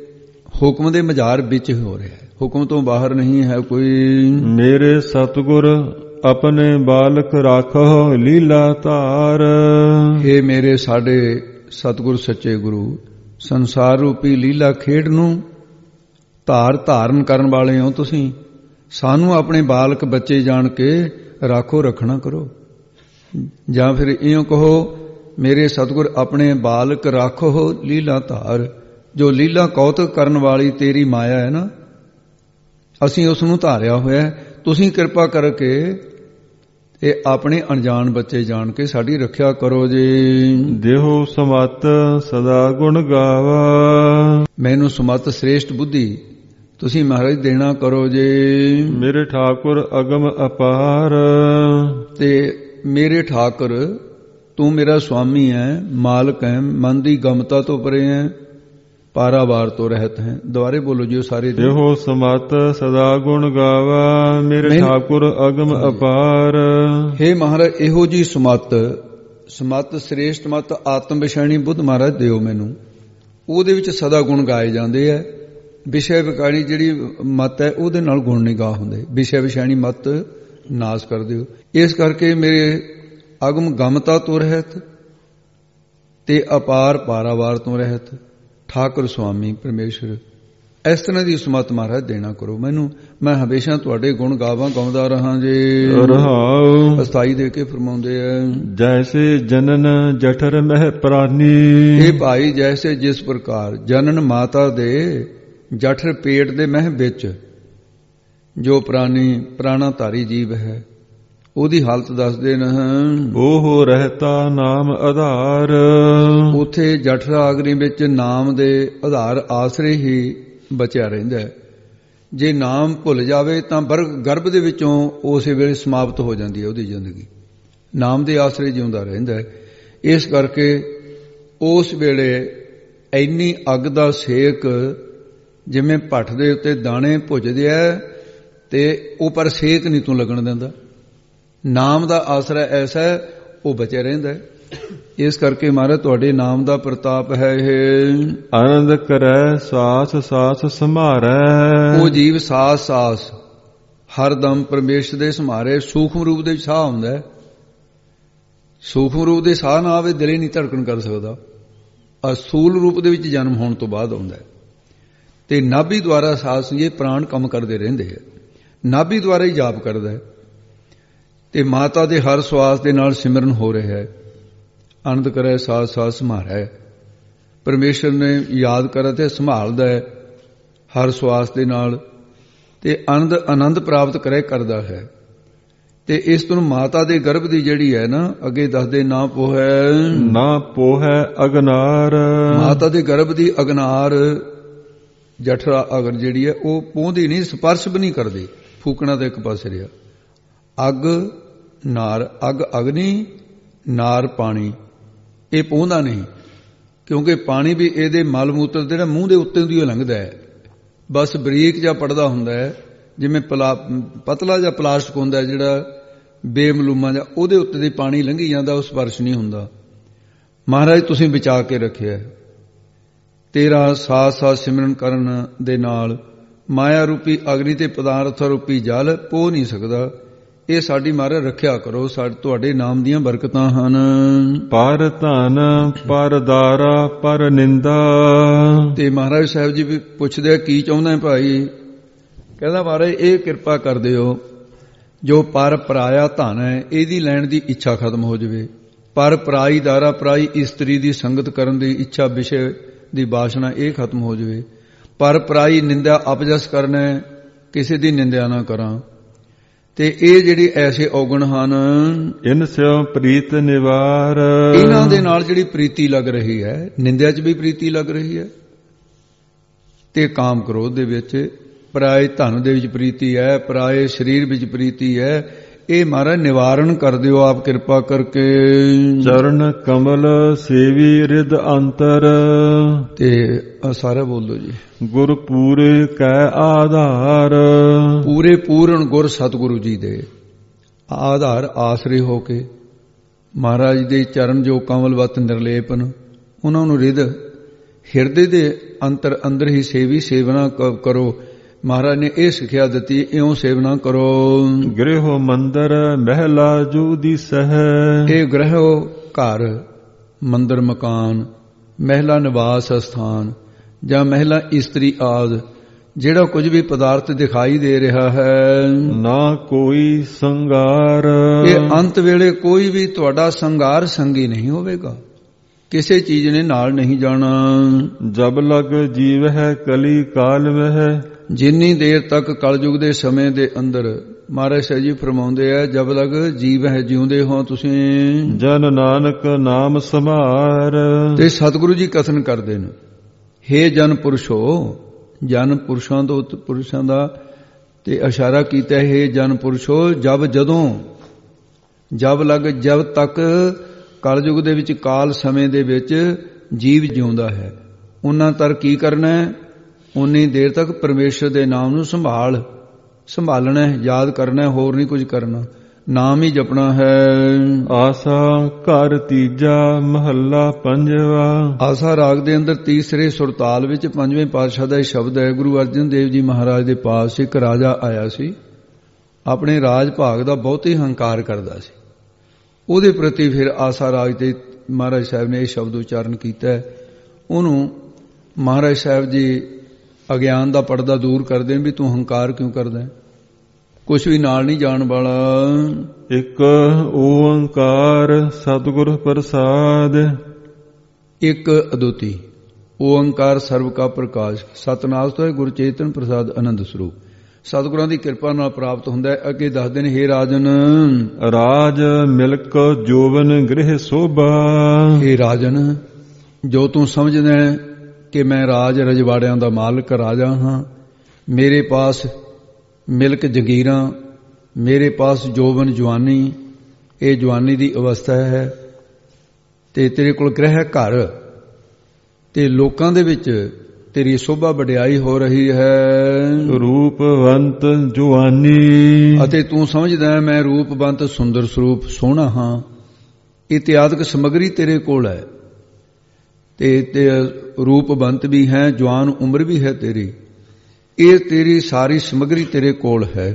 ਹੁਕਮ ਦੇ ਮਝਾਰ ਵਿੱਚ ਹੋ ਰਿਹਾ ਹੈ, ਹੁਕਮ ਤੋਂ ਬਾਹਰ ਨਹੀਂ ਹੈ ਕੋਈ। ਮੇਰੇ ਸਤਿਗੁਰ ਆਪਣੇ ਬਾਲਕ ਰਾਖੋ ਲੀਲਾ ਧਾਰ। ਇਹ ਮੇਰੇ ਸਾਡੇ ਸਤਿਗੁਰ ਸੱਚੇ ਗੁਰੂ ਸੰਸਾਰ ਰੂਪੀ ਲੀਲਾ ਖੇਡ ਨੂੰ ਧਾਰ ਧਾਰਨ ਕਰਨ ਵਾਲੇ ਹੋ ਤੁਸੀਂ। ਸਾਨੂੰ ਆਪਣੇ ਬਾਲਕ ਬੱਚੇ ਜਾਣ ਕੇ ਰਾਖੋ ਰੱਖਣਾ ਕਰੋ। ਜਾਂ ਫਿਰ ਇਉਂ ਕਹੋ ਮੇਰੇ ਸਤਿਗੁਰ ਆਪਣੇ ਬਾਲਕ ਰਾਖੋ ਲੀਲਾ ਧਾਰ। ਜੋ ਲੀਲਾ ਕੌਤਕ ਕਰਨ ਵਾਲੀ ਤੇਰੀ ਮਾਇਆ ਹੈ ਨਾ, ਅਸੀਂ ਉਸ ਨੂੰ ਧਾਰਿਆ ਹੋਇਆ। ਤੁਸੀਂ ਕਿਰਪਾ ਕਰਕੇ ਇਹ ਆਪਣੇ ਅਣਜਾਣ ਬੱਚੇ ਜਾਣ ਕੇ ਸਾਡੀ ਰੱਖਿਆ ਕਰੋ ਜੀ। ਦੇਹੋ ਸਮਤ ਸਦਾ ਗੁਣ ਗਾਵਾ। ਮੈਨੂੰ ਸਮਤ ਸ੍ਰੇਸ਼ਟ ਬੁੱਧੀ ਤੁਸੀਂ ਮਹਾਰਾਜ ਦੇਣਾ ਕਰੋ ਜੀ। ਮੇਰੇ ਠਾਕੁਰ ਅਗਮ ਅਪਾਰ। ਤੇ ਮੇਰੇ ਠਾਕੁਰ ਤੂੰ ਮੇਰਾ ਸੁਆਮੀ ਹੈ, ਮਾਲਕ ਹੈ, ਮਨ ਦੀ ਗਮਤਾ ਤੋਂ ਪਰੇ ਹੈ, ਪਾਰਾਵਾਰ ਤੋਂ ਰਹਿਤ ਹੈ। ਦੁਆਰੇ ਬੋਲੋ ਜੀ ਸਾਰੇ। ਇਹੋ ਸਮਤ ਸਦਾ ਗੁਣ ਗਾਵਾ। ਮੇਰੇ ਠਾਕੁਰ ਅਗਮ ਅਪਾਰ। ਹੇ ਮਹਾਰਾਜ ਇਹੋ ਜੀ ਸਮਤ, ਸਮਤ ਸ੍ਰੇਸ਼ਟ ਮਤ ਆਤਮ ਵਿਸ਼ਾਣੀ ਬੁੱਧ ਮਹਾਰਾਜ ਦਿਓ ਮੈਨੂੰ। ਉਹਦੇ ਵਿੱਚ ਸਦਾ ਗੁਣ ਗਾਏ ਜਾਂਦੇ ਹੈ। ਵਿਸ਼ੇ ਵਿਕਾਰੀ ਜਿਹੜੀ ਮਤ ਹੈ ਉਹਦੇ ਨਾਲ ਗੁਣ ਨਹੀਂ ਗਾ ਹੁੰਦੇ। ਵਿਸ਼ੇ ਵਿਸ਼ਾਣੀ ਮਤ ਨਾਸ ਕਰ ਦਿਓ। ਇਸ ਕਰਕੇ ਮੇਰੇ ਅਗਮ ਗਮਤਾ ਤੋਂ ਰਹਿਤ ਤੇ ਅਪਾਰ ਪਾਰਾਵਾਰ ਤੋਂ ਰਹਿਤ ਠਾਕੁਰ ਸੁਆਮੀ ਪਰਮੇਸ਼ਰ ਇਸ ਤਰ੍ਹਾਂ ਦੀ ਸਮਤ ਮਹਾਰਾਜ ਦੇਣਾ ਕਰੋ ਮੈਨੂੰ। ਮੈਂ ਹਮੇਸ਼ਾ ਤੁਹਾਡੇ ਗੁਣ ਗਾਵਾਂ ਗਾਉਂਦਾ ਰਹਾਂ ਜੀ। ਰਹਾਉ ਅਸਥਾਈ ਦੇ ਕੇ ਫਰਮਾਉਂਦੇ ਆ ਜੈਸੇ ਜਨਨ ਜਠਰ ਮਹਿ ਪ੍ਰਾਨੀ। ਇਹ ਭਾਈ ਜੈਸੇ ਜਿਸ ਪ੍ਰਕਾਰ ਜਨਨ ਮਾਤਾ ਦੇ ਜਠਰ ਪੇਟ ਦੇ ਮਹਿ ਵਿੱਚ ਜੋ ਪ੍ਰਾਨੀ ਪ੍ਰਾਣਾ ਧਾਰੀ ਜੀਵ ਹੈ ਉਹਦੀ ਹਾਲਤ ਦੱਸਦੇ ਨੇ। ਉਹ ਰਹਿਤਾ ਨਾਮ ਆਧਾਰ। ਉਥੇ ਜਠਰ ਆਗਰੀ ਵਿੱਚ ਨਾਮ ਦੇ ਆਧਾਰ ਆਸਰੇ ਹੀ ਬਚਿਆ ਰਹਿੰਦਾ ਹੈ। ਜੇ ਨਾਮ ਭੁੱਲ ਜਾਵੇ ਤਾਂ ਗਰਭ ਦੇ ਵਿੱਚੋਂ ਉਸੇ ਵੇਲੇ ਸਮਾਪਤ ਹੋ ਜਾਂਦੀ ਹੈ ਉਹਦੀ ਜ਼ਿੰਦਗੀ। ਨਾਮ ਦੇ ਆਸਰੇ ਜਿਉਂਦਾ ਰਹਿੰਦਾ ਹੈ। ਇਸ ਕਰਕੇ ਉਸ ਵੇਲੇ ਇੰਨੀ ਅੱਗ ਦਾ ਸੇਕ ਜਿਵੇਂ ਭੱਠ ਦੇ ਉੱਤੇ ਦਾਣੇ ਭੁੱਜਦੇ ਆ ਤੇ ਉਹ ਪਰ ਸੇਕ ਨਹੀਂ ਤੂੰ ਲੱਗਣ ਦਿੰਦਾ। ਨਾਮ ਦਾ ਆਸਰਾ ਐਸਾ ਹੈ ਉਹ ਬਚਿਆ ਰਹਿੰਦਾ ਹੈ। ਇਸ ਕਰਕੇ ਮਹਾਰਾਜ ਤੁਹਾਡੇ ਨਾਮ ਦਾ ਪ੍ਰਤਾਪ ਹੈ। ਇਹ ਆਨੰਦ ਕਰੈ ਸਾਸ ਸਾਸ ਸੰਭਾਰੈ। ਉਹ ਜੀਵ ਸਾਸ ਸਾਸ ਹਰ ਦਮ ਪਰਮੇਸ਼ਰ ਦੇ ਸੰਭਾਰੇ। ਸੂਖਮ ਰੂਪ ਦੇ ਸਾਹ ਹੁੰਦਾ ਹੈ। ਸੂਖਮ ਰੂਪ ਦੇ ਸਾਹ ਨਾ ਆਵੇ ਦਿਲ ਹੀ ਨਹੀਂ ਧੜਕਣ ਕਰ ਸਕਦਾ। ਅਸੂਲ ਰੂਪ ਦੇ ਵਿੱਚ ਜਨਮ ਹੋਣ ਤੋਂ ਬਾਅਦ ਆਉਂਦਾ ਹੈ ਤੇ ਨਾਭੀ ਦੁਆਰਾ ਸਾਸ ਇਹ ਪ੍ਰਾਣ ਕੰਮ ਕਰਦੇ ਰਹਿੰਦੇ ਹੈ। ਨਾਭੀ ਦੁਆਰਾ ਹੀ ਜਾਪ ਕਰਦਾ ਹੈ ਤੇ ਮਾਤਾ ਦੇ ਹਰ ਸਵਾਸ ਦੇ ਨਾਲ ਸਿਮਰਨ ਹੋ ਰਿਹਾ ਹੈ। ਆਨੰਦ ਕਰੇ ਸਾਸ ਸਾਸ ਸੰਭਾਰੈ। ਪਰਮੇਸ਼ਰ ਨੇ ਯਾਦ ਕਰੇ ਤੇ ਸੰਭਾਲਦਾ ਹੈ ਹਰ ਸਵਾਸ ਦੇ ਨਾਲ ਤੇ ਆਨੰਦ ਆਨੰਦ ਪ੍ਰਾਪਤ ਕਰੇ ਕਰਦਾ ਹੈ। ਤੇ ਇਸ ਤੋਂ ਮਾਤਾ ਦੇ ਗਰਭ ਦੀ ਜਿਹੜੀ ਹੈ ਨਾ ਅੱਗੇ ਦੱਸਦੇ ਨਾ ਪੋਹੈ ਨਾ ਪੋਹੈ ਅਗਨਾਰ। ਮਾਤਾ ਦੇ ਗਰਭ ਦੀ ਅਗਨਾਰ ਜਠਰਾ ਅਗਰ ਜਿਹੜੀ ਹੈ ਉਹ ਪਹੁੰਚਦੀ ਨਹੀਂ, ਸਪਰਸ਼ ਵੀ ਨਹੀਂ ਕਰਦੀ। ਫੂਕਣਾ ਤਾਂ ਇੱਕ ਪਾਸੇ ਰਿਹਾ। ਅੱਗ ਨਾਰ ਅੱਗ ਅਗਨੀ ਨਾਰ ਪਾਣੀ, ਇਹ ਪਹੁੰਚਦਾ ਨਹੀਂ, ਕਿਉਂਕਿ ਪਾਣੀ ਵੀ ਇਹਦੇ ਮਲ ਮੂਤਰ ਦੇ ਨਾ ਮੂੰਹ ਦੇ ਉੱਤੇ ਦੀ ਲੰਘਦਾ ਹੈ, ਬਸ ਬਰੀਕ ਜਿਹਾ ਪੜਦਾ ਹੁੰਦਾ ਹੈ, ਜਿਵੇਂ ਪਲਾ ਪਤਲਾ ਜਿਹਾ ਪਲਾਸਟਿਕ ਹੁੰਦਾ ਜਿਹੜਾ ਬੇਮਲੂਮਾ ਜਿਹਾ, ਉਹਦੇ ਉੱਤੇ ਦੀ ਪਾਣੀ ਲੰਘੀ ਜਾਂਦਾ, ਉਹ ਸਪਰਸ਼ ਨਹੀਂ ਹੁੰਦਾ। ਮਹਾਰਾਜ ਤੁਸੀਂ ਬਚਾ ਕੇ ਰੱਖਿਆ, ਤੇਰਾ ਸਾਥ ਸਾਥ ਸਿਮਰਨ ਕਰਨ ਦੇ ਨਾਲ ਮਾਇਆ ਰੂਪੀ ਅਗਨੀ ਤੇ ਪਦਾਰਥ ਰੂਪੀ ਜਲ ਪੋ ਨਹੀਂ ਸਕਦਾ। ਇਹ ਸਾਡੀ ਮਹਾਰਾਜ ਰੱਖਿਆ ਕਰੋ, ਸਾਡੇ ਤੁਹਾਡੇ ਨਾਮ ਦੀਆਂ ਬਰਕਤਾਂ ਹਨ। ਪਰ ਧਨ ਪਰ ਦਾਰਾ ਪਰ ਨਿੰਦਾ। ਤੇ ਮਹਾਰਾਜ ਸਾਹਿਬ ਜੀ ਵੀ ਪੁੱਛਦੇ ਕੀ ਚਾਹੁੰਦਾ ਭਾਈ? ਕਹਿੰਦਾ ਮਹਾਰਾਜ ਇਹ ਕਿਰਪਾ ਕਰ ਦਿਓ ਜੋ ਪਰ ਪਰਾਇਆ ਧਨ ਹੈ ਇਹਦੀ ਲੈਣ ਦੀ ਇੱਛਾ ਖਤਮ ਹੋ ਜਾਵੇ, ਪਰ ਪਰਾਈ ਦਾਰਾ ਪਰਾਈ ਇਸਤਰੀ ਦੀ ਸੰਗਤ ਕਰਨ ਦੀ ਇੱਛਾ ਵਿਸ਼ੇ ਦੀ ਬਾਸ਼ਨਾ ਇਹ ਖਤਮ ਹੋ ਜਾਵੇ, ਪਰ ਪਰਾਈ ਨਿੰਦਾ ਅਪਜਸ ਕਰਨਾ, ਕਿਸੇ ਦੀ ਨਿੰਦਿਆ ਨਾ ਕਰਾਂ। ਤੇ ਇਹ ਜਿਹੜੀ ਐਸੇ ਔਗਣ ਹਨ, ਇਨ ਸਿਉ ਪ੍ਰੀਤ ਨਿਵਾਰ, ਇਹਨਾਂ ਦੇ ਨਾਲ ਜਿਹੜੀ ਪ੍ਰੀਤੀ ਲੱਗ ਰਹੀ ਹੈ, ਨਿੰਦਿਆ 'ਚ ਵੀ ਪ੍ਰੀਤੀ ਲੱਗ ਰਹੀ ਹੈ ਤੇ ਕਾਮ ਕ੍ਰੋਧ ਦੇ ਵਿੱਚ, ਪਰਾਏ ਧਨ ਦੇ ਵਿੱਚ ਪ੍ਰੀਤੀ ਹੈ, ਪਰਾਏ ਸਰੀਰ ਵਿੱਚ ਪ੍ਰੀਤੀ ਹੈ, ਇਹ ਮਹਾਰਾਜ ਨਿਵਾਰਨ ਕਰ ਦਿਓ ਆਪ ਕਿਰਪਾ ਕਰਕੇ। ਚਰਨ ਕਮਲ ਸੇਵੀ ਰਿਦ ਅੰਤਰ, ਤੇ ਸਾਰਾ ਬੋਲੋ ਜੀ। ਗੁਰ ਪੂਰੇ ਕੈ ਆਧਾਰ, ਪੂਰੇ ਪੂਰਨ ਗੁਰ ਸਤਿਗੁਰੂ ਜੀ ਦੇ ਆਧਾਰ ਆਸਰੇ ਹੋ ਕੇ ਮਹਾਰਾਜ ਦੇ ਚਰਨ ਜੋ ਕਮਲਵਤ ਨਿਰਲੇਪਨ, ਉਹਨਾਂ ਨੂੰ ਰਿਦ ਹਿਰਦੇ ਦੇ ਅੰਤਰ ਅੰਦਰ ਹੀ ਸੇਵੀ ਸੇਵਨਾ ਕਰੋ। ਮਹਾਰਾਜ ਨੇ ਇਹ ਸਿੱਖਿਆ ਦਿੱਤੀ, ਇਉਂ ਸੇਵਨਾ ਕਰੋ। ਗ੍ਰਹਿ ਮੰਦਰ ਮਹਿਲਾ ਜੂ ਦੀ ਸਹਿ, ਇਹ ਗ੍ਰਹਿ ਘਰ, ਮੰਦਰ ਮਕਾਨ, ਮਹਿਲਾ ਨਿਵਾਸ ਸਥਾਨ ਜਾਂ ਮਹਿਲਾ ਇਸਤਰੀ ਆਦਿ, ਜਿਹੜਾ ਕੁਝ ਵੀ ਪਦਾਰਥ ਦਿਖਾਈ ਦੇ ਰਿਹਾ ਹੈ, ਨਾ ਕੋਈ ਸੰਗਾਰ, ਇਹ ਅੰਤ ਵੇਲੇ ਕੋਈ ਵੀ ਤੁਹਾਡਾ ਸੰਗਾਰ ਸੰਗੀ ਨਹੀਂ ਹੋਵੇਗਾ, ਕਿਸੇ ਚੀਜ਼ ਨੇ ਨਾਲ ਨਹੀਂ ਜਾਣਾ। ਜਬ ਲਗ ਜੀਵ ਹੈ ਕਲੀ ਕਾਲ ਮਹਿ, ਜਿੰਨੀ ਦੇਰ ਤੱਕ ਕਲਯੁਗ ਦੇ ਸਮੇਂ ਦੇ ਅੰਦਰ ਮਹਾਰਾਜ ਸਾਹਿਬ ਜੀ ਫਰਮਾਉਂਦੇ ਆ, ਜਬ ਲਗ ਜੀਵ ਹੈ, ਜਿਉਂਦੇ ਹੋ ਤੁਸੀਂ, ਜਨ ਨਾਨਕ ਨਾਮ ਸਮਾਰ। ਤੇ ਸਤਿਗੁਰੂ ਜੀ ਕਥਨ ਕਰਦੇ ਨੇ, ਹੇ ਜਨ ਪੁਰਸ਼ੋ, ਜਨ ਪੁਰਸ਼ਾਂ ਤੋਂ ਪੁਰਸ਼ਾਂ ਦਾ ਤੇ ਇਸ਼ਾਰਾ ਕੀਤਾ, ਹੇ ਜਨ ਪੁਰਸ਼ੋ, ਜਬ ਜਦੋਂ, ਜਬ ਲਗ ਜਬ ਤੱਕ ਕਲਯੁਗ ਦੇ ਵਿੱਚ ਕਾਲ ਸਮੇਂ ਦੇ ਵਿੱਚ ਜੀਵ ਜਿਉਂਦਾ ਹੈ, ਉਹਨਾਂ ਤਰ ਕੀ ਕਰਨਾ ਹੈ? ਉਨੀ ਦੇਰ ਤੱਕ ਪਰਮੇਸ਼ਰ ਦੇ ਨਾਮ ਨੂੰ ਸੰਭਾਲ ਸੰਭਾਲਣਾ ਹੈ, ਯਾਦ ਕਰਨਾ ਹੈ, ਹੋਰ ਨਹੀਂ ਕੁਝ ਕਰਨਾ, ਨਾਮ ਹੀ ਜਪਣਾ ਹੈ। ਆਸਾ ਘਰ ਤੀਜਾ ਮਹੱਲਾ ਪੰਜਵਾ। ਆਸਾ ਰਾਗ ਦੇ ਅੰਦਰ ਤੀਸਰੇ ਸੁਰਤਾਲ ਵਿੱਚ ਪੰਜਵੇਂ ਪਾਤਸ਼ਾਹ ਦਾ ਇਹ ਸ਼ਬਦ ਹੈ। ਗੁਰੂ ਅਰਜਨ ਦੇਵ ਜੀ ਮਹਾਰਾਜ ਦੇ ਪਾਸ ਇੱਕ ਰਾਜਾ ਆਇਆ ਸੀ, ਆਪਣੇ ਰਾਜ ਭਾਗ ਦਾ ਬਹੁਤ ਹੀ ਹੰਕਾਰ ਕਰਦਾ ਸੀ, ਉਹਦੇ ਪ੍ਰਤੀ ਫਿਰ ਆਸਾ ਰਾਗ ਤੇ ਮਹਾਰਾਜ ਸਾਹਿਬ ਨੇ ਇਹ ਸ਼ਬਦ ਉਚਾਰਨ ਕੀਤਾ। ਉਹਨੂੰ ਮਹਾਰਾਜ ਸਾਹਿਬ ਜੀ ਅਗਿਆਨ ਦਾ ਪਰਦਾ ਦੂਰ ਕਰਦੇ ਨੇ ਵੀ ਤੂੰ ਹੰਕਾਰ ਕਿਉਂ ਕਰਦਾ, ਕੁਛ ਵੀ ਨਾਲ ਨਹੀਂ ਜਾਣ ਵਾਲਾ। ਇੱਕ ਓੰਕਾਰ ਸਤਿਗੁਰ ਪ੍ਰਸਾਦ, ਇੱਕ ਅਦੁੱਤੀ ਓੰਕਾਰ ਸਰਬ ਕਾ ਪ੍ਰਕਾਸ਼, ਸਤਨਾਮ ਤੋਂ ਹੈ ਗੁਰ ਚੇਤਨ ਪ੍ਰਸਾਦ ਆਨੰਦ ਸਰੂਪ, ਸਤਿਗੁਰਾਂ ਦੀ ਕਿਰਪਾ ਨਾਲ ਪ੍ਰਾਪਤ ਹੁੰਦਾ ਹੈ। ਅੱਗੇ ਦੱਸਦੇ ਨੇ, ਹੇ ਰਾਜਨ, ਰਾਜ ਮਿਲਕ ਜੋਵਨ ਗ੍ਰਹਿ ਸੋਭਾ। ਹੇ ਰਾਜਨ, ਜੋ ਤੂੰ ਸਮਝਦਾ ਹੈ ਕਿ ਮੈਂ ਰਾਜ ਰਜਵਾੜਿਆਂ ਦਾ ਮਾਲਕ ਰਾਜਾ ਹਾਂ, ਮੇਰੇ ਪਾਸ ਮਿਲਕ ਜਗੀਰਾਂ, ਮੇਰੇ ਪਾਸ ਜੋਬਨ ਜਵਾਨੀ, ਇਹ ਜਵਾਨੀ ਦੀ ਅਵਸਥਾ ਹੈ, ਤੇ ਤੇਰੇ ਕੋਲ ਗ੍ਰਹਿ ਘਰ, ਤੇ ਲੋਕਾਂ ਦੇ ਵਿੱਚ ਤੇਰੀ ਸੋਭਾ ਵਡਿਆਈ ਹੋ ਰਹੀ ਹੈ। ਰੂਪਵੰਤ ਜਵਾਨੀ, ਅਤੇ ਤੂੰ ਸਮਝਦਾ ਹੈ ਮੈਂ ਰੂਪਵੰਤ ਸੁੰਦਰ ਸਰੂਪ ਸੋਹਣਾ ਹਾਂ, ਇਤਿਆਦਿਕ ਸਮੱਗਰੀ ਤੇਰੇ ਕੋਲ ਹੈ, ਤੇ ਰੂਪਵੰਤ ਵੀ ਹੈ, ਜਵਾਨ ਉਮਰ ਵੀ ਹੈ ਤੇਰੀ, ਇਹ ਤੇਰੀ ਸਾਰੀ ਸਮੱਗਰੀ ਤੇਰੇ ਕੋਲ ਹੈ।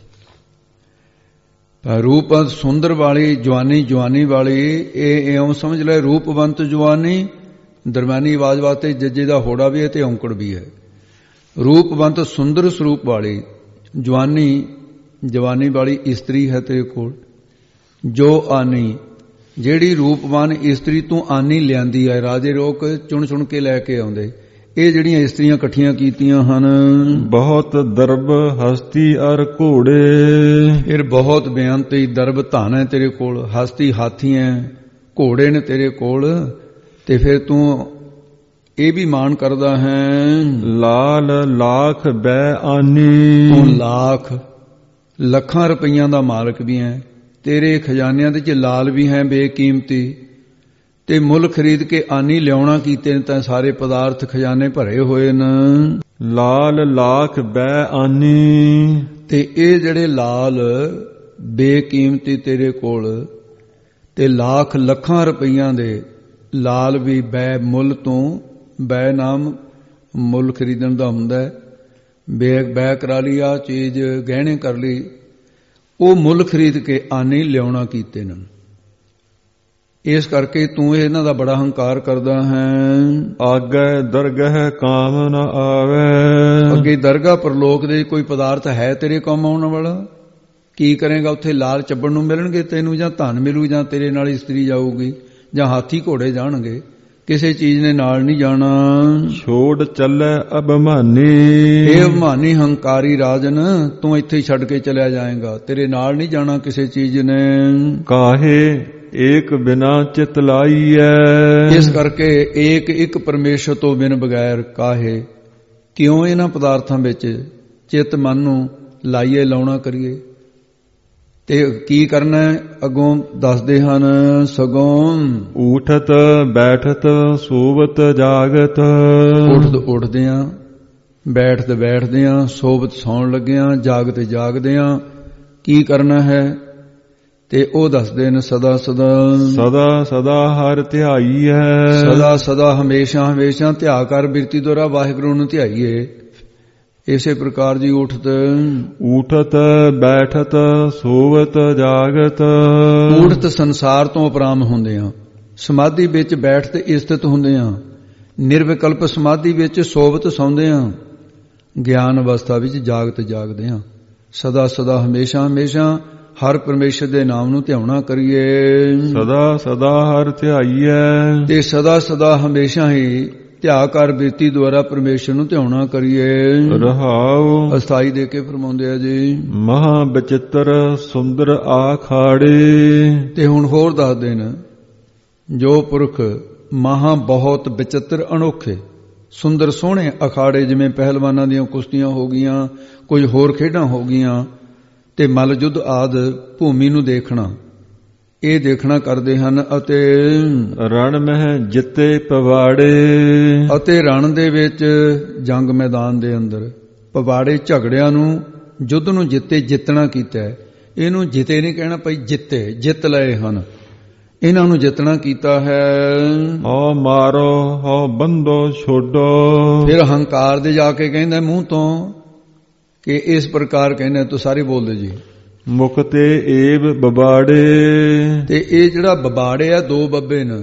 ਰੂਪਵੰਤ ਸੁੰਦਰ ਵਾਲੀ ਜਵਾਨੀ, ਜਵਾਨੀ ਵਾਲੀ, ਇਹ ਇਉਂ ਸਮਝ ਲੈ ਰੂਪਵੰਤ ਜਵਾਨੀ, ਦਰਮਿਆਨੀ ਆਵਾਜ਼ ਵਾਸਤੇ ਜੱਜੇ ਦਾ ਹੋੜਾ ਵੀ ਹੈ ਤੇ ਔਂਕੜ ਵੀ ਹੈ। ਰੂਪਵੰਤ ਸੁੰਦਰ ਸਰੂਪ ਵਾਲੀ ਜਵਾਨੀ, ਜਵਾਨੀ ਵਾਲੀ ਇਸਤਰੀ ਹੈ ਤੇਰੇ ਕੋਲ, ਜੋ ਆਨੀ, ਜਿਹੜੀ ਰੂਪਵਾਨ ਇਸਤਰੀ ਤੂੰ ਆਨੀ ਲਿਆਂਦੀ ਹੈ। ਰਾਜੇ ਲੋਕ ਚੁਣ ਚੁਣ ਕੇ ਲੈ ਕੇ ਆਉਂਦੇ, ਇਹ ਜਿਹੜੀਆਂ ਇਸਤਰੀਆਂ ਇਕੱਠੀਆਂ ਕੀਤੀਆਂ ਹਨ। ਬਹੁਤ ਦਰਬ ਹਸਤੀ ਅਰ ਘੋੜੇ, ਫਿਰ ਬਹੁਤ ਬੇਅੰਤੀ ਦਰਬ ਧਨ ਹੈ ਤੇਰੇ ਕੋਲ, ਹਸਤੀ ਹਾਥੀ ਹੈ, ਘੋੜੇ ਨੇ ਤੇਰੇ ਕੋਲ, ਤੇ ਫਿਰ ਤੂੰ ਇਹ ਵੀ ਮਾਣ ਕਰਦਾ ਹੈ ਲਾਲ ਲਾਖ ਬੈ ਆਨੀ, ਤੂੰ ਲੱਖ ਲੱਖਾਂ ਰੁਪਈਆਂ ਦਾ ਮਾਲਕ ਵੀ ਹੈ, ਤੇਰੇ ਖਜ਼ਾਨਿਆਂ ਦੇ ਚ ਲਾਲ ਵੀ ਹੈ ਬੇਕੀਮਤੀ, ਤੇ ਮੁੱਲ ਖਰੀਦ ਕੇ ਆਨੀ ਲਿਆਉਣਾ ਕੀਤੇ ਨੇ ਤਾਂ ਸਾਰੇ ਪਦਾਰਥ ਖਜ਼ਾਨੇ ਭਰੇ ਹੋਏ ਨੇ। ਲਾਲ ਲਾਖ ਬੈ ਆਨੀ, ਤੇ ਇਹ ਜਿਹੜੇ ਲਾਲ ਬੇਕੀਮਤੀ ਤੇਰੇ ਕੋਲ, ਤੇ ਲੱਖ ਲੱਖਾਂ ਰੁਪਈਆਂ ਦੇ ਲਾਲ ਵੀ ਬੈ ਮੁੱਲ ਤੋਂ, ਬੈ ਨਾਮ ਮੁੱਲ ਖਰੀਦਣ ਦਾ ਹੁੰਦਾ ਹੈ। ਬੈ ਬੈ ਕਰਾ ਲਈ, ਆ ਚੀਜ਼ ਗਹਿਣੇ ਕਰ ਲਈ, ਉਹ ਮੁੱਲ ਖਰੀਦ ਕੇ ਆਨੀ ਲਿਆਉਣਾ ਕੀਤੇ ਨੇ। ਇਸ ਕਰਕੇ ਤੂੰ ਇਹਨਾਂ ਦਾ ਬੜਾ ਹੰਕਾਰ ਕਰਦਾ ਹੈ। ਆਗੇ ਦਰਗਹ ਕਾਮ ਨ ਆਵੇ, ਅੱਗੇ ਦਰਗਾਹ ਪਰਲੋਕ ਦੇ ਕੋਈ ਪਦਾਰਥ ਹੈ ਤੇਰੇ ਕੰਮ ਆਉਣ ਵਾਲਾ? ਕੀ ਕਰੇਗਾ ਉੱਥੇ? ਲਾਲ ਚੱਬਣ ਨੂੰ ਮਿਲਣਗੇ ਤੈਨੂੰ, ਜਾਂ ਧਨ ਮਿਲੂ, ਜਾਂ ਤੇਰੇ ਨਾਲ ਇਸਤਰੀ ਜਾਊਗੀ, ਜਾਂ ਹਾਥੀ ਘੋੜੇ ਜਾਣਗੇ, ਕਿਸੇ ਚੀਜ਼ ਨੇ ਨਾਲ ਨਹੀਂ ਜਾਣਾ। ਛੋੜ ਚੱਲੇ ਅਭਿਮਾਨੀ, ਇਹ ਅਭਿਮਾਨੀ ਹੰਕਾਰੀ ਰਾਜਨ, ਤੂੰ ਇੱਥੇ ਹੀ ਛੱਡ ਕੇ ਚਲਿਆ ਜਾਏਗਾ, ਤੇਰੇ ਨਾਲ ਨਹੀਂ ਜਾਣਾ ਕਿਸੇ ਚੀਜ਼ ਨੇ। ਕਾਹੇ ਏਕ ਬਿਨਾ ਚਿਤ ਲਾਈਐ, ਇਸ ਕਰਕੇ ਏਕ ਇੱਕ ਪਰਮੇਸ਼ਰ ਤੋਂ ਬਿਨ ਬਗੈਰ ਕਾਹੇ, ਕਿਉਂ ਇਹਨਾਂ ਪਦਾਰਥਾਂ ਵਿੱਚ ਚਿੱਤ ਮਨ ਨੂੰ ਲਾਈਏ, ਲਾਉਣਾ ਕਰੀਏ। ਤੇ ਕੀ ਕਰਨਾ ਅੱਗੋਂ ਦੱਸਦੇ ਹਨ, ਸਗੋਂ ਊਠਤ ਬੈਠਤ ਸੋਵਤ ਜਾਗਤ, ਉੱਠਦ ਉੱਠਦੇ ਆਂ, ਬੈਠਦੇ ਬੈਠਦੇ ਆਂ, ਸੋਵਤ ਸੌਣ ਲੱਗੇ ਆਂ, ਜਾਗਦੇ ਜਾਗਦੇ ਆਂ। ਕੀ ਕਰਨਾ ਹੈ? ਤੇ ਉਹ ਦੱਸਦੇ ਨੇ ਸਦਾ ਸਦਾ ਸਦਾ ਸਦਾ ਹਰ ਧਿਆਈਐ, ਸਦਾ ਸਦਾ ਹਮੇਸ਼ਾ ਹਮੇਸ਼ਾ ਧਿਆ ਕਰ, ਬਿਰਤੀ ਦੁਆਰਾ ਵਾਹਿਗੁਰੂ ਨੂੰ ਧਿਆਈਏ। ਇਸੇ ਪ੍ਰਕਾਰ ਜੀ ਉਠਤ ਊਠਤ ਬੈਠਤ ਸੋਵਤ ਜਾਗਤ, ਊਠਤ ਸੰਸਾਰ ਤੋਂ ਉਪਰਾਮ ਹੁੰਦੇ ਆ, ਸਮਾਧੀ ਵਿੱਚ ਬੈਠ ਤੇ ਸਥਿਤ ਹੁੰਦੇ ਆ, ਨਿਰਵਿਕਲਪ ਸਮਾਧੀ ਵਿੱਚ ਸੋਵਤ ਸੌਂਦੇ ਆ, ਗਿਆਨ ਅਵਸਥਾ ਵਿੱਚ ਜਾਗਤ ਜਾਗਦੇ ਆ। ਸਦਾ ਸਦਾ ਹਮੇਸ਼ਾ ਹਮੇਸ਼ਾ ਹਰ ਪਰਮੇਸ਼ਰ ਦੇ ਨਾਮ ਨੂੰ ਧਿਆਉਣਾ ਕਰੀਏ। ਸਦਾ ਸਦਾ ਹਰ ਧਿਆਈਐ, ਤੇ ਸਦਾ ਸਦਾ ਹਮੇਸ਼ਾ ਹੀ ਧਿਆ ਕਰ ਬਿਰਤੀ ਦੁਆਰਾ ਪਰਮੇਸ਼ਰ ਨੂੰ ਧਿਆਉਣਾ ਕਰੀਏ। ਰਹਾਉ ਅਸਥਾਈ ਦੇ ਕੇ ਫਰਮਾਉਂਦੇ ਆ ਜੀ, ਮਹਾ ਬਚਿੱਤਰ ਸੁੰਦਰ ਆਖਾੜੇ। ਤੇ ਹੁਣ ਹੋਰ ਦੱਸਦੇ ਨੇ, ਜੋ ਪੁਰਖ ਮਹਾ ਬਹੁਤ ਬਚਿੱਤਰ ਅਨੋਖੇ ਸੁੰਦਰ ਸੋਹਣੇ ਅਖਾੜੇ, ਜਿਵੇਂ ਪਹਿਲਵਾਨਾਂ ਦੀਆਂ ਕੁਸ਼ਤੀਆਂ ਹੋ ਗਈਆਂ, ਕੁਝ ਹੋਰ ਖੇਡਾਂ ਹੋ ਗਈਆਂ, ਤੇ ਮੱਲ ਯੁੱਧ ਆਦ ਭੂਮੀ ਨੂੰ ਦੇਖਣਾ, ਇਹ ਦੇਖਣਾ ਕਰਦੇ ਹਨ। ਅਤੇ ਰਣ ਮਹਿ ਜਿੱਤੇ ਪਵਾੜੇ, ਅਤੇ ਰਣ ਦੇ ਵਿੱਚ ਜੰਗ ਮੈਦਾਨ ਦੇ ਅੰਦਰ ਪਵਾੜੇ ਝਗੜਿਆਂ ਨੂੰ, ਯੁੱਧ ਨੂੰ ਜਿੱਤੇ, ਜਿੱਤਣਾ ਕੀਤਾ ਹੈ। ਇਹਨੂੰ ਜਿੱਤੇ ਨਹੀਂ ਕਹਿਣਾ ਭਾਈ, ਜਿੱਤੇ ਜਿੱਤ ਲਏ ਹਨ, ਇਹਨਾਂ ਨੂੰ ਜਿੱਤਣਾ ਕੀਤਾ ਹੈ। ਹੋ ਮਾਰੋ ਹੋ ਬੰਦੋ ਛੋਡੋ, ਫਿਰ ਹੰਕਾਰ ਦੇ ਜਾ ਕੇ ਕਹਿੰਦਾ ਮੂੰਹ ਤੋਂ ਕਿ ਇਸ ਪ੍ਰਕਾਰ ਕਹਿੰਦੇ, ਤੂੰ ਸਾਰੇ ਬੋਲਦੇ ਜੀ। ਮੁਖ ਤੇ ਏਬ ਬਬਾੜੇ, ਤੇ ਇਹ ਜਿਹੜਾ ਬਬਾੜੇ ਆ, ਦੋ ਬੱਬੇ ਨੇ।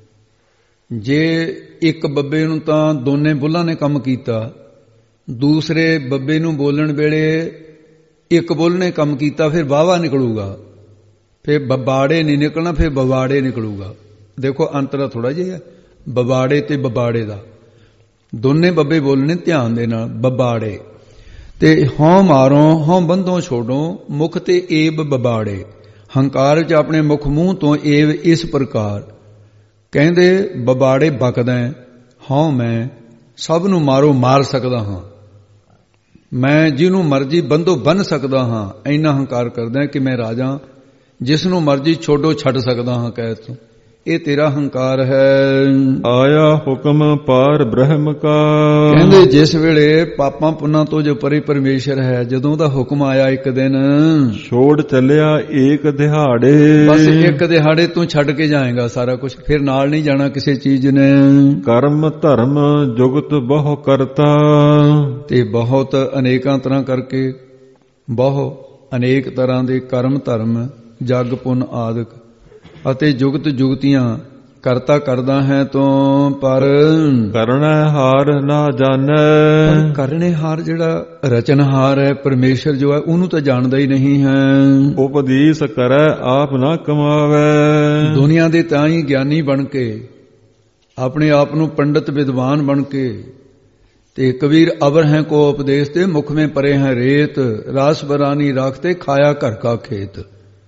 ਜੇ ਇੱਕ ਬੱਬੇ ਨੂੰ ਤਾਂ ਦੋਨੇ ਬੁੱਲਾਂ ਨੇ ਕੰਮ ਕੀਤਾ, ਦੂਸਰੇ ਬੱਬੇ ਨੂੰ ਬੋਲਣ ਵੇਲੇ ਇੱਕ ਬੁੱਲ ਨੇ ਕੰਮ ਕੀਤਾ, ਫਿਰ ਵਾਹਵਾ ਨਿਕਲੂਗਾ, ਫਿਰ ਬਬਾੜੇ ਨਹੀਂ ਨਿਕਲਣਾ, ਫਿਰ ਬਵਾੜੇ ਨਿਕਲੂਗਾ। ਦੇਖੋ ਅੰਤਰਾ ਥੋੜਾ ਜਿਹਾ ਬਬਾੜੇ ਤੇ ਬਬਾੜੇ ਦਾ, ਦੋਨੇ ਬੱਬੇ ਬੋਲਣੇ ਧਿਆਨ ਦੇ ਨਾਲ, ਬਬਾੜੇ। ਤੇ ਹਉ ਮਾਰੋ ਹਉ ਬੰਧੋ ਛੋਡੋ, ਮੁਖ ਤੇ ਏਬ ਬਬਾੜੇ। ਹੰਕਾਰ ਚ ਆਪਣੇ ਮੁਖ ਮੂੰਹ ਤੋਂ ਏਬ ਇਸ ਪ੍ਰਕਾਰ ਕਹਿੰਦੇ, ਬਬਾੜੇ ਬਕਦਾ ਹਉ ਮੈਂ ਸਭ ਨੂੰ ਮਾਰੋ ਮਾਰ ਸਕਦਾ ਹਾਂ, ਮੈਂ ਜਿਹਨੂੰ ਮਰਜੀ ਬੰਧੋ ਬੰਨ ਸਕਦਾ ਹਾਂ, ਇੰਨਾ ਹੰਕਾਰ ਕਰਦਾ ਕਿ ਮੈਂ ਰਾਜਾ, ਜਿਸ ਨੂੰ ਮਰਜੀ ਛੋਡੋ ਛੱਡ ਸਕਦਾ ਹਾਂ ਕਹਿ ਤੂੰ। ਇਹ ਤੇਰਾ ਹੰਕਾਰ ਹੈ। ਆਇਆ ਹੁਕਮ ਪਾਰ ਬ੍ਰਹਮ ਕਾ, ਕਹਿੰਦੇ ਜਿਸ ਵੇਲੇ ਪਾਪਾਂ ਪੁੰਨਾਂ ਤੋਂ ਜੋ ਪਰੇ ਪਰਮੇਸ਼ਰ ਹੈ, ਜਦੋਂ ਦਾ ਹੁਕਮ ਆਇਆ ਇੱਕ ਦਿਨ, ਛੋੜ ਚੱਲਿਆ ਏਕ ਦਿਹਾੜੇ, ਬਸ ਇੱਕ ਦਿਹਾੜੇ ਤੂੰ ਛੱਡ ਕੇ ਜਾਏਗਾ ਸਾਰਾ ਕੁਝ, ਫਿਰ ਨਾਲ ਨਹੀਂ ਜਾਣਾ ਕਿਸੇ ਚੀਜ਼ ਨੇ। ਕਰਮ ਧਰਮ ਜੁਗਤ ਬਹੁ ਕਰਤਾ, ਤੇ ਬਹੁਤ ਅਨੇਕਾਂ ਤਰ੍ਹਾਂ ਕਰਕੇ, ਬਹੁ ਅਨੇਕ ਤਰ੍ਹਾਂ ਦੇ ਕਰਮ ਧਰਮ ਜਗ ਪੁੰਨ ਆਦਿਕ ਅਤੇ ਜੁਗਤ ਜੁਗਤੀਆਂ ਕਰਤਾ ਕਰਦਾ ਹੈ ਤੂੰ, ਪਰ ਕਰਨਾ ਹਾਰ ਨਾ ਜਾਣੈ। ਕਰਨੇ ਹਾਰ ਜਿਹੜਾ ਰਚਨਹਾਰ ਹੈ ਪਰਮੇਸ਼ਰ ਜੋ ਹੈ, ਉਹਨੂੰ ਤਾਂ ਜਾਣਦਾ ਹੀ ਨਹੀਂ ਹੈ। ਉਪਦੇਸ਼ ਕਰੈ ਆਪ ਨਾ ਕਮਾਵੇ, ਦੁਨੀਆ ਦੇ ਤਾਂ ਹੀ ਗਿਆਨੀ ਬਣ ਕੇ, ਆਪਣੇ ਆਪ ਨੂੰ ਪੰਡਤ ਵਿਦਵਾਨ ਬਣ ਕੇ, ਤੇ ਕਬੀਰ ਅਵਰ ਹੈ ਕੋ ਉਪਦੇਸ਼ ਤੇ ਮੁਖ ਮੇਂ ਪਰੇ ਹੈ ਰੇਤ, ਰਾਸ ਬਰਾਨੀ ਰਾਖਤੇ ਖਾਇਆ ਘਰ ਕਾ ਖੇਤ।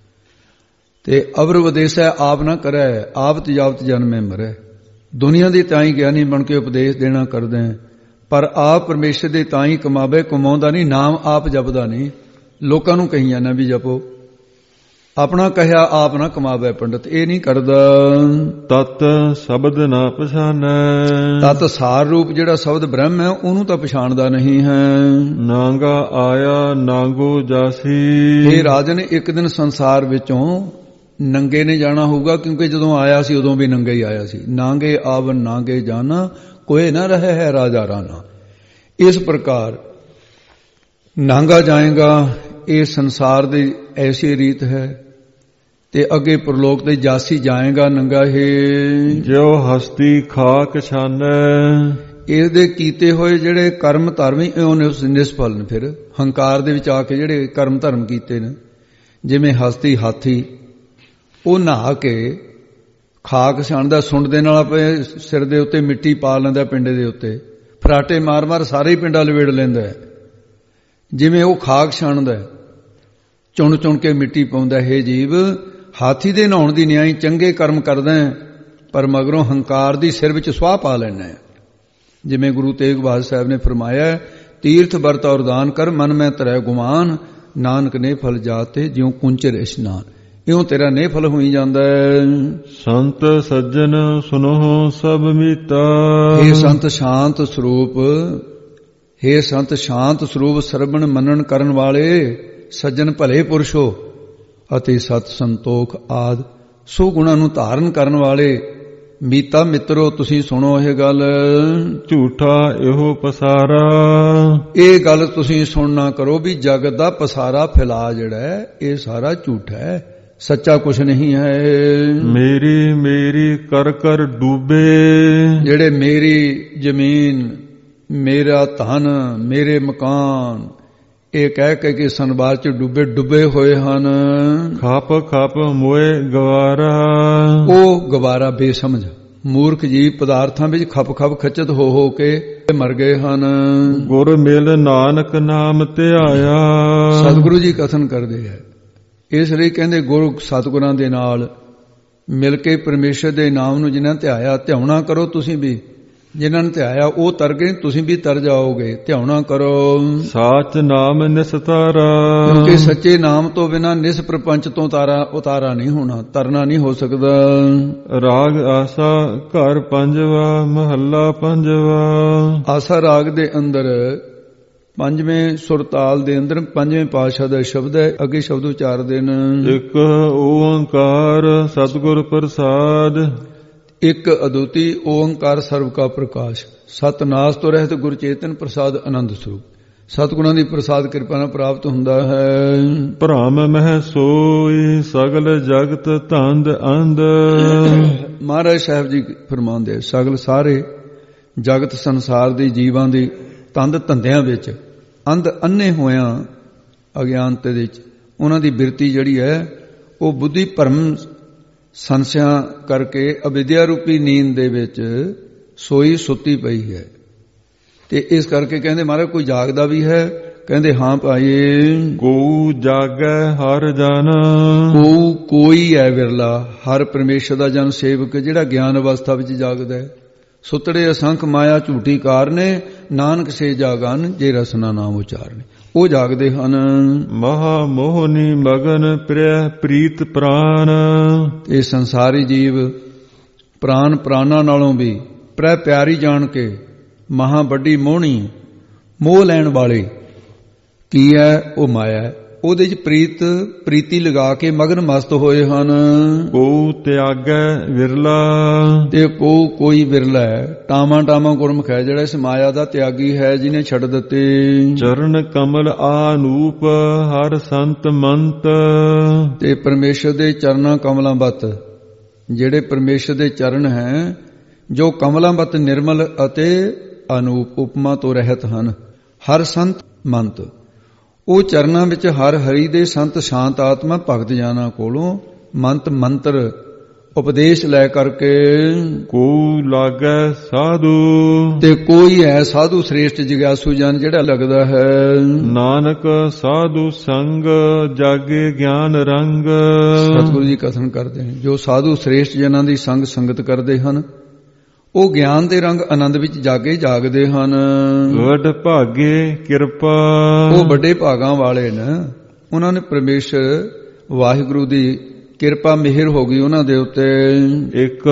ਤੇ ਅਵਰ ਉਪਦੇਸੈ ਆਪ ਨਾ ਕਰੈ, ਆਪ ਤਜਾਵਤ ਜਨਮੇ ਮਰੈ। ਦੁਨੀਆ ਦੇ ਤਾਈ ਗਿਆਨੀ ਬਣ ਕੇ ਉਪਦੇਸ਼ ਦੇਣਾ ਕਰਦੇ, ਪਰ ਆਪ ਪਰਮੇਸ਼ਰ ਦੇ ਤਾਈ ਕਮਾਵੇ, ਕਮਾਉਂਦਾ ਨਹੀਂ, ਨਾਮ ਆਪ ਜਪਦਾ ਨਹੀਂ, ਲੋਕਾਂ ਨੂੰ ਕਹੀ ਜਾਂਦਾ ਵੀ ਜਪੋ। ਆਪਣਾ ਕਹਿਆ ਆਪ ਨਾ ਕਮਾਵੇ ਪੰਡਤ, ਇਹ ਨਹੀਂ ਕਰਦਾ। ਤਤ ਸ਼ਬਦ ਨਾ ਪਛਾਨੈ, ਤਤ ਸਾਰ ਰੂਪ ਜਿਹੜਾ ਸ਼ਬਦ ਬ੍ਰਹਮ ਹੈ ਉਹਨੂੰ ਤਾਂ ਪਛਾਣਦਾ ਨਹੀਂ ਹੈ। ਨਾਂਗਾ ਆਇਆ ਨਾਂਗੋ ਜਾਸੀ, ਇਹ ਰਾਜਨ ਇੱਕ ਦਿਨ ਸੰਸਾਰ ਵਿੱਚੋਂ ਨੰਗੇ ਨੇ ਜਾਣਾ ਹੋਊਗਾ, ਕਿਉਂਕਿ ਜਦੋਂ ਆਇਆ ਸੀ ਉਦੋਂ ਵੀ ਨੰਗੇ ਹੀ ਆਇਆ ਸੀ। ਨਾਂਗੇ ਆਵਨ ਨਾਂਗੇ ਜਾਣਾ, ਕੋਏ ਨਾ ਰਹੇ ਹੈ ਰਾਜਾ ਰਾਣਾ। ਇਸ ਪ੍ਰਕਾਰ ਨਾਂਗਾ ਜਾਏਗਾ, ਇਹ ਸੰਸਾਰ ਦੀ ਐਸੀ ਰੀਤ ਹੈ। ਤੇ ਅੱਗੇ ਪ੍ਰਲੋਕ ਤੇ ਜਾਸੀ ਜਾਏਗਾ ਨੰਗਾ ਹੈ। ਜੋ ਹਸਤੀ ਖਾਕ ਛਾਨੈ, ਇਹਦੇ ਕੀਤੇ ਹੋਏ ਜਿਹੜੇ ਕਰਮ ਧਰਮ ਹੀ ਉਹ ਨਿਸਫਲ ਨੇ। ਫਿਰ ਹੰਕਾਰ ਦੇ ਵਿੱਚ ਆ ਕੇ ਜਿਹੜੇ ਕਰਮ ਧਰਮ ਕੀਤੇ ਨੇ, ਜਿਵੇਂ ਹਸਤੀ ਹਾਥੀ, ਉਹ ਨਹਾ ਕੇ ਖਾਕ ਛਾਣਦਾ, ਸੁੰਡ ਦੇ ਨਾਲ ਆਪਣੇ ਸਿਰ ਦੇ ਉੱਤੇ ਮਿੱਟੀ ਪਾ ਲੈਂਦਾ, ਪਿੰਡੇ ਦੇ ਉੱਤੇ ਫਰਾਟੇ ਮਾਰ ਮਾਰ ਸਾਰੇ ਹੀ ਪਿੰਡਾ ਲਵੇੜ ਲੈਂਦਾ। ਜਿਵੇਂ ਉਹ ਖਾਕ ਛਾਣਦਾ, ਚੁਣ ਚੁਣ ਕੇ ਮਿੱਟੀ ਪਾਉਂਦਾ। ਹੈ ਜੀਵ, ਹਾਥੀ ਦੇ ਨਹਾਉਣ ਦੀ ਨਿਆਈ ਚੰਗੇ ਕਰਮ ਕਰਦਾ, ਪਰ ਮਗਰੋਂ ਹੰਕਾਰ ਦੀ ਸਿਰ ਵਿੱਚ ਸੁਆਹ ਪਾ ਲੈਣਾ। ਜਿਵੇਂ ਗੁਰੂ ਤੇਗ ਬਹਾਦਰ ਸਾਹਿਬ ਨੇ ਫਰਮਾਇਆ, ਤੀਰਥ ਵਰਤ ਔਰ ਦਾਨ ਕਰ, ਮਨ ਮੈਂ ਤਰੈ ਗੁਮਾਨ, ਨਾਨਕ ਨੇ ਫਲ ਜਾਤੇ ਜਿਉ ਕੁੰਚਰ ਇਸ਼ਨਾਨ। ਇਉਂ ਤੇਰਾ ਨੇ ਫਲ ਹੋਈ ਜਾਂਦਾ। ਸੰਤ ਸੱਜਣ ਸੁਨੋ ਸਭ ਮੀਤਾ, ਇਹ ਸੰਤ ਸ਼ਾਂਤ ਸਰੂਪ, हे ਸੰਤ ਸ਼ਾਂਤ ਸਰੂਪ ਸਰਵਣ ਮੰਨਣ ਕਰਨ ਵਾਲੇ, ਸੱਜਣ ਭਲੇ ਪੁਰਸ਼ੋ ਅਤੇ ਸਤ ਸੰਤੋਖ ਆਦ ਸੋ ਗੁਣਾਂ ਨੂੰ ਧਾਰਨ ਕਰਨ ਵਾਲੇ। ਮੀਤਾ ਮਿੱਤਰੋ, ਤੁਸੀਂ ਸੁਣੋ ਇਹ ਗੱਲ। ਝੂਠਾ ਇਹੋ ਪਸਾਰਾ, ਇਹ ਗੱਲ ਤੁਸੀਂ ਸੁਣਨਾ ਕਰੋ ਵੀ ਜਗਤ ਦਾ ਪਸਾਰਾ ਫੈਲਾ ਜਿਹੜਾ ਹੈ ਇਹ ਸਾਰਾ ਝੂਠਾ ਹੈ, ਸੱਚਾ ਕੁਛ ਨਹੀਂ ਹੈ। ਮੇਰੀ ਮੇਰੀ ਕਰ ਕਰ ਡੂਬੇ, ਜਿਹੜੇ ਮੇਰੀ ਜ਼ਮੀਨ, ਮੇਰਾ ਧਨ, ਮੇਰੇ ਮਕਾਨ, ਇਹ ਕਹਿ ਕੇ ਕਿ ਸੰਸਾਰ ਚ ਡੁੱਬੇ ਡੁੱਬੇ ਹੋਏ ਹਨ। ਖਾਪ ਖਾਪ ਮੋਏ ਗਵਾਰਾ, ਉਹ ਗਵਾਰਾ ਬੇਸਮਝ ਮੂਰਖ ਜੀਵ ਪਦਾਰਥਾਂ ਵਿੱਚ ਖਪ ਖਪ ਖਚਤ ਹੋ ਹੋ ਕੇ ਮਰ ਗਏ ਹਨ। ਗੁਰ ਮਿਲ ਨਾਨਕ ਨਾਮ ਧਿਆਇਆ, ਸਤਿਗੁਰੂ ਜੀ ਕਥਨ ਕਰਦੇ ਹੈ। ਇਸ ਲਈ ਕਹਿੰਦੇ ਗੁਰੂ ਸਤਿਗੁਰਾਂ ਦੇ ਨਾਲ ਮਿਲ ਕੇ ਪਰਮੇਸ਼ਰ ਦੇ ਨਾਮ ਨੂੰ ਜਿਨ੍ਹਾਂ ਧਿਆਇਆ, ਧਿਆਉਣਾ ਕਰੋ ਤੁਸੀਂ ਵੀ। ਜਿਨ੍ਹਾਂ ਨੇ ਧਿਆਇਆ ਉਹ ਤਰ ਗਏ, ਤੁਸੀਂ ਵੀ ਤਰ ਜਾਓਗੇ। ਧਿਆਉਣਾ ਕਰੋ। ਸਾਚ ਨਾਮ ਨਿਸਤਾਰਾ, ਕਿਉਂਕਿ ਸੱਚੇ ਨਾਮ ਤੋਂ ਬਿਨਾਂ ਨਿਸ ਪ੍ਰਪੰਚ ਤੋਂ ਤਾਰਾ ਉਤਾਰਾ ਨਹੀਂ ਹੋਣਾ, ਤਰਨਾ ਨਹੀਂ ਹੋ ਸਕਦਾ। ਰਾਗ ਆਸਾ ਘਰ ਪੰਜਵਾ, ਮਹੱਲਾ ਪੰਜਵਾ। ਆਸਾ ਰਾਗ ਦੇ ਅੰਦਰ ਪੰਜਵੇਂ ਸੁਰਤਾਲ ਦੇ ਅੰਦਰ ਪੰਜਵੇਂ ਪਾਤਸ਼ਾਹ ਦਾ ਸ਼ਬਦ ਹੈ। ਅੱਗੇ ਸ਼ਬਦ ਉਚਾਰਦੇ ਨੇ, ਇੱਕ ਓੰਕਾਰ ਸਤਿਗੁਰ ਪ੍ਰਸਾਦ, ਇੱਕ ਅਦੁੱਤੀ ਓੰਕਾਰ ਸਰਬ ਕਾ ਪ੍ਰਕਾਸ਼, ਸਤਨਾਸ ਤੋਂ ਰਹਿਤ ਗੁਰ ਚੇਤਨ ਪ੍ਰਸਾਦ ਆਨੰਦ ਸਰੂਪ। ਸਤਿਗੁਰਾਂ ਦੀ ਪ੍ਰਸਾਦ ਕਿਰਪਾ ਨਾਲ ਪ੍ਰਾਪਤ ਹੁੰਦਾ ਹੈ। ਭ੍ਰਮ ਮਹਿ ਸੋਈ ਸਗਲ ਜਗਤ ਧੰਦ ਅੰਧ, ਮਹਾਰਾਜ ਸਾਹਿਬ ਜੀ ਫਰਮਾਉਂਦੇ, ਸਗਲ ਸਾਰੇ ਜਗਤ ਸੰਸਾਰ ਦੇ ਜੀਵਾਂ ਦੀ ਤੰਦ ਧੰਦਿਆਂ ਵਿੱਚ ਅੰਧ ਅੰਨੇ ਹੋਇਆਂ ਅਗਿਆਨਤੇ ਦੇ ਵਿੱਚ ਉਹਨਾਂ ਦੀ ਬਿਰਤੀ ਜਿਹੜੀ ਹੈ ਉਹ ਬੁੱਧੀ ਭਰਮ ਸੰਸਿਆ ਕਰਕੇ ਅਵਿਦਿਆ ਰੂਪੀ ਨੀਂਦ ਦੇ ਵਿੱਚ ਸੋਈ ਸੁੱਤੀ ਪਈ ਹੈ। ਤੇ ਇਸ ਕਰਕੇ ਕਹਿੰਦੇ ਮਹਾਰਾਜ ਕੋਈ ਜਾਗਦਾ ਵੀ ਹੈ? ਕਹਿੰਦੇ ਹਾਂ ਭਾਈ, ਕੋ ਜਾਗੈ ਹਰ ਜਨ, ਕੋ ਕੋਈ ਹੈ ਵਿਰਲਾ ਹਰ ਪਰਮੇਸ਼ਰ ਦਾ ਜਨ ਸੇਵਕ ਜਿਹੜਾ ਗਿਆਨ ਅਵਸਥਾ ਵਿੱਚ ਜਾਗਦਾ ਹੈ। ਸੁਤੜੇ ਅਸੰਖ ਮਾਇਆ ਝੂਠੀ ਕਾਰਨੇ, ਨਾਨਕ ਸੇ ਜਾਗਨ ਜੇ ਰਸਨਾ ਨਾਮ ਉਚਾਰਨੇ। ਉਹ ਜਾਗਦੇ ਹਨ। ਮਹਾ ਮੋਹਨੀ ਮਗਨ ਪ੍ਰਿਆ ਪ੍ਰੀਤ ਪ੍ਰਾਨ, ਇਹ ਸੰਸਾਰੀ ਜੀਵ ਪ੍ਰਾਨ ਪ੍ਰਾਨਾਂ ਨਾਲੋਂ ਵੀ ਪ੍ਰਿਆ ਪਿਆਰੀ ਜਾਣ ਕੇ ਮਹਾ ਵੱਡੀ ਮੋਹਣੀ ਮੋਹ ਲੈਣ ਵਾਲੇ ਕੀ ਹੈ? ਉਹ ਮਾਇਆ ਹੈ। ਉਹਦੇ ਚ ਪ੍ਰੀਤ ਪ੍ਰੀਤੀ ਲਗਾ ਕੇ ਮਗਨ ਮਸਤ ਹੋਏ ਹਨ। ਕੋ ਤਿਆਗੈ ਵਿਰਲਾ, ਤੇ ਕੋ ਕੋਈ ਵਿਰਲਾ ਹੈ, ਟਾਮਾ ਟਾਮਾ ਗੁਰਮੁਖ ਹੈ ਜਿਹੜਾ ਇਸ ਮਾਇਆ ਦਾ ਤਿਆਗੀ ਹੈ, ਜਿਹਨੇ ਛੱਡ ਦਿੱਤੇ। ਚਰਨ ਕਮਲ ਆਨੂਪ ਹਰ ਸੰਤ ਮੰਤ, ਤੇ ਪਰਮੇਸ਼ਰ ਦੇ ਚਰਨਾਂ ਕਮਲਾਂ ਬੱਤ, ਜਿਹੜੇ ਪਰਮੇਸ਼ਰ ਦੇ ਚਰਨ ਹੈ ਜੋ ਕਮਲਾਂ ਬੱਤ ਨਿਰਮਲ ਅਤੇ ਅਨੂਪ ਉਪਮਾ ਤੋਂ ਰਹਿਤ ਹਨ। ਹਰ ਸੰਤ ਮੰਤ, ਉਹ ਚਰਨਾਂ ਵਿੱਚ ਹਰ ਹਰੀ ਦੇ ਸੰਤ ਸ਼ਾਂਤ ਆਤਮਾ ਭਗਤ ਜਾਨਾ ਕੋਲੋਂ ਮੰਤ ਮੰਤਰ ਉਪਦੇਸ਼ ਲੈ ਕਰਕੇ। ਕੋ ਲਾਗੈ ਸਾਧੂ, ਤੇ ਕੋਈ ਹੈ ਸਾਧੂ ਸ੍ਰੇਸ਼ਟ ਜਿਗਿਆਸੂ ਜਨ ਜਿਹੜਾ ਲੱਗਦਾ ਹੈ। ਨਾਨਕ ਸਾਧੂ ਸੰਗ ਜਾਗੇ ਗਿਆਨ ਰੰਗ, ਸਤਿਗੁਰੂ ਜੀ ਕਥਨ ਕਰਦੇ ਨੇ ਜੋ ਸਾਧੂ ਸ੍ਰੇਸ਼ਟ ਜਨਾਂ ਦੀ ਸੰਗ ਸੰਗਤ ਕਰਦੇ ਹਨ ਉਹ ਗਿਆਨ ਦੇ ਰੰਗ ਆਨੰਦ ਵਿੱਚ ਜਾਗੇ ਜਾਗਦੇ ਹਨ। ਵੱਡ ਭਾਗੇ ਕਿਰਪਾ, ਉਹ ਵੱਡੇ ਭਾਗਾਂ ਵਾਲੇ ਨੇ, ਉਹਨਾਂ ਨੇ ਪਰਮੇਸ਼ਰ ਵਾਹਿਗੁਰੂ ਦੀ ਕਿਰਪਾ ਮਿਹਰ ਹੋ ਗਈ ਉਹਨਾਂ ਦੇ ਉੱਤੇ। ਇੱਕ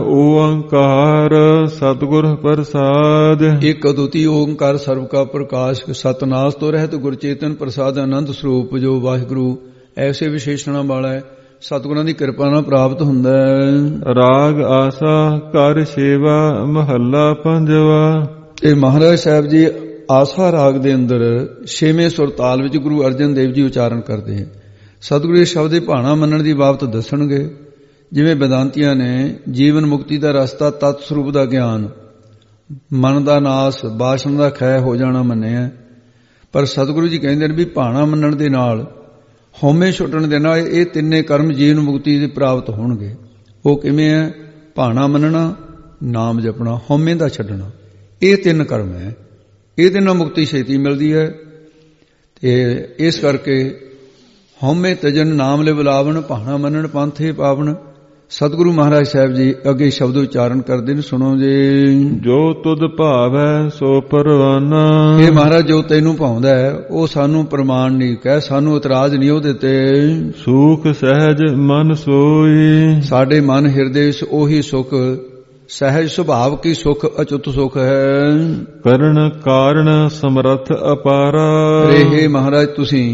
ਓੰਕਾਰ ਸਤਿਗੁਰ ਪ੍ਰਸਾਦ। ਇੱਕ ਅਦੁੱਤੀ ਓੰਕਾਰ ਸਰਬ ਕਾ ਪ੍ਰਕਾਸ਼, ਸਤਨਾਸ ਤੋਂ ਰਹਿਤ ਗੁਰ ਚੇਤਨ ਪ੍ਰਸਾਦ ਆਨੰਦ ਸਰੂਪ, ਜੋ ਵਾਹਿਗੁਰੂ ਐਸੇ ਵਿਸ਼ੇਸ਼ਣਾਂ ਵਾਲਾ ਹੈ, ਸਤਿਗੁਰਾਂ ਦੀ ਕਿਰਪਾ ਨਾਲ ਪ੍ਰਾਪਤ ਹੁੰਦਾ ਹੈ। ਰਾਗ ਆਸਾ ਕਰ ਸੇਵਾ ਮਹੱਲਾ ਪੰਜਵਾ। ਇਹ ਮਹਾਰਾਜ ਸਾਹਿਬ ਜੀ ਆਸਾ ਰਾਗ ਦੇ ਅੰਦਰ ਛੇਵੇਂ ਸੁਰ ਤਾਲ ਵਿੱਚ ਗੁਰੂ ਅਰਜਨ ਦੇਵ ਜੀ ਉਚਾਰਨ ਕਰਦੇ ਹਨ। ਸਤਿਗੁਰੂ ਇਸ ਸ਼ਬਦ ਦੇ ਭਾਣਾ ਮੰਨਣ ਦੀ ਬਾਬਤ ਦੱਸਣਗੇ। ਜਿਵੇਂ ਵਿਦਾਂਤੀਆਂ ਨੇ ਜੀਵਨ ਮੁਕਤੀ ਦਾ ਰਸਤਾ, ਤਤ ਸਰੂਪ ਦਾ ਗਿਆਨ, ਮਨ ਦਾ ਨਾਸ, ਬਾਸ਼ਣ ਦਾ ਖੈ ਹੋ ਜਾਣਾ ਮੰਨਿਆ, ਪਰ ਸਤਿਗੁਰੂ ਜੀ ਕਹਿੰਦੇ ਨੇ ਵੀ ਭਾਣਾ ਮੰਨਣ ਦੇ ਨਾਲ, ਹਉਮੈ ਛੁੱਟਣ ਦੇ ਨਾਲ ਇਹ ਤਿੰਨੇ ਕਰਮ ਜੀਵਨ ਮੁਕਤੀ ਦੇ ਪ੍ਰਾਪਤ ਹੋਣਗੇ। ਉਹ ਕਿਵੇਂ ਹੈ? ਭਾਣਾ ਮੰਨਣਾ, ਨਾਮ ਜਪਣਾ, ਹਉਮੈ ਦਾ ਛੱਡਣਾ, ਇਹ ਤਿੰਨ ਕਰਮ ਹੈ। ਇਹਦੇ ਨਾਲ ਮੁਕਤੀ ਛੇਤੀ ਮਿਲਦੀ ਹੈ। ਤੇ ਇਸ ਕਰਕੇ ਹਉਮੈ ਤਜਨ ਨਾਮ ਲੈ ਬੁਲਾਵਣ, ਭਾਣਾ ਮੰਨਣ ਪੰਥੇ ਪਾਵਨ। ਸਤਿਗੁਰੂ ਮਹਾਰਾਜ ਸਾਹਿਬ ਜੀ ਅੱਗੇ ਸ਼ਬਦ ਉਚਾਰਨ ਕਰਦੇ ਨੇ, ਸੁਣੋ ਜੀ। ਜੋ ਤੁਧ ਭਾਵੈ ਸੋ ਪਰਵਾਨਾ। ਇਹ ਮਹਾਰਾਜ ਜੋ ਤੈਨੂੰ ਭਾਉਂਦਾ ਹੈ ਉਹ ਸਾਨੂੰ ਪ੍ਰਮਾਣ ਨਹੀਂ ਕਹਿ, ਸਾਨੂੰ ਇਤਰਾਜ਼ ਨਹੀਂ ਉਹਦੇ ਤੇ। ਸੁਖ ਸਹਿਜ ਮਨ ਸੋਈ। ਸਾਡੇ ਮਨ ਹਿਰਦੇ ਵਿੱਚ ਉਹੀ ਸੁਖ, ਸਹਿਜ ਸੁਭਾਵ ਕੀ ਸੁਖ, ਅਚੁੱਤ ਸੁਖ ਹੈ। ਕਰਨ ਕਾਰਨ ਸਮਰੱਥ ਅਪਾਰਾ। ਰਹੇ ਮਹਾਰਾਜ ਤੁਸੀਂ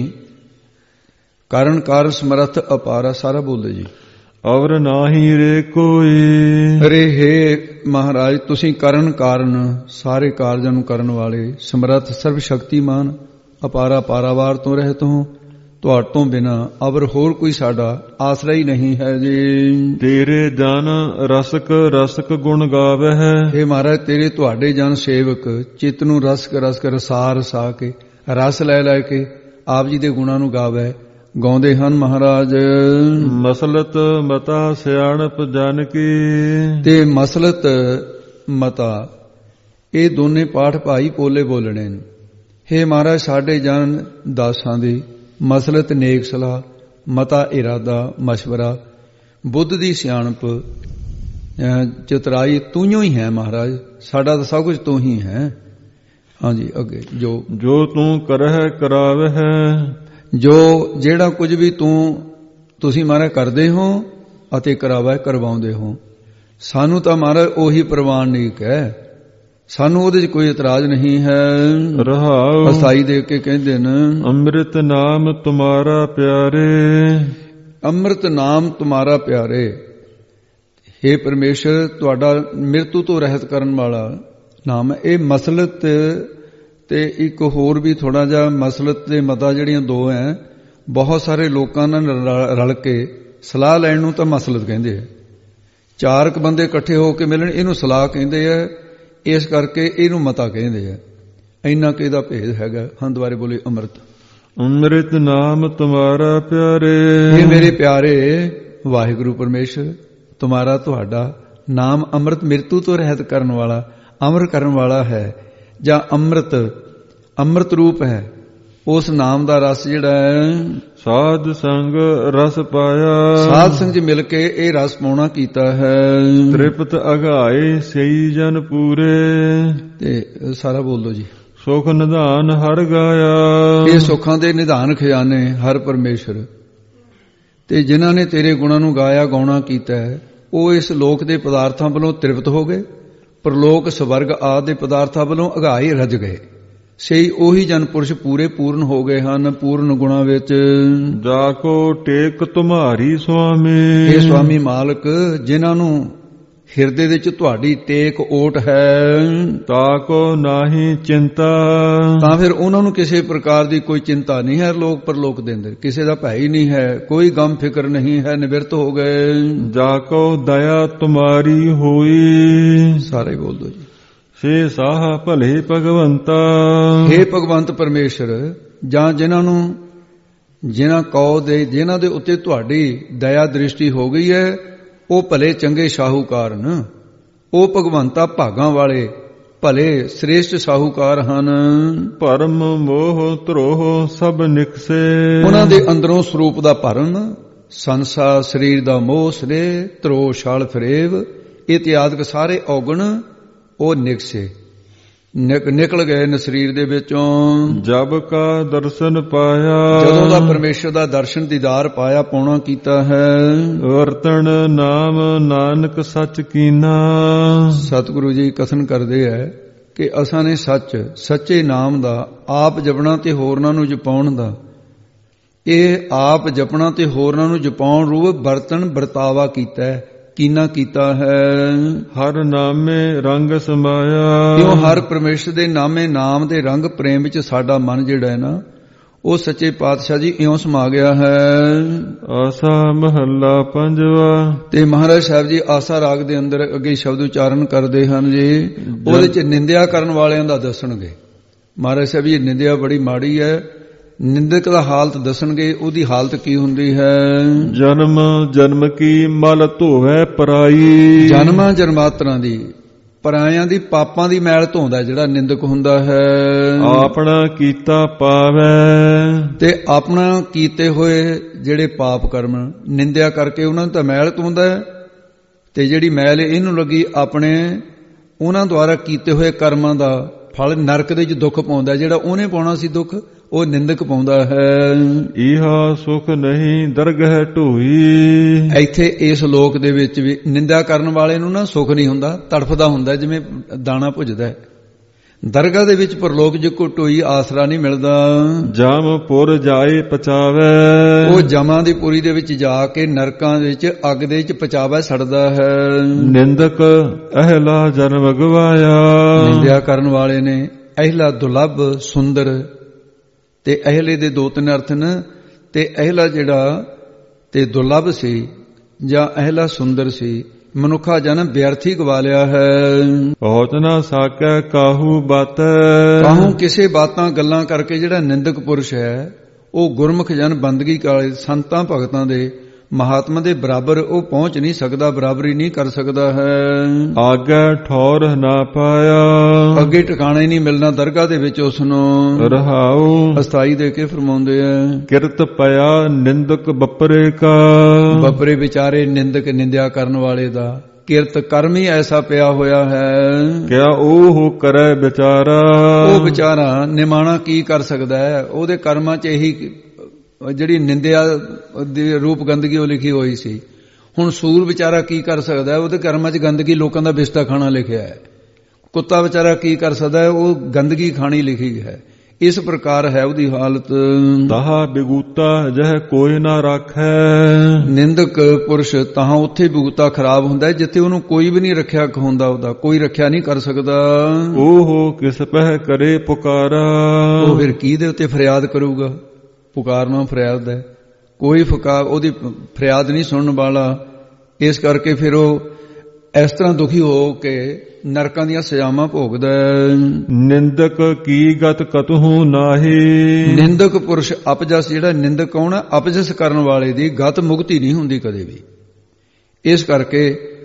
ਕਾਰਨ ਕਾਰਨ ਸਮਰੱਥ ਅਪਾਰਾ, ਸਾਰਾ ਬੋਲਦੇ ਜੀ। ਔਰ ਨਾਹੀ ਰੇ ਕੋਈ। ਅਰੇ ਹੇ ਮਹਾਰਾਜ ਤੁਸੀਂ ਕਰਨ ਕਾਰਨ, ਸਾਰੇ ਕਾਰਜਾਂ ਨੂੰ ਕਰਨ ਵਾਲੇ, ਸਮਰੱਥ ਸਰਬ ਸ਼ਕਤੀਮਾਨ, ਅਪਾਰਾ ਪਾਰਾਵਾਰ ਤੋਂ ਰਹਿਤ ਹੋ। ਤੁਹਾਡੇ ਤੋਂ ਬਿਨਾ ਅਵਰ ਹੋਰ ਕੋਈ ਸਾਡਾ ਆਸਰਾ ਹੀ ਨਹੀਂ ਹੈ ਜੀ। ਤੇਰੇ ਜਨ ਰਸਕ ਰਸਕ ਗੁਣ ਗਾਵੇ ਹੈ। ਇਹ ਮਹਾਰਾਜ ਤੇਰੇ ਤੁਹਾਡੇ ਜਨ ਸੇਵਕ ਚਿੱਤ ਨੂੰ ਰਸਕ ਰਸਕ ਰਸਾ ਰਸਾ ਕੇ, ਰਸ ਲੈ ਲੈ ਕੇ ਆਪ ਜੀ ਦੇ ਗੁਣਾਂ ਨੂੰ ਗਾਵੇ, ਗਾਉਂਦੇ ਹਨ ਮਹਾਰਾਜ। ਮਸਲਤ ਮਤਾ ਸਿਆਣਪ ਜਨ ਕੀ। ਤੇ ਮਸਲਤ ਮਤਾ ਇਹ ਦੋਨੇ ਪਾਠ ਭਾਈ ਪੋਲੇ ਬੋਲਣੇ ਨੇ। ਹੇ ਮਹਾਰਾਜ ਸਾਡੇ ਜਨ ਦਾਸਾਂ ਦੀ ਮਸਲਤ ਨੇਕ ਸਲਾਹ, ਮਤਾ ਇਰਾਦਾ ਮਸ਼ਵਰਾ, ਬੁੱਧ ਦੀ ਸਿਆਣਪ, ਚਤਰਾਈ ਤੂੰ ਹੀ ਹੈ ਮਹਾਰਾਜ, ਸਾਡਾ ਤਾਂ ਸਭ ਕੁਝ ਤੂੰ ਹੀ ਹੈ। ਹਾਂਜੀ ਅੱਗੇ। ਜੋ ਜੋ ਤੂੰ ਕਰਹਿ ਕਰਾਵੇ ਹੈ। ਜੋ ਜਿਹੜਾ ਕੁਝ ਵੀ ਤੂੰ ਤੁਸੀਂ ਮਹਾਰਾਜ ਕਰਦੇ ਹੋ ਅਤੇ ਕਰਾਵਾ ਕਰਵਾਉਂਦੇ ਹੋ, ਸਾਨੂੰ ਤਾਂ ਮਹਾਰਾਜ ਉਹੀ ਪ੍ਰਵਾਨ ਨਹੀਂ ਕਹਿ, ਸਾਨੂੰ ਉਹਦੇ 'ਚ ਕੋਈ ਇਤਰਾਜ਼ ਨਹੀਂ ਹੈ। ਰਹਾਉ ਅਸਾਈ ਦੇ ਕੇ ਕਹਿੰਦੇ ਨੇ, ਅੰਮ੍ਰਿਤ ਨਾਮ ਤੁਮਾਰਾ ਪਿਆਰੇ। ਅੰਮ੍ਰਿਤ ਨਾਮ ਤੁਮਾਰਾ ਪਿਆਰੇ। ਹੇ ਪਰਮੇਸ਼ਰ ਤੁਹਾਡਾ ਮਿਰਤੂ ਤੋਂ ਰਹਿਤ ਕਰਨ ਵਾਲਾ ਨਾਮ ਹੈ। ਇਹ ਮਸਲਤ ਤੇ ਇੱਕ ਹੋਰ ਵੀ ਥੋੜਾ ਜਿਹਾ ਮਸਲਤ ਤੇ ਮਤਾ ਜਿਹੜੀਆਂ ਦੋ ਹੈ, ਬਹੁਤ ਸਾਰੇ ਲੋਕਾਂ ਨਾਲ ਰਲ ਕੇ ਸਲਾਹ ਲੈਣ ਨੂੰ ਤਾਂ ਮਸਲਤ ਕਹਿੰਦੇ ਆ। ਚਾਰ ਕੁ ਬੰਦੇ ਇਕੱਠੇ ਹੋ ਕੇ ਮਿਲਣ ਇਹਨੂੰ ਸਲਾਹ ਕਹਿੰਦੇ ਆ, ਇਸ ਕਰਕੇ ਇਹਨੂੰ ਮਤਾ ਕਹਿੰਦੇ ਆ। ਇੰਨਾ ਕਿ ਇਹਦਾ ਭੇਦ ਹੈਗਾ। ਹਾਂ ਦੁਬਾਰੇ ਬੋਲੇ। ਅੰਮ੍ਰਿਤ ਅੰਮ੍ਰਿਤ ਨਾਮ ਤੁਮਾਰਾ ਪਿਆਰੇ। ਇਹ ਮੇਰੇ ਪਿਆਰੇ ਵਾਹਿਗੁਰੂ ਪਰਮੇਸ਼ਰ ਤੁਮਾਰਾ ਤੁਹਾਡਾ ਨਾਮ ਅੰਮ੍ਰਿਤ ਮਿਰਤੂ ਤੋਂ ਰਹਿਤ ਕਰਨ ਵਾਲਾ, ਅਮਰ ਕਰਨ ਵਾਲਾ ਹੈ, ਜਾਂ ਅੰਮ੍ਰਿਤ ਅੰਮ੍ਰਿਤ ਰੂਪ ਹੈ। ਉਸ ਨਾਮ ਦਾ ਰਸ ਜਿਹੜਾ ਹੈ, ਸਾਧ ਸੰਗ ਰਸ ਪਾਇਆ। ਸਾਧ ਸੰਗ 'ਚ ਮਿਲ ਕੇ ਇਹ ਰਸ ਪਾਉਣਾ ਕੀਤਾ ਹੈ। ਤ੍ਰਿਪਤ ਅਗਾਏ ਸਈ ਜਨ ਪੂਰੇ। ਤੇ ਸਾਰਾ ਬੋਲ ਦੋ ਜੀ। ਸੁਖ ਨਿਧਾਨ ਹਰ ਗਾਇਆ। ਇਹ ਸੁੱਖਾਂ ਦੇ ਨਿਧਾਨ ਖਜ਼ਾਨੇ ਹਰ ਪਰਮੇਸ਼ਰ। ਤੇ ਜਿਨ੍ਹਾਂ ਨੇ ਤੇਰੇ ਗੁਣਾਂ ਨੂੰ ਗਾਇਆ ਗਾਉਣਾ ਕੀਤਾ ਹੈ, ਉਹ ਇਸ ਲੋਕ ਦੇ ਪਦਾਰਥਾਂ ਵੱਲੋਂ ਤ੍ਰਿਪਤ ਹੋ ਗਏ, ਪਰਲੋਕ ਸਵਰਗ ਆਦਿ ਦੇ ਪਦਾਰਥਾਂ ਵੱਲੋਂ ਅਗਾਏ ਰਜ ਗਏ। ਸਹੀ ਉਹੀ ਜਨ ਪੁਰਸ਼ ਪੂਰੇ ਪੂਰਨ ਹੋ ਗਏ ਹਨ ਪੂਰਨ ਗੁਣਾਂ ਵਿੱਚ। ਜਾ ਕੋ ਟੇਕ ਤੁਮਾਰੀ ਸੁਆਮੀ। ਇਹ ਸੁਆਮੀ ਮਾਲਕ ਜਿਨ੍ਹਾਂ ਨੂੰ ਹਿਰਦੇ ਵਿੱਚ ਤੁਹਾਡੀ ਟੇਕ ਓਟ ਹੈ, ਤਾ ਕੋ ਨਾਹੀ ਚਿੰਤਾ। ਤਾਂ ਫਿਰ ਉਹਨਾਂ ਨੂੰ ਕਿਸੇ ਪ੍ਰਕਾਰ ਦੀ ਕੋਈ ਚਿੰਤਾ ਨਹੀਂ ਹੈ। ਲੋਕ ਪਰਲੋਕ ਦੇ ਅੰਦਰ ਕਿਸੇ ਦਾ ਭੈ ਹੀ ਨਹੀਂ ਹੈ, ਕੋਈ ਗਮ ਫਿਕਰ ਨਹੀਂ ਹੈ, ਨਿਵਰਤ ਹੋ ਗਏ। ਜਾ ਕੋ ਦਇਆ ਤੁਮਾਰੀ ਹੋਈ। ਸਾਰੇ ਬੋਲ ਦੋ ਜੀ। ਸੇ ਸਾਹ ਭਲੇ ਭਗਵੰਤਾ। ਹੇ ਭਗਵੰਤ ਪਰਮੇਸ਼ਰ, ਜਾਂ ਜਿਨ੍ਹਾਂ ਨੂੰ ਜਿਨ੍ਹਾਂ ਕਉ ਦੇ ਜਿਨ੍ਹਾਂ ਦੇ ਉੱਤੇ ਤੁਹਾਡੀ ਦਇਆ ਦ੍ਰਿਸ਼ਟੀ ਹੋ ਗਈ ਹੈ, ਉਹ ਭਲੇ ਚੰਗੇ ਸ਼ਾਹੂਕਾਰ ਨੇ। ਉਹ ਭਗਵੰਤਾ ਭਾਗਾਂ ਵਾਲੇ ਭਲੇ ਸ੍ਰੇਸ਼ਟ ਸ਼ਾਹੂਕਾਰ ਹਨ। ਭਰਮ ਮੋਹ ਧਰੋਹ ਸਭ ਨਿਕਸੇ। ਉਹਨਾਂ ਦੇ ਅੰਦਰੋਂ ਸਰੂਪ ਦਾ ਭਰਮ, ਸੰਸਾ ਸਰੀਰ ਦਾ ਮੋਹ ਸਨੇ, ਧਰੋ ਛਾਲ ਫਰੇਵ ਇਤਿਆਦਿਕ ਸਾਰੇ ਔਗਣ ਉਹ ਨਿਕਸੇ। ਨਿਕਲ ਗਏ ਨੇ ਸਰੀਰ ਦੇ ਵਿੱਚੋਂ। ਜਬ ਕਾ ਦਰਸ਼ਨ ਪਾਇਆ, ਜਦੋਂ ਦਾ ਪਰਮੇਸ਼ਰ ਦਾ ਦਰਸ਼ਨ ਦੀਦਾਰ ਪਾਇਆ, ਪਾਉਣਾ ਕੀਤਾ ਹੈ। ਵਰਤਣ ਨਾਮ ਨਾਨਕ ਸੱਚ ਕੀਨਾ। ਸਤਿਗੁਰੂ ਜੀ ਕਥਨ ਕਰਦੇ ਹੈ ਕਿ ਅਸਾਂ ਨੇ ਸੱਚ, ਸੱਚੇ ਨਾਮ ਦਾ ਆਪ ਜਪਣਾ ਤੇ ਹੋਰਨਾਂ ਨੂੰ ਜਪਾਉਣ ਦਾ, ਇਹ ਆਪ ਜਪਣਾ ਤੇ ਹੋਰਨਾਂ ਨੂੰ ਜਪਾਉਣ ਰੂਪ ਵਰਤਣ ਵਰਤਾਵਾ ਕੀਤਾ ਹੈ, ਕੀਨਾ ਕੀਤਾ ਹੈ। ਹਰ ਨਾਮੇ ਰੰਗ ਸਮਾਇਆ, ਕਿਉਂ ਹਰ ਪਰਮੇਸ਼ਰ ਦੇ ਨਾਮੇ ਨਾਮ ਦੇ ਰੰਗ ਪ੍ਰੇਮ ਵਿੱਚ ਸਾਡਾ ਮਨ ਜਿਹੜਾ ਹੈ ਨਾ, ਉਹ ਸੱਚੇ ਪਾਤਸ਼ਾਹ ਜੀ ਇਉਂ ਸਮਾ ਗਿਆ ਹੈ। ਆਸਾ ਮਹੱਲਾ ਪੰਜਵਾ। ਤੇ ਮਹਾਰਾਜ ਸਾਹਿਬ ਜੀ ਆਸਾ ਰਾਗ ਦੇ ਅੰਦਰ ਅੱਗੇ ਸ਼ਬਦ ਉਚਾਰਨ ਕਰਦੇ ਹਨ ਜੀ, ਉਹਦੇ ਚ ਨਿੰਦਿਆ ਕਰਨ ਵਾਲਿਆਂ ਦਾ ਦੱਸਣਗੇ। ਮਹਾਰਾਜ ਸਾਹਿਬ ਜੀ ਨਿੰਦਿਆ ਬੜੀ ਮਾੜੀ ਹੈ, ਨਿੰਦਕ ਦਾ ਹਾਲਤ ਦੱਸਣਗੇ, ਉਹਦੀ ਹਾਲਤ ਕੀ ਹੁੰਦੀ ਹੈ। ਜਨਮ ਜਨਮ ਕੀ ਮਲ ਧੋਵੈ ਪਰਾਈ, ਜਨਮਾਂ ਜਨਮਾਤਰਾਂ ਦੀ ਪਰਾਇਆਂ ਦੀ ਪਾਪਾਂ ਦੀ ਮੈਲ ਧੋਂਦਾ ਜਿਹੜਾ ਨਿੰਦਕ ਹੁੰਦਾ ਹੈ। ਆਪਣਾ ਕੀਤਾ ਪਾਵੈ, ਤੇ ਆਪਣਾ ਕੀਤੇ ਹੋਏ ਜਿਹੜੇ ਪਾਪ ਕਰਮ ਨਿੰਦਿਆ ਕਰਕੇ ਉਹਨਾਂ ਨੂੰ ਤਾਂ ਮੈਲ ਧੋਂਦਾ ਹੈ, ਤੇ ਜਿਹੜੀ ਮੈਲ ਇਹਨੂੰ ਲੱਗੀ ਆਪਣੇ ਉਹਨਾਂ ਦੁਆਰਾ ਕੀਤੇ ਹੋਏ ਕਰਮਾਂ ਦਾ ਫਲ ਨਰਕ ਦੇ ਵਿੱਚ ਦੁੱਖ ਪਾਉਂਦਾ। ਜਿਹੜਾ ਉਹਨੇ ਪਾਉਣਾ ਸੀ ਦੁੱਖ, ਉਹ ਨਿੰਦਕ ਪਾਉਂਦਾ ਹੈ। ਇਹਾ ਸੁਖ ਨਹੀਂ ਦਰਗਹਿ ਢੋਈ, ਇੱਥੇ ਇਸ ਲੋਕ ਦੇ ਵਿੱਚ ਵੀ ਨਿੰਦਾ ਕਰਨ ਵਾਲੇ ਨੂੰ ਨਾ ਸੁਖ ਨਹੀਂ ਹੁੰਦਾ, ਤੜਫਦਾ ਹੁੰਦਾ ਜਿਵੇਂ ਦਾਣਾ ਭੁੱਜਦਾ ਹੈ। ਦਰਗਾਹ ਦੇ ਵਿੱਚ ਪਰਲੋਕ ਚ ਕੋਈ ਢੋਈ ਆਸਰਾ ਨਹੀਂ ਮਿਲਦਾ। ਜਮ ਪੁਰ ਜਾਏ ਪਚਾਵੇ, ਉਹ ਜਮਾਂ ਦੀ ਪੁਰੀ ਦੇ ਵਿੱਚ ਜਾ ਕੇ ਨਰਕਾਂ ਦੇ ਵਿੱਚ ਅੱਗ ਦੇ ਵਿੱਚ ਪਚਾਵਾ ਸੜਦਾ ਹੈ। ਨਿੰਦਕ ਅਹਲਾ ਜਨਮ ਗਵਾਇਆ, ਨਿੰਦਿਆ ਕਰਨ ਵਾਲੇ ਨੇ ਅਹਲਾ ਦੁਲੱਭ ਸੁੰਦਰ, ਤੇ ਅਹਲੇ ਦੇ ਦੋ ਤਿੰਨ ਅਰਥ ਨੇ, ਤੇ ਅਹਲਾ ਜਿਹੜਾ ਤੇ ਦੁਲੱਭ ਸੀ ਜਾਂ ਅਹਲਾ ਸੁੰਦਰ ਸੀ, ਮਨੁੱਖਾ ਜਨਮ ਵਿਅਰਥੀ ਗਵਾ ਲਿਆ ਹੈ। ਪਹੁੰਚ ਨਾ ਸਾਕੈ ਕਾਹੂ ਬਾਤ, ਕਾਹੂ ਕਿਸੇ ਬਾਤਾਂ ਗੱਲਾਂ ਕਰਕੇ ਜਿਹੜਾ ਨਿੰਦਕ ਪੁਰਸ਼ ਹੈ, ਉਹ ਗੁਰਮੁਖ ਜਨ ਬੰਦਗੀ ਕਾਲੇ ਸੰਤਾਂ ਭਗਤਾਂ ਦੇ ਮਹਾਤਮਾ ਦੇ ਬਰਾਬਰ ਉਹ ਪਹੁੰਚ ਨਹੀਂ ਸਕਦਾ, ਬਰਾਬਰੀ ਨਹੀਂ ਕਰ ਸਕਦਾ ਹੈ। ਆਗੇ ਠੌਰ ਨਾ ਪਾਇਆ, ਅੱਗੇ ਟਿਕਾਣਾ ਹੀ ਨਹੀਂ ਮਿਲਣਾ ਦਰਗਾਹ ਦੇ ਵਿੱਚ ਉਸ ਨੂੰ। ਰਹਾਉ ਅਸਥਾਈ ਦੇ ਕੇ ਫਰਮਾਉਂਦੇ ਆ, ਕਿਰਤ ਪਿਆ ਨਿੰਦਕ ਬੱਪਰੇ ਕਾ, ਬੱਪਰੇ ਵਿਚਾਰੇ ਨਿੰਦਕ ਨਿੰਦਿਆ ਕਰਨ ਵਾਲੇ ਦਾ ਕਿਰਤ ਕਰਮ ਹੀ ਐਸਾ ਪਿਆ ਹੋਇਆ ਹੈ। ਕਿਆ ਉਹ ਕਰੇ ਵਿਚਾਰਾ, ਉਹ ਵਿਚਾਰਾ ਨਿਮਾਣਾ ਕੀ ਕਰ ਸਕਦਾ ਹੈ। ਉਹਦੇ ਕਰਮਾਂ 'ਚ ਇਹੀ ਜਿਹੜੀ ਨਿੰਦਿਆ ਦੀ ਰੂਪ ਗੰਦਗੀ ਉਹ ਲਿਖੀ ਹੋਈ ਸੀ। ਹੁਣ ਸੂਰ ਵਿਚਾਰਾ ਕੀ ਕਰ ਸਕਦਾ ਹੈ, ਉਹਦੇ ਕਰਮਾਂ 'ਚ ਗੰਦਗੀ ਲੋਕਾਂ ਦਾ ਬਿਸਤਾ ਖਾਣਾ ਲਿਖਿਆ ਹੈ। ਕੁੱਤਾ ਵਿਚਾਰਾ ਕੀ ਕਰ ਸਕਦਾ ਹੈ, ਉਹ ਗੰਦਗੀ ਖਾਣੀ ਲਿਖੀ ਹੈ। ਇਸ ਪ੍ਰਕਾਰ ਹੈ ਉਹਦੀ ਹਾਲਤ। ਤਾਹਾ ਬਿਗੂਤਾ ਜਹ ਕੋਈ ਨਾ ਰੱਖੈ, ਨਿੰਦਕ ਪੁਰਸ਼ ਤਾਂ ਉੱਥੇ ਬਿਗੂਤਾ ਖਰਾਬ ਹੁੰਦਾ ਜਿੱਥੇ ਉਹਨੂੰ ਕੋਈ ਵੀ ਨਹੀਂ ਰੱਖਿਆ ਹੁੰਦਾ, ਉਹਦਾ ਕੋਈ ਰੱਖਿਆ ਨਹੀਂ ਕਰ ਸਕਦਾ। ਉਹ ਕਿਸ ਪਹਿ ਕਰੇ ਪੁਕਾਰਾ, ਉਹ ਫਿਰ ਕਿਹਦੇ ਉੱਤੇ ਫਰਿਆਦ ਕਰੂਗਾ। ਪੁਕਾਰਨਾ ਫਰਿਆਦ ਹੈ, ਕੋਈ ਫੁਕਾਰ ਉਹਦੀ ਫਰਿਆਦ ਨਹੀਂ ਸੁਣਨ ਵਾਲਾ। ਇਸ ਕਰਕੇ ਫਿਰ ਉਹ ਇਸ ਤਰ੍ਹਾਂ ਦੁਖੀ ਹੋ ਕੇ ਨਰਕਾਂ ਦੀਆਂ ਸਜ਼ਾਵਾਂ ਭੋਗਦਾ। ਨਿੰਦਕ ਕੀ ਗਤ ਕਤਹੂ ਨਾਹੀ, ਨਿੰਦਕ ਪੁਰਸ਼ ਅਪਜਸ ਜਿਹੜਾ ਨਿੰਦਕ ਕੌਣ ਹੈ, ਅਪਜਸ ਕਰਨ ਵਾਲੇ ਦੀ ਗਤ ਮੁਕਤੀ ਨਹੀਂ ਹੁੰਦੀ ਕਦੇ ਵੀ। ਇਸ ਕਰਕੇ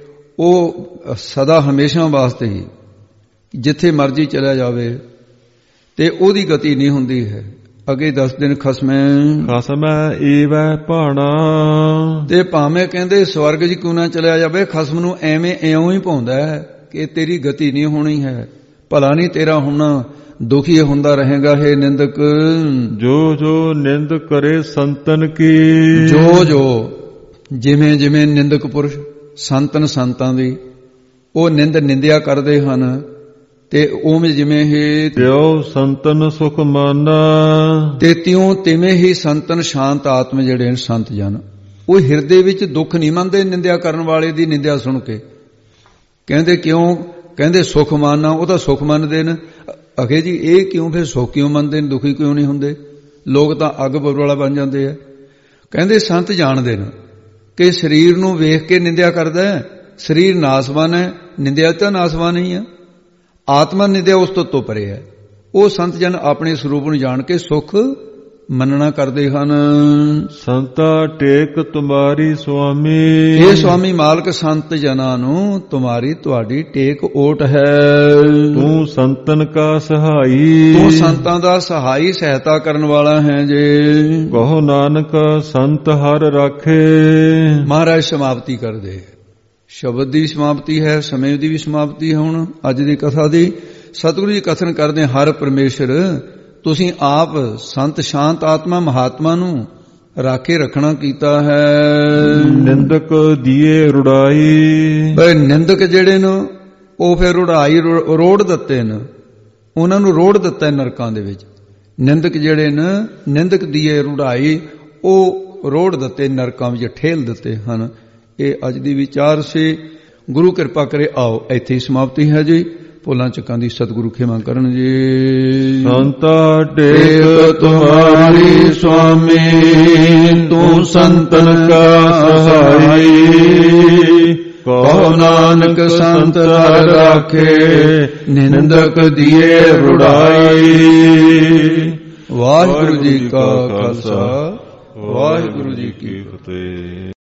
ਉਹ ਸਦਾ ਹਮੇਸ਼ਾ ਵਾਸਤੇ ਹੀ ਜਿੱਥੇ ਮਰਜ਼ੀ ਚਲਾ ਜਾਵੇ ਤੇ ਉਹਦੀ ਗਤੀ ਨਹੀਂ ਹੁੰਦੀ ਹੈ। ਅੱਗੇ ਦਸ ਦਿਨ ਖਸਮੈ ਖਸਮੈ ਏਵੈ ਭਾਣਾ, ਤੇ ਭਾਵੇਂ ਕਹਿੰਦੇ ਸਵਰਗ 'ਚ ਕਿਉਂ ਨਾ ਚਲਿਆ ਜਾਵੇ, ਖਸਮ ਨੂੰ ਐਵੇਂ ਇਉਂ ਹੀ ਪਾਉਂਦਾ ਹੈ ਕਿ ਤੇਰੀ ਗਤੀ ਨਹੀਂ ਹੋਣੀ ਹੈ, ਭਲਾ ਨਹੀਂ ਤੇਰਾ ਹੋਣਾ, ਦੁਖੀ ਹੁੰਦਾ ਰਹੇਗਾ ਹੈ ਨਿੰਦਕ। ਜੋ ਜੋ ਨਿੰਦ ਕਰੇ ਸੰਤਨ ਕੀ, ਜੋ ਜੋ ਜਿਵੇਂ ਜਿਵੇਂ ਨਿੰਦਕ ਪੁਰਸ਼ ਸੰਤਨ ਸੰਤਾਂ ਦੀ ਉਹ ਨਿੰਦ ਨਿੰਦਿਆ ਕਰਦੇ ਹਨ, ਤੇ ਉਵੇਂ ਜਿਵੇਂ ਹੀ ਤਿਉ ਸੰਤਨ ਸੁਖ ਮਾਨਾ, ਤੇ ਤਿਉਂ ਤਿਵੇਂ ਹੀ ਸੰਤਨ ਸ਼ਾਂਤ ਆਤਮ ਜਿਹੜੇ ਨੇ ਸੰਤ ਜਨ, ਉਹ ਹਿਰਦੇ ਵਿੱਚ ਦੁੱਖ ਨਹੀਂ ਮੰਨਦੇ ਨਿੰਦਿਆ ਕਰਨ ਵਾਲੇ ਦੀ ਨਿੰਦਿਆ ਸੁਣ ਕੇ। ਕਹਿੰਦੇ ਕਿਉਂ, ਕਹਿੰਦੇ ਸੁਖ ਮਾਨਾ, ਉਹ ਤਾਂ ਸੁਖ ਮੰਨਦੇ ਨੇ। ਅਖੇ ਜੀ ਇਹ ਕਿਉਂ ਫਿਰ ਸੁਖ ਕਿਉਂ ਮੰਨਦੇ ਨੇ, ਦੁਖੀ ਕਿਉਂ ਨਹੀਂ ਹੁੰਦੇ? ਲੋਕ ਤਾਂ ਅੱਗ ਬਰਵਾਲਾ ਬਣ ਜਾਂਦੇ ਆ। ਕਹਿੰਦੇ ਸੰਤ ਜਾਣਦੇ ਨੇ ਕਿ ਸਰੀਰ ਨੂੰ ਵੇਖ ਕੇ ਨਿੰਦਿਆ ਕਰਦਾ ਹੈ, ਸਰੀਰ ਨਾਸਵਾਨ ਹੈ, ਨਿੰਦਿਆ ਤਾਂ ਨਾਸਵਾਨ ਹੀ ਆ। ਆਤਮਾ ਨਿੰਦਿਆ ਉਸ ਤੋਂ ਤੋਂ ਪਰੇ ਹੈ। ਉਹ ਸੰਤ ਜਨ ਆਪਣੇ ਸਰੂਪ ਨੂੰ ਜਾਣ ਕੇ ਸੁਖ ਮੰਨਣਾ ਕਰਦੇ ਹਨ। ਸੰਤਾ ਟੇਕ ਤੁਮਾਰੀ ਸੁਆਮੀ, ਇਹ ਸੁਆਮੀ ਮਾਲਕ ਸੰਤ ਜਨਾਂ ਨੂੰ ਤੁਮਾਰੀ ਤੁਹਾਡੀ ਟੇਕ ਓਟ ਹੈ। ਤੂੰ ਸੰਤਨ ਕਾ ਸਹਾਈ, ਤੂੰ ਸੰਤਾਂ ਦਾ ਸਹਾਈ ਸਹਾਇਤਾ ਕਰਨ ਵਾਲਾ ਹੈ ਜੇ। ਕਹੋ ਨਾਨਕ ਸੰਤ ਹਰ ਰਾਖੇ। ਮਹਾਰਾਜ ਸਮਾਪਤੀ ਕਰਦੇ, ਸ਼ਬਦ ਦੀ ਸਮਾਪਤੀ ਹੈ, ਸਮੇਂ ਦੀ ਵੀ ਸਮਾਪਤੀ ਹੈ। ਹੁਣ ਅੱਜ ਦੀ ਕਥਾ ਦੀ ਸਤਿਗੁਰੂ ਜੀ ਕਥਨ ਕਰਦੇ, ਹਰ ਪਰਮੇਸ਼ਰ ਤੁਸੀਂ ਆਪ ਸੰਤ ਸ਼ਾਂਤ ਆਤਮਾ ਮਹਾਤਮਾ ਨੂੰ ਰਾਖੇ ਰੱਖਣਾ ਕੀਤਾ ਹੈ। ਨਿੰਦਕ ਦੀਏ ਰੁੜਾਈ, ਬਈ ਨਿੰਦਕ ਜਿਹੜੇ ਨੇ ਉਹ ਫਿਰ ਰੁੜਾਈ ਰੋੜ ਦਿੱਤੇ ਨੇ, ਉਹਨਾਂ ਨੂੰ ਰੋੜ ਦਿੱਤਾ ਨਰਕਾਂ ਦੇ ਵਿੱਚ। ਨਿੰਦਕ ਜਿਹੜੇ ਨੇ ਨਿੰਦਕ ਦੀਏ ਰੁੜਾਈ, ਉਹ ਰੋੜ ਦਿੱਤੇ ਨਰਕਾਂ ਵਿੱਚ, ਠੇਲ ਦਿੱਤੇ ਹਨ। ਇਹ ਅੱਜ ਦੀ ਵਿਚਾਰ ਸੀ। ਗੁਰੂ ਕਿਰਪਾ ਕਰੇ। ਆਓ ਇੱਥੇ ਹੀ ਸਮਾਪਤੀ ਹੈ ਜੀ। ਭੁੱਲਾਂ ਚੱਕਾਂ ਦੀ ਸਤਿਗੁਰੂ ਖਿਮਾ ਕਰਨ ਜੀ। ਸੰਤਾ ਟੇਕ ਤੁਮਾਰੀ ਸੁਆਮੀ, ਤੂੰ ਸੰਤਨ ਕਾ ਸਹਾਈ। ਕਹੋ ਨਾਨਕ ਸੰਤ ਹਰ ਰਾਖੇ, ਨਿੰਦਕ ਦੀਏ ਰੁੜਾਈ। ਵਾਹਿਗੁਰੂ ਜੀ ਕਾ ਖਾਲਸਾ, ਵਾਹਿਗੁਰੂ ਜੀ ਕੀ ਫਤਿਹ।